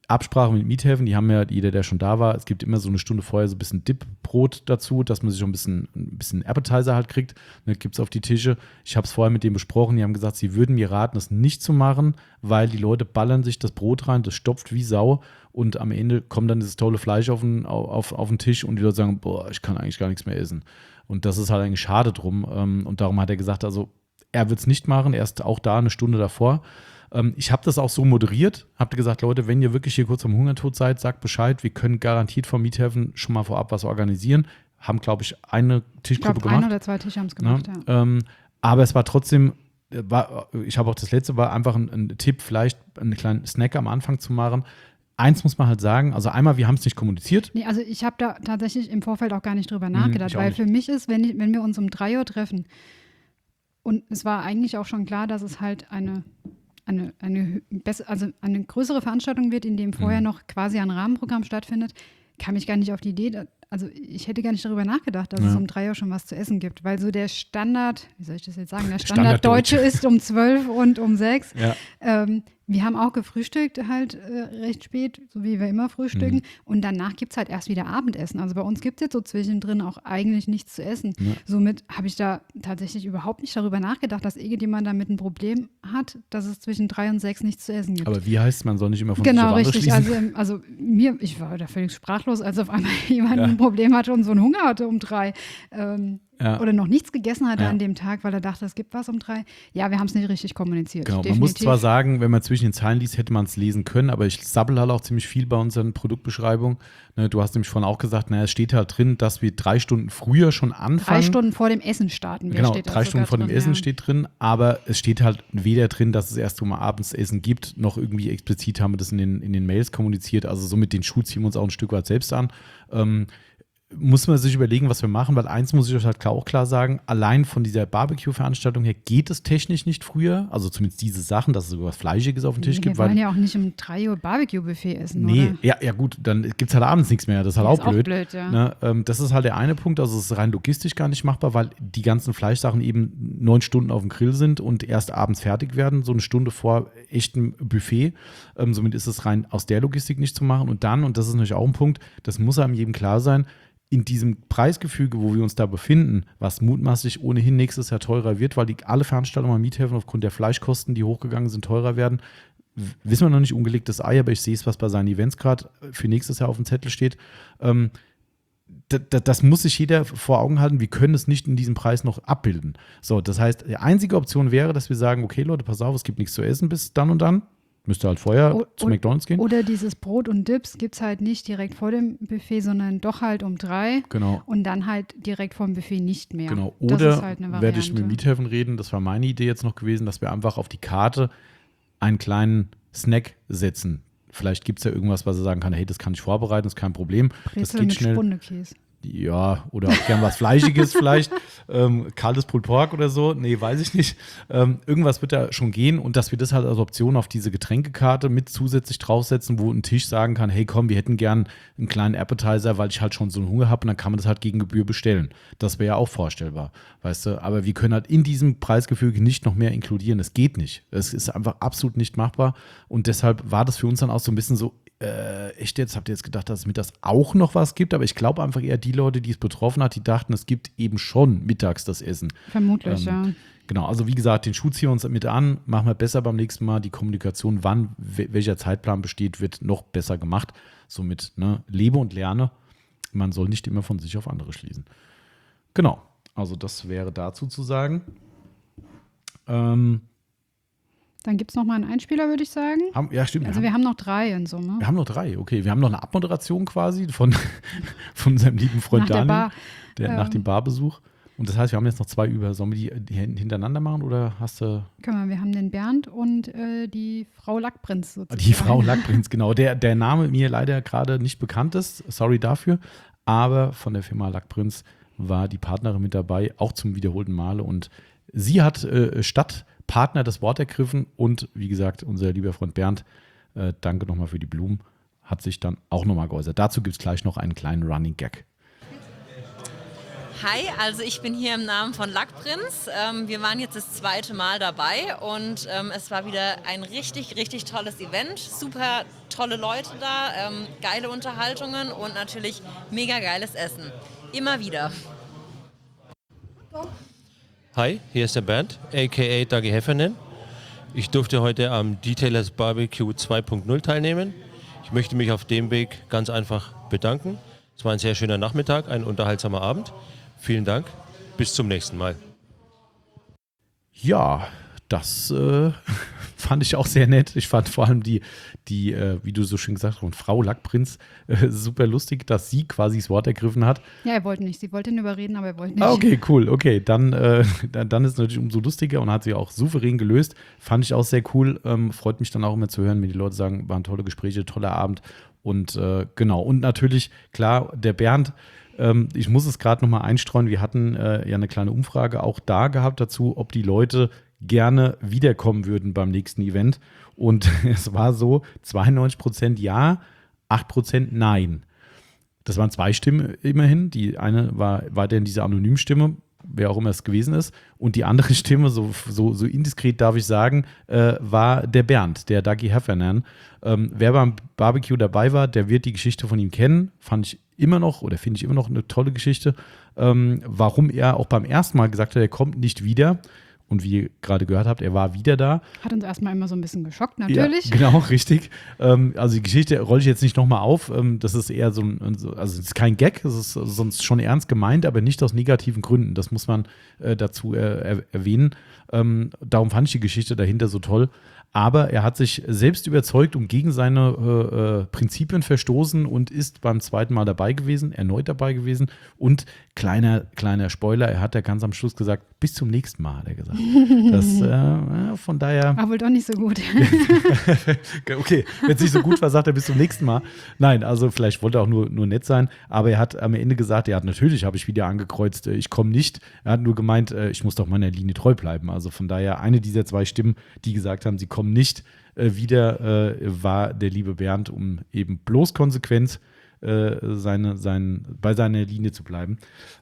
Absprache mit Meathaven, die haben ja, jeder, der schon da war, es gibt immer so eine Stunde vorher so ein bisschen Dip-Brot dazu, dass man sich schon ein bisschen Appetizer halt kriegt. Das gibt es auf die Tische. Ich habe es vorher mit denen besprochen, die haben gesagt, sie würden mir raten, das nicht zu machen, weil die Leute ballern sich das Brot rein, das stopft wie Sau und am Ende kommt dann dieses tolle Fleisch auf den Tisch und die Leute sagen, boah, ich kann eigentlich gar nichts mehr essen. Und das ist halt eigentlich schade drum. Und darum hat er gesagt, also er wird es nicht machen, er ist auch da eine Stunde davor. Ich habe das auch so moderiert, habe gesagt, Leute, wenn ihr wirklich hier kurz am Hungertod seid, sagt Bescheid, wir können garantiert vom Meathaven schon mal vorab was organisieren. Haben, glaube ich, eine Tischgruppe gemacht. 1 oder 2 Tische haben es gemacht, ja. Aber es war trotzdem, ich habe auch das letzte, war einfach ein Tipp, vielleicht einen kleinen Snack am Anfang zu machen. Eins muss man halt sagen, also einmal, wir haben es nicht kommuniziert. Nee, also ich habe da tatsächlich im Vorfeld auch gar nicht drüber nachgedacht, weil für mich ist, wenn wir uns um 3 Uhr treffen, und es war eigentlich auch schon klar, dass es halt eine größere Veranstaltung wird, in dem vorher noch quasi ein Rahmenprogramm stattfindet, kam ich gar nicht auf die Idee, also ich hätte gar nicht darüber nachgedacht, dass es um 3 Uhr schon was zu essen gibt, weil so der Standard, wie soll ich das jetzt sagen, der Standarddeutsche ist um 12 und um 6. Ja. Wir haben auch gefrühstückt halt recht spät, so wie wir immer frühstücken. Und danach gibt es halt erst wieder Abendessen. Also bei uns gibt es jetzt so zwischendrin auch eigentlich nichts zu essen. Ja. Somit habe ich da tatsächlich überhaupt nicht darüber nachgedacht, dass irgendjemand damit ein Problem hat, dass es zwischen 3 und 6 nichts zu essen gibt. Aber wie heißt, man soll nicht immer von sich auf andere schließen? Genau, richtig. Also ich war da völlig sprachlos, als auf einmal jemand ein Problem hatte und so einen Hunger hatte um 3. Oder noch nichts gegessen hatte an dem Tag, weil er dachte, es gibt was um 3. Ja, wir haben es nicht richtig kommuniziert. Genau, man muss zwar sagen, wenn man zwischen den Zeilen liest, hätte man es lesen können, aber ich sabbel halt auch ziemlich viel bei unseren Produktbeschreibungen. Ne, du hast nämlich vorhin auch gesagt, es steht halt drin, dass wir 3 Stunden früher schon anfangen. 3 Stunden vor dem Essen starten wir. Genau, 3 Stunden vor dem Essen steht drin, aber es steht halt weder drin, dass es erst abends Essen gibt, noch irgendwie explizit haben wir das in den Mails kommuniziert. Also somit den Schuh ziehen wir uns auch ein Stück weit selbst an. Muss man sich überlegen, was wir machen, weil eins muss ich euch halt auch klar sagen, allein von dieser Barbecue-Veranstaltung her geht es technisch nicht früher, also zumindest diese Sachen, dass es sogar was Fleischiges auf dem Tisch gibt. Wir wollen ja auch nicht um 3 Uhr Barbecue-Buffet essen, nee, oder? Ja gut, dann gibt es halt abends nichts mehr, das ist halt auch blöd. Ja. Ne, das ist halt der eine Punkt, also es ist rein logistisch gar nicht machbar, weil die ganzen Fleischsachen eben 9 Stunden auf dem Grill sind und erst abends fertig werden, so eine Stunde vor echtem Buffet. Somit ist es rein aus der Logistik nicht zu machen und dann, und das ist natürlich auch ein Punkt, das muss einem jedem klar sein, in diesem Preisgefüge, wo wir uns da befinden, was mutmaßlich ohnehin nächstes Jahr teurer wird, weil alle Veranstaltungen am Meathaven aufgrund der Fleischkosten, die hochgegangen sind, teurer werden, wissen wir noch nicht, ungelegtes Ei, aber ich sehe es, was bei seinen Events gerade für nächstes Jahr auf dem Zettel steht. Das muss sich jeder vor Augen halten, wir können es nicht in diesem Preis noch abbilden. So, das heißt, die einzige Option wäre, dass wir sagen, okay Leute, pass auf, es gibt nichts zu essen bis dann und dann. Müsst ihr halt vorher zu McDonald's gehen. Oder dieses Brot und Dips gibt es halt nicht direkt vor dem Buffet, sondern doch halt um 3. Genau. Und dann halt direkt vor dem Buffet nicht mehr. Genau. Oder halt werde ich mit Meathaven reden, das war meine Idee jetzt noch gewesen, dass wir einfach auf die Karte einen kleinen Snack setzen. Vielleicht gibt es ja irgendwas, was er sagen kann, hey, das kann ich vorbereiten, das ist kein Problem. Brezel das geht mit schnell. Spundekäse. Ja, oder auch gern was Fleischiges vielleicht. Kaltes Pulled Pork oder so. Nee, weiß ich nicht. Irgendwas wird da schon gehen und dass wir das halt als Option auf diese Getränkekarte mit zusätzlich draufsetzen, wo ein Tisch sagen kann, hey komm, wir hätten gern einen kleinen Appetizer, weil ich halt schon so einen Hunger habe und dann kann man das halt gegen Gebühr bestellen. Das wäre ja auch vorstellbar, weißt du. Aber wir können halt in diesem Preisgefüge nicht noch mehr inkludieren. Es geht nicht. Es ist einfach absolut nicht machbar und deshalb war das für uns dann auch so ein bisschen so, echt jetzt? Habt ihr jetzt gedacht, dass es mittags auch noch was gibt? Aber ich glaube einfach eher die Leute, die es betroffen hat, die dachten, es gibt eben schon mittags das Essen. Vermutlich, ja. Genau, also wie gesagt, den Schuh ziehen wir uns mit an, machen wir besser beim nächsten Mal. Die Kommunikation, wann welcher Zeitplan besteht, wird noch besser gemacht. Somit, lebe und lerne. Man soll nicht immer von sich auf andere schließen. Genau, also das wäre dazu zu sagen. Dann gibt es noch mal einen Einspieler, würde ich sagen. Ja, stimmt. Also wir haben noch 3 in Summe. Wir haben noch 3, okay. Wir haben noch eine Abmoderation quasi von unserem lieben Freund Daniel, nach dem Barbesuch. Und das heißt, wir haben jetzt noch 2 über. Sollen wir die hintereinander machen oder hast du? Können wir haben den Bernd und die Frau Lackprinz sozusagen. Die Frau Lackprinz, genau. Der Name mir leider gerade nicht bekannt ist. Sorry dafür. Aber von der Firma Lackprinz war die Partnerin mit dabei, auch zum wiederholten Male. Und sie hat statt Partner das Wort ergriffen und wie gesagt, unser lieber Freund Bernd, danke nochmal für die Blumen, hat sich dann auch nochmal geäußert. Dazu gibt es gleich noch einen kleinen Running Gag. Hi, also ich bin hier im Namen von Lackprinz. Wir waren jetzt das 2. Mal dabei und es war wieder ein richtig, richtig tolles Event. Super tolle Leute da, geile Unterhaltungen und natürlich mega geiles Essen. Immer wieder. Hi, hier ist der Bernd, a.k.a. Dagi Heffernan. Ich durfte heute am Detailers Barbecue 2.0 teilnehmen. Ich möchte mich auf dem Weg ganz einfach bedanken. Es war ein sehr schöner Nachmittag, ein unterhaltsamer Abend. Vielen Dank, bis zum nächsten Mal. Ja, das fand ich auch sehr nett. Ich fand vor allem die wie du so schön gesagt hast, Frau Lackprinz super lustig, dass sie quasi das Wort ergriffen hat. Ja, er wollte nicht. Sie wollte ihn überreden, aber er wollte nicht. Ah, okay, cool. Okay, dann ist es natürlich umso lustiger und hat sie auch souverän gelöst. Fand ich auch sehr cool. Freut mich dann auch immer zu hören, wenn die Leute sagen, waren tolle Gespräche, toller Abend. Und genau. Und natürlich, klar, der Bernd, ich muss es gerade nochmal einstreuen. Wir hatten ja eine kleine Umfrage auch da gehabt dazu, ob die Leute gerne wiederkommen würden beim nächsten Event. Und es war so, 92% ja, 8% nein. Das waren 2 Stimmen immerhin. Die eine war weiterhin diese Anonymstimme, wer auch immer es gewesen ist. Und die andere Stimme, so indiskret darf ich sagen, war der Bernd, der Dagi Heffernan. Wer beim Barbecue dabei war, der wird die Geschichte von ihm kennen. Finde ich immer noch eine tolle Geschichte. Warum er auch beim ersten Mal gesagt hat, er kommt nicht wieder. Und wie ihr gerade gehört habt, er war wieder da. Hat uns erstmal immer so ein bisschen geschockt, natürlich. Ja, genau, richtig. Also die Geschichte rolle ich jetzt nicht nochmal auf. Das ist eher also es ist kein Gag, es ist sonst schon ernst gemeint, aber nicht aus negativen Gründen. Das muss man dazu erwähnen. Darum fand ich die Geschichte dahinter so toll. Aber er hat sich selbst überzeugt und gegen seine Prinzipien verstoßen und ist beim zweiten Mal erneut dabei gewesen. Und kleiner Spoiler, er hat ja ganz am Schluss gesagt, bis zum nächsten Mal, hat er gesagt. Das, von daher. War wohl doch nicht so gut. Okay, wenn es nicht so gut war, sagt er bis zum nächsten Mal. Nein, also vielleicht wollte er auch nur nett sein. Aber er hat am Ende gesagt, natürlich habe ich wieder angekreuzt, ich komme nicht. Er hat nur gemeint, ich muss doch meiner Linie treu bleiben. Also von daher eine dieser 2 Stimmen, die gesagt haben, sie kommen nicht wieder, war der liebe Bernd, um eben bloß konsequent bei seiner Linie zu bleiben.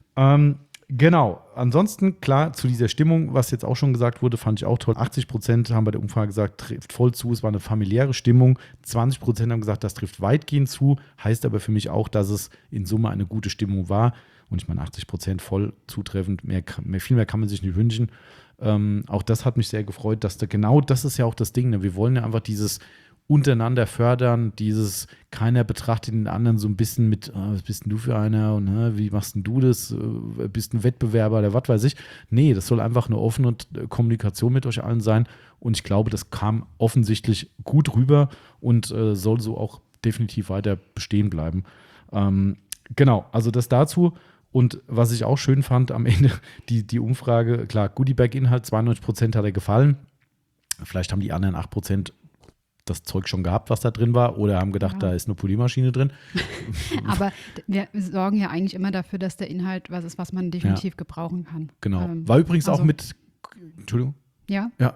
Genau, ansonsten klar zu dieser Stimmung, was jetzt auch schon gesagt wurde, fand ich auch toll. 80% haben bei der Umfrage gesagt, trifft voll zu, es war eine familiäre Stimmung. 20% haben gesagt, das trifft weitgehend zu, heißt aber für mich auch, dass es in Summe eine gute Stimmung war. Und ich meine, 80% voll zutreffend, viel mehr kann man sich nicht wünschen. Auch das hat mich sehr gefreut, dass das ist ja auch das Ding, ne? Wir wollen ja einfach dieses untereinander fördern, dieses keiner betrachtet den anderen so ein bisschen mit, was bist denn du für einer und wie machst denn du das, bist ein Wettbewerber oder was weiß ich. Nee, das soll einfach eine offene Kommunikation mit euch allen sein und ich glaube, das kam offensichtlich gut rüber und soll so auch definitiv weiter bestehen bleiben. Genau, also das dazu. Und was ich auch schön fand am Ende, die Umfrage, klar, Goodiebag-Inhalt, 92% hat er gefallen. Vielleicht haben die anderen 8% das Zeug schon gehabt, was da drin war, oder haben gedacht, da ist eine Poliermaschine drin. Aber wir sorgen ja eigentlich immer dafür, dass der Inhalt was ist, was man definitiv gebrauchen kann. Genau. War übrigens auch mit, Entschuldigung. Ja? Ja.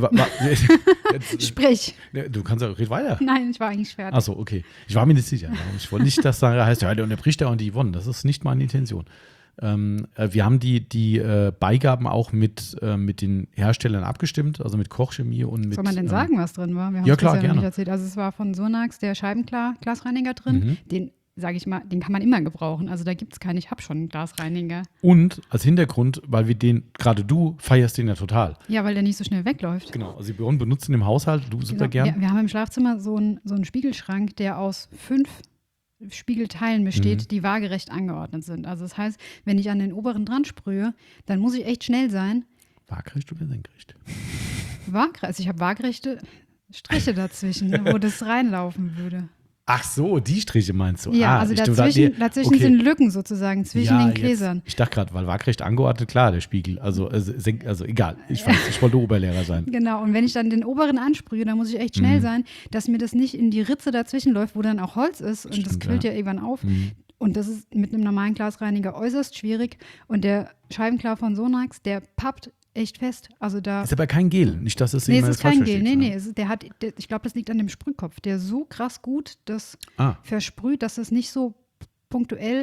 Sprich. Du kannst ja, red weiter. Nein, ich war eigentlich fertig. Achso, okay. Ich war mir nicht sicher. Ich wollte nicht, dass da heißt, ja, der unterbricht da und die Yvonne. Das ist nicht meine Intention. Wir haben die Beigaben auch mit den Herstellern abgestimmt, also mit Kochchemie und mit. Soll man denn sagen, was drin war? Wir haben ja, klar, das ja gerne. Nicht erzählt. Also es war von Sonax der Scheibenklar-Glasreiniger drin. Den, sage ich mal, den kann man immer gebrauchen. Also da gibt es keinen, ich habe schon einen Glasreiniger. Und als Hintergrund, weil wir gerade du feierst den ja total. Ja, weil der nicht so schnell wegläuft. Genau, also wir benutzen im Haushalt, du super gern. Wir haben im Schlafzimmer so einen Spiegelschrank, der aus 5 Spiegelteilen besteht, die waagerecht angeordnet sind. Also das heißt, wenn ich an den oberen dran sprühe, dann muss ich echt schnell sein. Waagerecht oder senkrecht? Waagerecht. Also ich habe waagerechte Striche dazwischen, wo das reinlaufen würde. Ach so, die Striche meinst du? Ja, also dazwischen okay. Sind Lücken sozusagen zwischen den Gläsern. Jetzt, ich dachte gerade, weil waagerecht angeordnet, klar, der Spiegel. Also egal, ich wollte Oberlehrer sein. Genau, und wenn ich dann den oberen ansprühe, dann muss ich echt schnell sein, dass mir das nicht in die Ritze dazwischen läuft, wo dann auch Holz ist und das quillt ja irgendwann auf. Und das ist mit einem normalen Glasreiniger äußerst schwierig. Und der Scheibenklar von Sonax, der pappt echt fest. Also da ist aber kein Gel, nicht, dass es es ist kein Gel. Nee, ich glaube, das liegt an dem Sprühkopf, der so krass gut das versprüht, dass es nicht so punktuell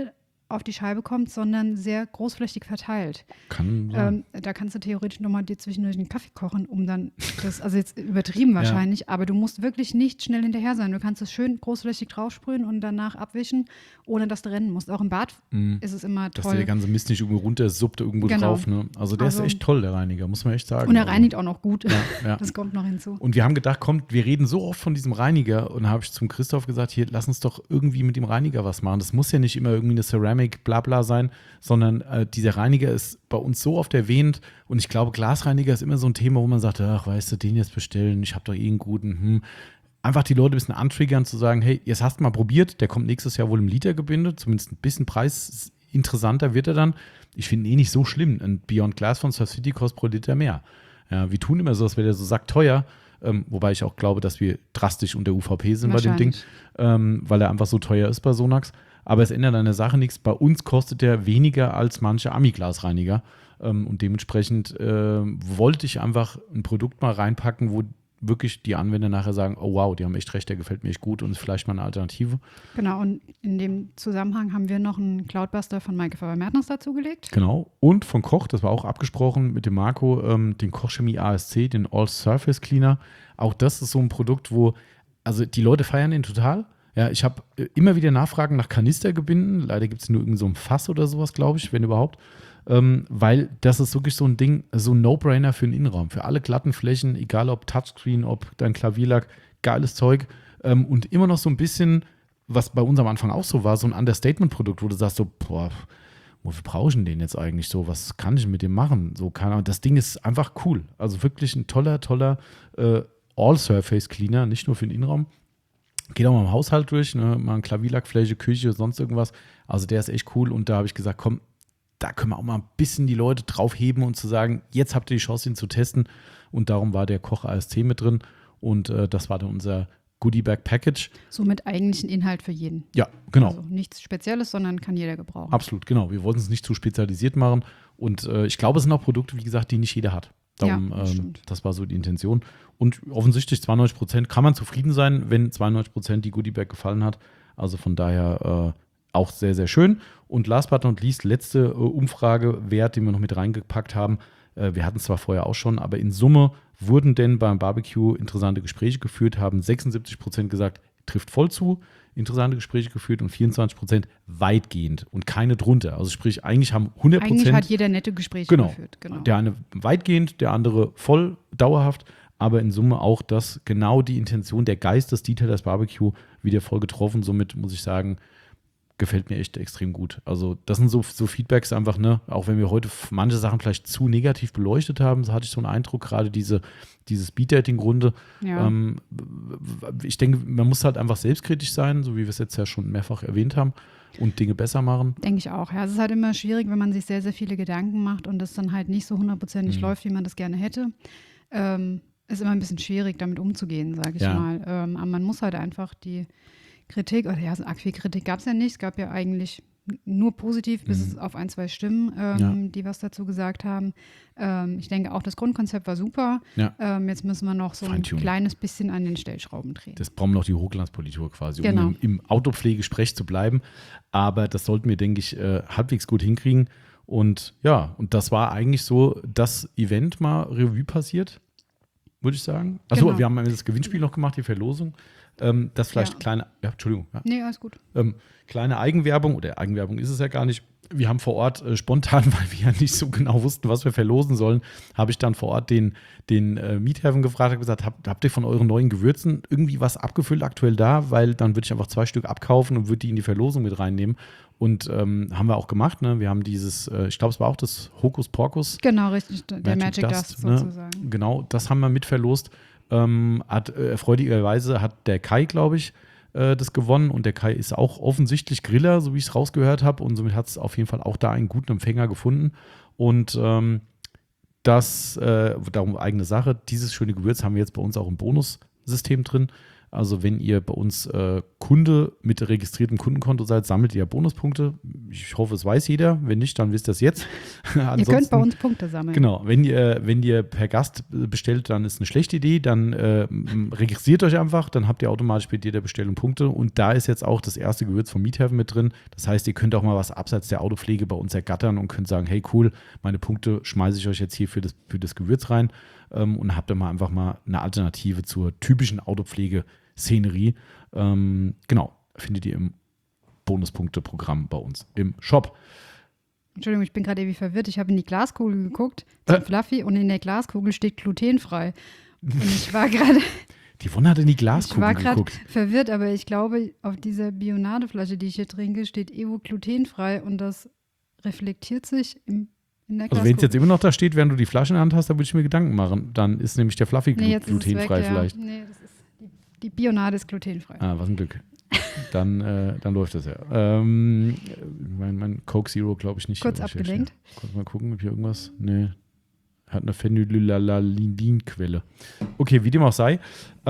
auf die Scheibe kommt, sondern sehr großflächig verteilt. Kann sein. Da kannst du theoretisch nochmal dir zwischendurch einen Kaffee kochen, um dann das, also jetzt übertrieben wahrscheinlich, aber du musst wirklich nicht schnell hinterher sein. Du kannst es schön großflächig draufsprühen und danach abwischen, ohne dass du rennen musst. Auch im Bad ist es immer Dass toll. der ganze Mist nicht irgendwo runter suppt irgendwo Genau. drauf. Ne? Also der ist echt toll, der Reiniger, muss man echt sagen. Und er reinigt auch noch gut. Ja. Das kommt noch hinzu. Und wir haben gedacht, kommt, wir reden so oft von diesem Reiniger und da habe ich zum Christoph gesagt, hier, lass uns doch irgendwie mit dem Reiniger was machen. Das muss ja nicht immer irgendwie eine Ceramic Blabla sein, sondern dieser Reiniger ist bei uns so oft erwähnt und ich glaube, Glasreiniger ist immer so ein Thema, wo man sagt, ach, weißt du, den jetzt bestellen, ich habe doch einen guten, Einfach die Leute ein bisschen antriggern, zu sagen, hey, jetzt hast du mal probiert, der kommt nächstes Jahr wohl im Litergebinde, zumindest ein bisschen preisinteressanter wird er dann. Ich finde ihn nicht so schlimm. Ein Beyond Glass von Surf City kostet pro Liter mehr. Ja, wir tun immer so, als wäre der so sackteuer, wobei ich auch glaube, dass wir drastisch unter UVP sind bei dem Ding, weil er einfach so teuer ist bei Sonax. Aber es ändert an der Sache nichts. Bei uns kostet der weniger als manche Ami-Glasreiniger. Und dementsprechend wollte ich einfach ein Produkt mal reinpacken, wo wirklich die Anwender nachher sagen, oh wow, die haben echt recht, der gefällt mir echt gut und ist vielleicht mal eine Alternative. Genau, und in dem Zusammenhang haben wir noch einen Cloudbuster von Maike Faber-Mertens dazugelegt. Genau, und von Koch, das war auch abgesprochen mit dem Marco, den Koch Chemie ASC, den All Surface Cleaner. Auch das ist so ein Produkt, wo, also die Leute feiern den total. Ja, ich habe immer wieder Nachfragen nach Kanistergebinden. Leider gibt es nur irgend so ein Fass oder sowas, glaube ich, wenn überhaupt. Weil das ist wirklich so ein Ding, so ein No-Brainer für den Innenraum. Für alle glatten Flächen, egal ob Touchscreen, ob dein Klavierlack, geiles Zeug. Und immer noch so ein bisschen, was bei uns am Anfang auch so war, so ein Understatement-Produkt, wo du sagst so, boah, wofür brauche ich denn den jetzt eigentlich so? Was kann ich mit dem machen? So, keine Ahnung. Das Ding ist einfach cool. Also wirklich ein toller All-Surface-Cleaner, nicht nur für den Innenraum. Geht auch mal im Haushalt durch, ne? Mal ein Klavierlackfläche, Küche, sonst irgendwas. Also der ist echt cool und da habe ich gesagt, komm, da können wir auch mal ein bisschen die Leute draufheben und zu sagen, jetzt habt ihr die Chance, ihn zu testen. Und darum war der Koch ASC mit drin und das war dann unser Goodie-Bag-Package. Somit eigentlich ein Inhalt für jeden. Ja, genau. Also nichts Spezielles, sondern kann jeder gebrauchen. Absolut, genau. Wir wollten es nicht zu spezialisiert machen und ich glaube, es sind auch Produkte, wie gesagt, die nicht jeder hat. Darum, das war so die Intention. Und offensichtlich 92% kann man zufrieden sein, wenn 92% die Goodie-Bag gefallen hat. Also von daher auch sehr, sehr schön. Und last but not least, letzte Umfragewert, den wir noch mit reingepackt haben. Wir hatten es zwar vorher auch schon, aber in Summe wurden denn beim Barbecue interessante Gespräche geführt, haben 76% gesagt, trifft voll zu, interessante Gespräche geführt und 24% weitgehend und keine drunter. Also sprich, eigentlich haben 100%. Eigentlich hat jeder nette Gespräche geführt. Genau. Der eine weitgehend, der andere voll, dauerhaft, aber in Summe auch das genau die Intention, der Geist des Detailers Barbecue wieder voll getroffen. Somit muss ich sagen, gefällt mir echt extrem gut. Also das sind so Feedbacks einfach, ne, auch wenn wir heute manche Sachen vielleicht zu negativ beleuchtet haben, so hatte ich so einen Eindruck, gerade dieses Speed-Dating-Runde. Ja. Ich denke, man muss halt einfach selbstkritisch sein, so wie wir es jetzt ja schon mehrfach erwähnt haben und Dinge besser machen. Denke ich auch. Ja, es ist halt immer schwierig, wenn man sich sehr, sehr viele Gedanken macht und das dann halt nicht so 100%ig läuft, wie man das gerne hätte. Ist immer ein bisschen schwierig, damit umzugehen, sage ich mal. Aber man muss halt einfach die Kritik, oder ja, so arg viel Kritik gab es ja nicht. Es gab ja eigentlich nur positiv, bis auf 1, 2 Stimmen, die was dazu gesagt haben. Ich denke auch, das Grundkonzept war super. Ja. Jetzt müssen wir noch so ein kleines bisschen an den Stellschrauben drehen. Das brauchen wir noch die Hochglanzpolitur quasi, genau, um im Autopflegesprech zu bleiben. Aber das sollten wir, denke ich, halbwegs gut hinkriegen. Und ja, und das war eigentlich so das Event mal Revue passiert, würde ich sagen. Achso, wir haben das Gewinnspiel noch gemacht, die Verlosung. Das vielleicht kleine, Entschuldigung. Ja. Nee, alles gut. Kleine Eigenwerbung, oder Eigenwerbung ist es ja gar nicht. Wir haben vor Ort spontan, weil wir ja nicht so genau wussten, was wir verlosen sollen, habe ich dann vor Ort den Miethaven gefragt, habe gesagt, habt ihr von euren neuen Gewürzen irgendwie was abgefüllt aktuell da? Weil dann würde ich einfach 2 Stück abkaufen und würde die in die Verlosung mit reinnehmen. Und haben wir auch gemacht. Ne? Wir haben dieses, ich glaube, es war auch das Hokus Pokus. Genau, richtig, der Magic Dust sozusagen. Ne? Genau, das haben wir mit verlost. Freudigerweise hat der Kai, glaube ich, das gewonnen und der Kai ist auch offensichtlich Griller, so wie ich es rausgehört habe, und somit hat es auf jeden Fall auch da einen guten Empfänger gefunden und darum eigene Sache, dieses schöne Gewürz haben wir jetzt bei uns auch im Bonussystem drin. Also wenn ihr bei uns Kunde mit registriertem Kundenkonto seid, sammelt ihr Bonuspunkte. ich hoffe, es weiß jeder. Wenn nicht, dann wisst ihr es jetzt. Ihr könnt bei uns Punkte sammeln. Genau, wenn ihr per Gast bestellt, dann ist eine schlechte Idee, dann registriert euch einfach, dann habt ihr automatisch bei jeder Bestellung Punkte und da ist jetzt auch das erste Gewürz vom Meat Heaven mit drin. Das heißt, ihr könnt auch mal was abseits der Autopflege bei uns ergattern und könnt sagen, hey cool, meine Punkte schmeiße ich euch jetzt hier für das Gewürz rein und habt dann mal einfach mal eine Alternative zur typischen Autopflege-Szenerie. Genau, findet ihr im Bonuspunkte-Programm bei uns im Shop. Entschuldigung, ich bin gerade irgendwie verwirrt. Ich habe in die Glaskugel geguckt, zum Fluffy, und in der Glaskugel steht glutenfrei. Und ich war gerade Die Wonne hat in die Glaskugel geguckt. Verwirrt, aber ich glaube, auf dieser Bionade-Flasche, die ich hier trinke, steht Evo glutenfrei und das reflektiert sich in der Glaskugel. Also wenn es jetzt immer noch da steht, während du die Flasche in der Hand hast, dann würde ich mir Gedanken machen. Dann ist nämlich der Fluffy glutenfrei vielleicht. Ja. Nee, das ist die Bionade ist glutenfrei. Ah, was ein Glück. Dann läuft das ja. Mein Coke Zero glaube ich nicht. Kurz abgelenkt. Kurz mal gucken, ob hier irgendwas. Nee. Hat eine Phenylalaninquelle. Okay, wie dem auch sei.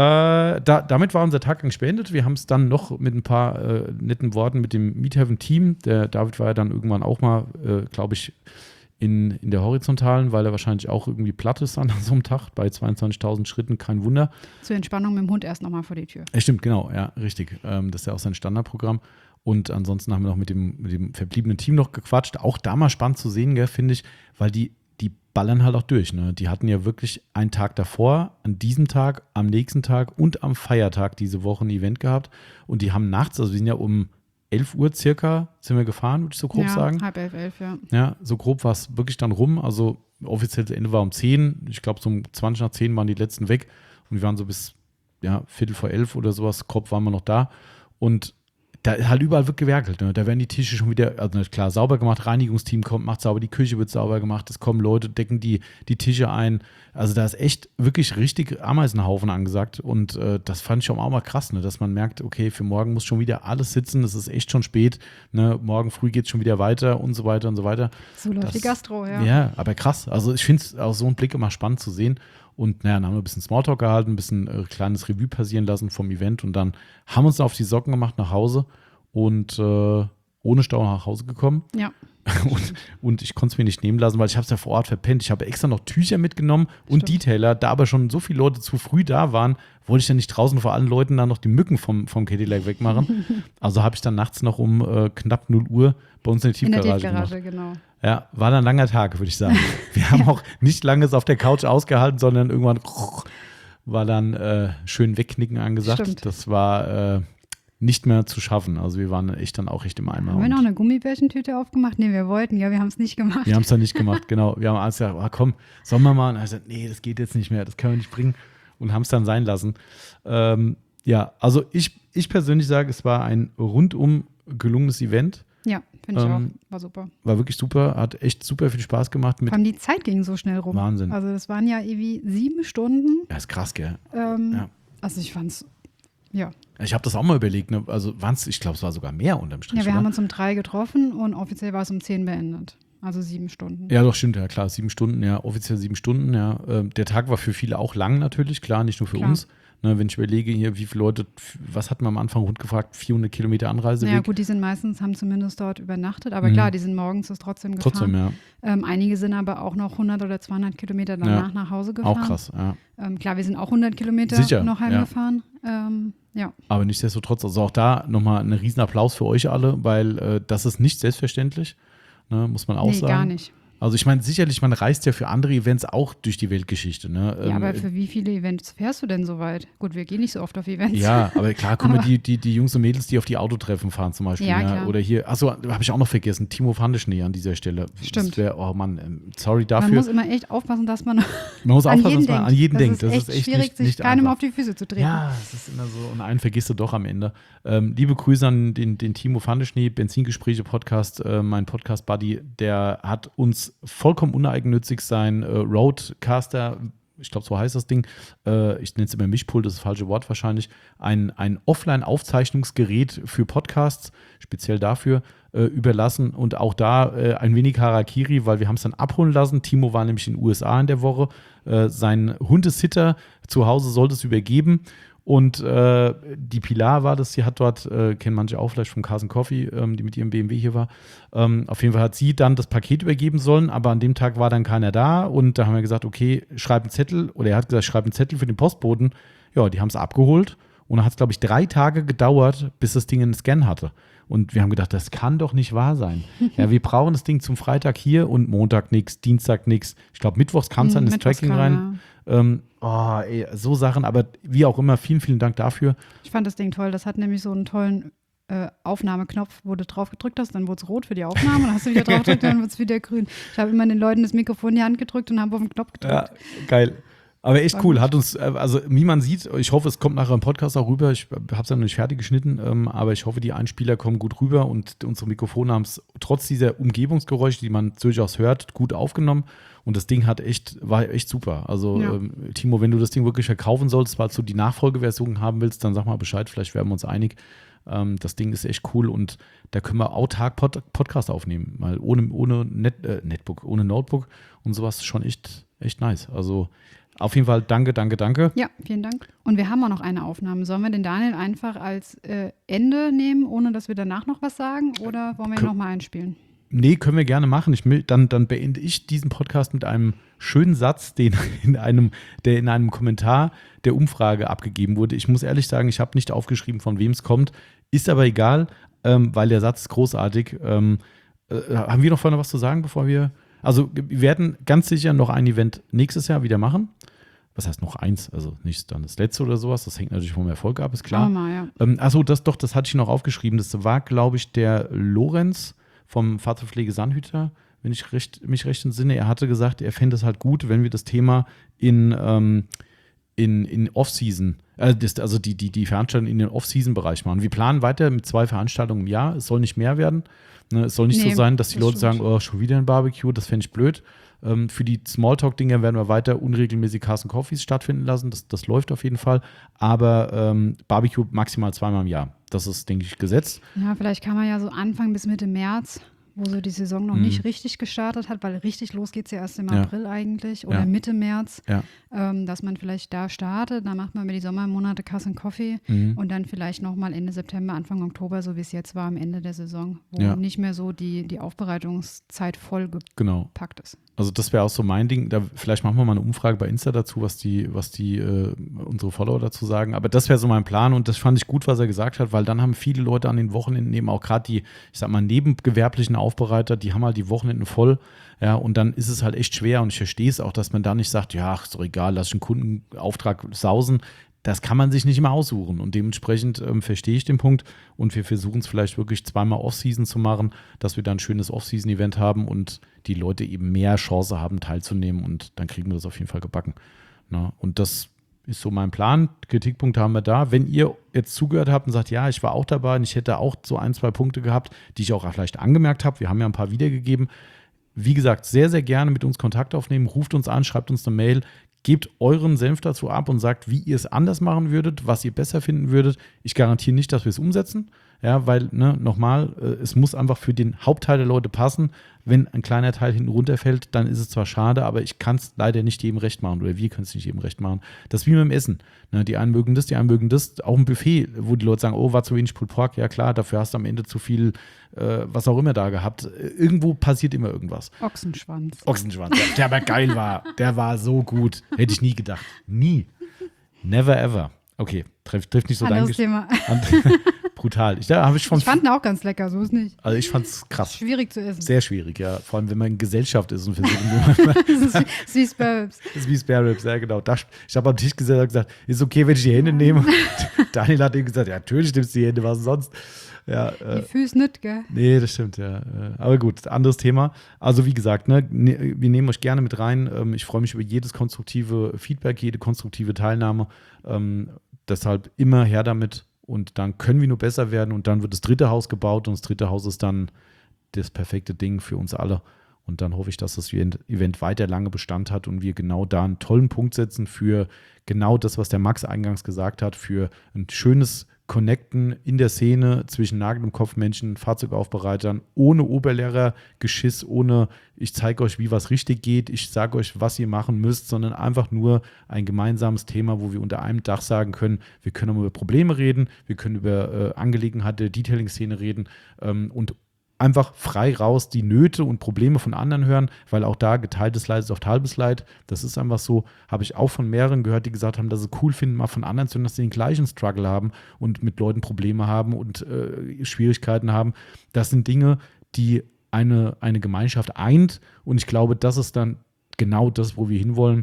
Damit war unser Taggang beendet. Wir haben es dann noch mit ein paar netten Worten mit dem Meat Heaven Team. Der David war ja dann irgendwann auch mal, glaube ich, in der Horizontalen, weil er wahrscheinlich auch irgendwie platt ist an so einem Tag. Bei 22.000 Schritten, kein Wunder. Zur Entspannung mit dem Hund erst nochmal vor die Tür. Stimmt, genau, ja, richtig. Das ist ja auch sein Standardprogramm. Und ansonsten haben wir noch mit dem verbliebenen Team noch gequatscht. Auch da mal spannend zu sehen, finde ich, weil die ballern halt auch durch. Ne? Die hatten ja wirklich einen Tag davor, an diesem Tag, am nächsten Tag und am Feiertag diese Woche ein Event gehabt. Und die haben nachts, also wir sind ja um 11 Uhr circa, sind wir gefahren, würde ich so grob sagen. 10:30, ja. Ja, so grob war es wirklich dann rum. Also offizielles Ende war um 10. Ich glaube, so um 20 nach 10 waren die letzten weg. Und wir waren so bis 11:15 oder sowas, grob waren wir noch da. Und da halt überall wird gewerkelt. Ne? Da werden die Tische schon wieder, also klar, sauber gemacht, Reinigungsteam kommt, macht sauber, die Küche wird sauber gemacht, es kommen Leute, decken die Tische ein. Also da ist echt wirklich richtig Ameisenhaufen angesagt und das fand ich schon auch mal krass, ne? Dass man merkt, okay, für morgen muss schon wieder alles sitzen, es ist echt schon spät, ne? Morgen früh geht es schon wieder weiter und so weiter und so weiter. So läuft die Gastro, ja. Ja, aber krass. Also ich finde es aus so einem Blick immer spannend zu sehen. Und dann haben wir ein bisschen Smalltalk gehalten, ein bisschen kleines Revue passieren lassen vom Event und dann haben wir uns auf die Socken gemacht nach Hause und ohne Stau nach Hause gekommen. Ja. Und ich konnte es mir nicht nehmen lassen, weil ich habe es ja vor Ort verpennt. Ich habe extra noch Tücher mitgenommen und Detailer. Da aber schon so viele Leute zu früh da waren, wollte ich ja nicht draußen vor allen Leuten dann noch die Mücken vom Cadillac wegmachen. Also habe ich dann nachts noch um knapp 0 Uhr bei uns in der Tiefgarage gemacht. Genau. Ja, war dann ein langer Tag, würde ich sagen. Wir haben auch nicht lange es auf der Couch ausgehalten, sondern irgendwann war dann schön wegknicken angesagt. Stimmt. Das war nicht mehr zu schaffen. Also wir waren echt dann auch echt im Eimer. Haben wir noch eine Gummibärchentüte aufgemacht? Nee, wir wollten, ja, wir haben es nicht gemacht. Wir haben es dann nicht gemacht, genau. Wir haben alles gesagt, komm, sollen wir mal? Und er hat gesagt, nee, das geht jetzt nicht mehr, das können wir nicht bringen. Und haben es dann sein lassen. Ja, also ich persönlich sage, es war ein rundum gelungenes Event. Ja, finde ich auch. War super. War wirklich super, hat echt super viel Spaß gemacht. Vor allem die Zeit ging so schnell rum. Wahnsinn. Also das waren ja irgendwie 7 Stunden. Ja, ist krass, gell? Ja. Also ich fand's, ja. Ich habe das auch mal überlegt, ne? Also ich glaube, es war sogar mehr unterm Strich. Ja, wir oder? haben uns um 3 getroffen und offiziell war es um 10 beendet. Also 7 Stunden. Ja, doch, stimmt, ja klar, 7 Stunden, ja, offiziell 7 Stunden, ja. Der Tag war für viele auch lang natürlich, klar, nicht nur für uns. Ne, wenn ich überlege hier, wie viele Leute, was hatten wir am Anfang rund gefragt, 400 Kilometer Anreiseweg. Ja gut, die sind meistens, haben zumindest dort übernachtet, aber klar, die sind morgens das trotzdem gefahren. Trotzdem, ja. Einige sind aber auch noch 100 oder 200 Kilometer danach nach Hause gefahren. Auch krass, ja. Klar, wir sind auch 100 Kilometer Sicher, noch heimgefahren. Ja. Aber nichtsdestotrotz, also auch da nochmal einen riesen Applaus für euch alle, weil das ist nicht selbstverständlich, ne, muss man auch sagen. Nee, gar nicht. Also ich meine, sicherlich, man reist ja für andere Events auch durch die Weltgeschichte. Ne? Ja, aber für wie viele Events fährst du denn so weit? Gut, wir gehen nicht so oft auf Events. Ja, aber klar, guck mal, die Jungs und Mädels, die auf die Autotreffen fahren zum Beispiel. Ja, ja. klar. Oder hier, achso, habe ich auch noch vergessen, Timo Vandeschnee an dieser Stelle. Stimmt. Oh Mann, sorry dafür. Man muss immer echt aufpassen, dass man muss an aufpassen, jeden dass man an jeden denkt. Das ist echt schwierig, sich keinem auf die Füße zu treten. Ja, es ist immer so. Und einen vergisst du doch am Ende. Liebe Grüße an den Timo Vandeschnee, Benzingespräche-Podcast, mein Podcast-Buddy, der hat uns vollkommen uneigennützig sein Roadcaster, ich glaube, so heißt das Ding, ich nenne es immer Mischpult, das ist das falsche Wort wahrscheinlich, ein Offline-Aufzeichnungsgerät für Podcasts, speziell dafür, überlassen und auch da ein wenig Harakiri, weil wir haben es dann abholen lassen. Timo war nämlich in den USA in der Woche, sein Hundesitter zu Hause sollte es übergeben Und die Pilar war das, sie hat dort, kennen manche auch vielleicht vom Carson Coffee, die mit ihrem BMW hier war. Auf jeden Fall hat sie dann das Paket übergeben sollen, aber an dem Tag war dann keiner da. Und da haben wir gesagt, okay, schreib einen Zettel. Oder er hat gesagt, schreib einen Zettel für den Postboten. Ja, die haben es abgeholt. Und dann hat es, glaube ich, 3 Tage gedauert, bis das Ding einen Scan hatte. Und wir haben gedacht, das kann doch nicht wahr sein. Ja, wir brauchen das Ding zum Freitag hier und Montag nichts, Dienstag nichts. Ich glaube, mittwochs kam es dann ins Tracking rein. So Sachen, aber wie auch immer, vielen, vielen Dank dafür. Ich fand das Ding toll. Das hat nämlich so einen tollen Aufnahmeknopf, wo du drauf gedrückt hast, dann wurde es rot für die Aufnahme, dann hast du wieder drauf gedrückt, dann wird es wieder grün. Ich habe immer den Leuten das Mikrofon in die Hand gedrückt und habe auf den Knopf gedrückt. Ja, geil. Aber echt cool, hat uns, also wie man sieht, ich hoffe, es kommt nachher im Podcast auch rüber, ich habe es ja noch nicht fertig geschnitten, aber ich hoffe, die Einspieler kommen gut rüber und unsere Mikrofone haben es trotz dieser Umgebungsgeräusche, die man durchaus hört, gut aufgenommen und das Ding war echt super. Also Ja. Timo, wenn du das Ding wirklich verkaufen solltest, weil du die Nachfolgeversion haben willst, dann sag mal Bescheid, vielleicht werden wir uns einig. Das Ding ist echt cool und da können wir autark Podcast aufnehmen, weil ohne Netbook, ohne Notebook und sowas schon echt nice. Also auf jeden Fall danke. Ja, vielen Dank. Und wir haben auch noch eine Aufnahme. Sollen wir den Daniel einfach als Ende nehmen, ohne dass wir danach noch was sagen? Oder wollen wir ihn nochmal einspielen? Nee, können wir gerne machen. Dann beende ich diesen Podcast mit einem schönen Satz, der in einem Kommentar der Umfrage abgegeben wurde. Ich muss ehrlich sagen, ich habe nicht aufgeschrieben, von wem es kommt. Ist aber egal, weil der Satz ist großartig. Haben wir noch vorne was zu sagen, bevor wir... Also wir werden ganz sicher noch ein Event nächstes Jahr wieder machen. Was heißt noch eins? Also nicht dann das letzte oder sowas. Das hängt natürlich vom Erfolg ab, ist klar. Schauen wir mal, ja. Achso, das hatte ich noch aufgeschrieben. Das war, glaube ich, der Lorenz vom Fahrzeugpflege Sandhüter, wenn ich mich recht entsinne. Er hatte gesagt, er fände es halt gut, wenn wir das Thema in Off-Season, also die Veranstaltungen in den Off-Season-Bereich machen. Wir planen weiter mit 2 Veranstaltungen im Jahr. Es soll nicht mehr werden. Ne, es soll nicht so sein, dass die Leute sagen, oh, schon wieder ein Barbecue, das fände ich blöd. Für die Smalltalk-Dinger werden wir weiter unregelmäßig Carson Coffees stattfinden lassen. Das läuft auf jeden Fall. Aber Barbecue maximal 2-mal im Jahr. Das ist, denke ich, gesetzt. Ja, vielleicht kann man ja so anfangen bis Mitte März, wo so die Saison noch nicht richtig gestartet hat, weil richtig los geht es ja erst im April eigentlich oder Mitte März, dass man vielleicht da startet, dann macht man über die Sommermonate Carson Coffee und dann vielleicht nochmal Ende September, Anfang Oktober, so wie es jetzt war am Ende der Saison, wo nicht mehr so die Aufbereitungszeit voll gepackt ist. Also das wäre auch so mein Ding. Vielleicht machen wir mal eine Umfrage bei Insta dazu, was unsere Follower dazu sagen. Aber das wäre so mein Plan und das fand ich gut, was er gesagt hat, weil dann haben viele Leute an den Wochenenden eben auch gerade die, ich sag mal, nebengewerblichen Aufbereiter, die haben halt die Wochenenden voll. Ja, und dann ist es halt echt schwer und ich verstehe es auch, dass man da nicht sagt, ja, ist doch egal, lass ich einen Kundenauftrag sausen. Das kann man sich nicht immer aussuchen und dementsprechend verstehe ich den Punkt und wir versuchen es vielleicht wirklich 2-mal Off-Season zu machen, dass wir dann ein schönes Off-Season-Event haben und die Leute eben mehr Chance haben teilzunehmen und dann kriegen wir das auf jeden Fall gebacken. Na, und das ist so mein Plan. Kritikpunkte haben wir da. Wenn ihr jetzt zugehört habt und sagt, ja, ich war auch dabei und ich hätte auch so 1-2 Punkte gehabt, die ich auch vielleicht angemerkt habe, wir haben ja ein paar wiedergegeben. Wie gesagt, sehr, sehr gerne mit uns Kontakt aufnehmen, ruft uns an, schreibt uns eine Mail, gebt euren Senf dazu ab und sagt, wie ihr es anders machen würdet, was ihr besser finden würdet. Ich garantiere nicht, dass wir es umsetzen, ja, weil, nochmal, es muss einfach für den Hauptteil der Leute passen. Wenn ein kleiner Teil hinten runterfällt, dann ist es zwar schade, aber ich kann es leider nicht jedem recht machen oder wir können es nicht jedem recht machen. Das ist wie mit dem Essen. Ne, die einen mögen das, die anderen mögen das. Auch ein Buffet, wo die Leute sagen, oh, war zu wenig Pulled Pork. Ja klar, dafür hast du am Ende zu viel, was auch immer da gehabt. Irgendwo passiert immer irgendwas. Ochsenschwanz, ja, der aber geil war. Der war so gut. Hätte ich nie gedacht. Nie. Never ever. Okay, trifft nicht so anderes Thema. Brutal. Ich fand ihn auch ganz lecker, so ist nicht. Also ich fand es krass. Schwierig zu essen. Sehr schwierig, ja. Vor allem, wenn man in Gesellschaft ist und versucht. Das ist wie Spare Ribs. Das ist wie Spare Ribs, ja genau. Ich habe am Tisch gesessen und gesagt, ist okay, wenn ich die Hände nehme? Daniel hat ihm gesagt, ja, natürlich nimmst du die Hände, was sonst? Ja, die Füße nicht, gell? Nee, das stimmt, ja. Aber gut, anderes Thema. Also wie gesagt, wir nehmen euch gerne mit rein. Ich freue mich über jedes konstruktive Feedback, jede konstruktive Teilnahme. Deshalb immer her damit. Und dann können wir nur besser werden und dann wird das 3. Haus gebaut und das 3. Haus ist dann das perfekte Ding für uns alle. Und dann hoffe ich, dass das Event weiter lange Bestand hat und wir genau da einen tollen Punkt setzen für genau das, was der Max eingangs gesagt hat, für ein schönes connecten in der Szene zwischen Nagel im Kopf Menschen, Fahrzeugaufbereitern, ohne Oberlehrergeschiss, ohne ich zeige euch, wie was richtig geht, ich sage euch, was ihr machen müsst, sondern einfach nur ein gemeinsames Thema, wo wir unter einem Dach sagen können, wir können über Probleme reden, wir können über Angelegenheiten der Detailing-Szene reden und einfach frei raus die Nöte und Probleme von anderen hören, weil auch da geteiltes Leid ist oft halbes Leid. Das ist einfach so, habe ich auch von mehreren gehört, die gesagt haben, dass sie cool finden, mal von anderen zu hören, dass sie den gleichen Struggle haben und mit Leuten Probleme haben und Schwierigkeiten haben. Das sind Dinge, die eine Gemeinschaft eint und ich glaube, das ist dann genau das, wo wir hinwollen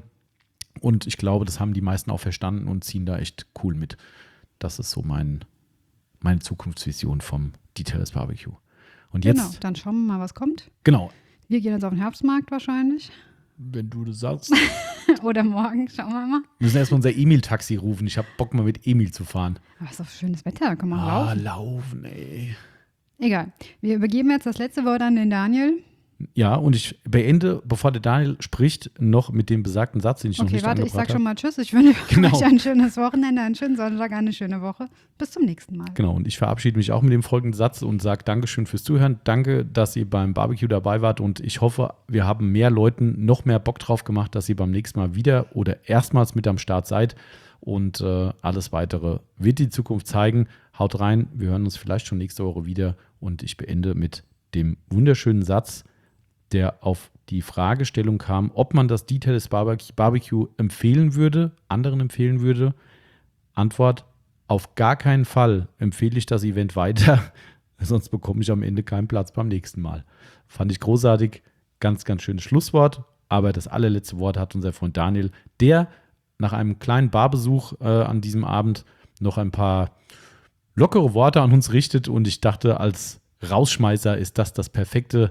und ich glaube, das haben die meisten auch verstanden und ziehen da echt cool mit. Das ist so meine Zukunftsvision vom Detailers Barbecue. Und jetzt, genau, dann schauen wir mal, was kommt. Genau. Wir gehen jetzt auf den Herbstmarkt wahrscheinlich. Wenn du das sagst. Oder morgen, schauen wir mal. Wir müssen erstmal unser Emil-Taxi rufen. Ich habe Bock, mal mit Emil zu fahren. Aber es ist doch schönes Wetter, da kann man laufen. Laufen, ey. Egal. Wir übergeben jetzt das letzte Wort an den Daniel. Ja, und ich beende, bevor der Daniel spricht, noch mit dem besagten Satz, den ich noch nicht Okay, warte, ich angebracht sag schon habe. mal Tschüss. Ich wünsche Genau. euch ein schönes Wochenende, einen schönen Sonntag, eine schöne Woche. Bis zum nächsten Mal. Genau, und ich verabschiede mich auch mit dem folgenden Satz und sage Dankeschön fürs Zuhören. Danke, dass ihr beim Barbecue dabei wart und ich hoffe, wir haben mehr Leuten noch mehr Bock drauf gemacht, dass ihr beim nächsten Mal wieder oder erstmals mit am Start seid. Und alles Weitere wird die Zukunft zeigen. Haut rein, wir hören uns vielleicht schon nächste Woche wieder. Und ich beende mit dem wunderschönen Satz, der auf die Fragestellung kam, ob man das Detailers Barbecue empfehlen würde, anderen empfehlen würde. Antwort: Auf gar keinen Fall empfehle ich das Event weiter, sonst bekomme ich am Ende keinen Platz beim nächsten Mal. Fand ich großartig, ganz, ganz schönes Schlusswort, aber das allerletzte Wort hat unser Freund Daniel, der nach einem kleinen Barbesuch an diesem Abend noch ein paar lockere Worte an uns richtet und ich dachte, als Rausschmeißer ist das perfekte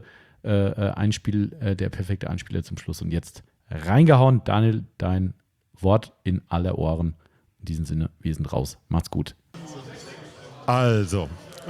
der perfekte Einspieler zum Schluss. Und jetzt reingehauen, Daniel, dein Wort in aller Ohren. In diesem Sinne, wir sind raus. Macht's gut. Also,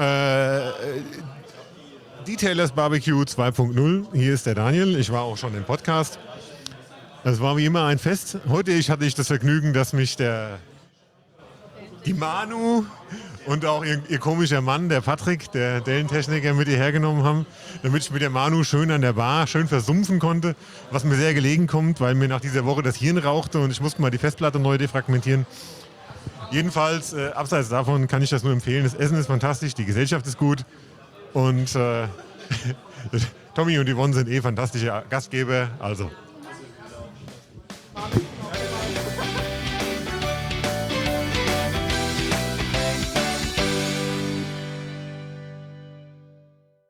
Detailers Barbecue 2.0. Hier ist der Daniel. Ich war auch schon im Podcast. Es war wie immer ein Fest. Heute hatte ich das Vergnügen, dass mich die Manu und auch ihr komischer Mann, der Patrick, der Dellentechniker, mit hierher genommen haben, damit ich mit der Manu schön an der Bar schön versumpfen konnte, was mir sehr gelegen kommt, weil mir nach dieser Woche das Hirn rauchte und ich musste mal die Festplatte neu defragmentieren. Jedenfalls, abseits davon kann ich das nur empfehlen. Das Essen ist fantastisch, die Gesellschaft ist gut und Tommy und Yvonne sind fantastische Gastgeber. Also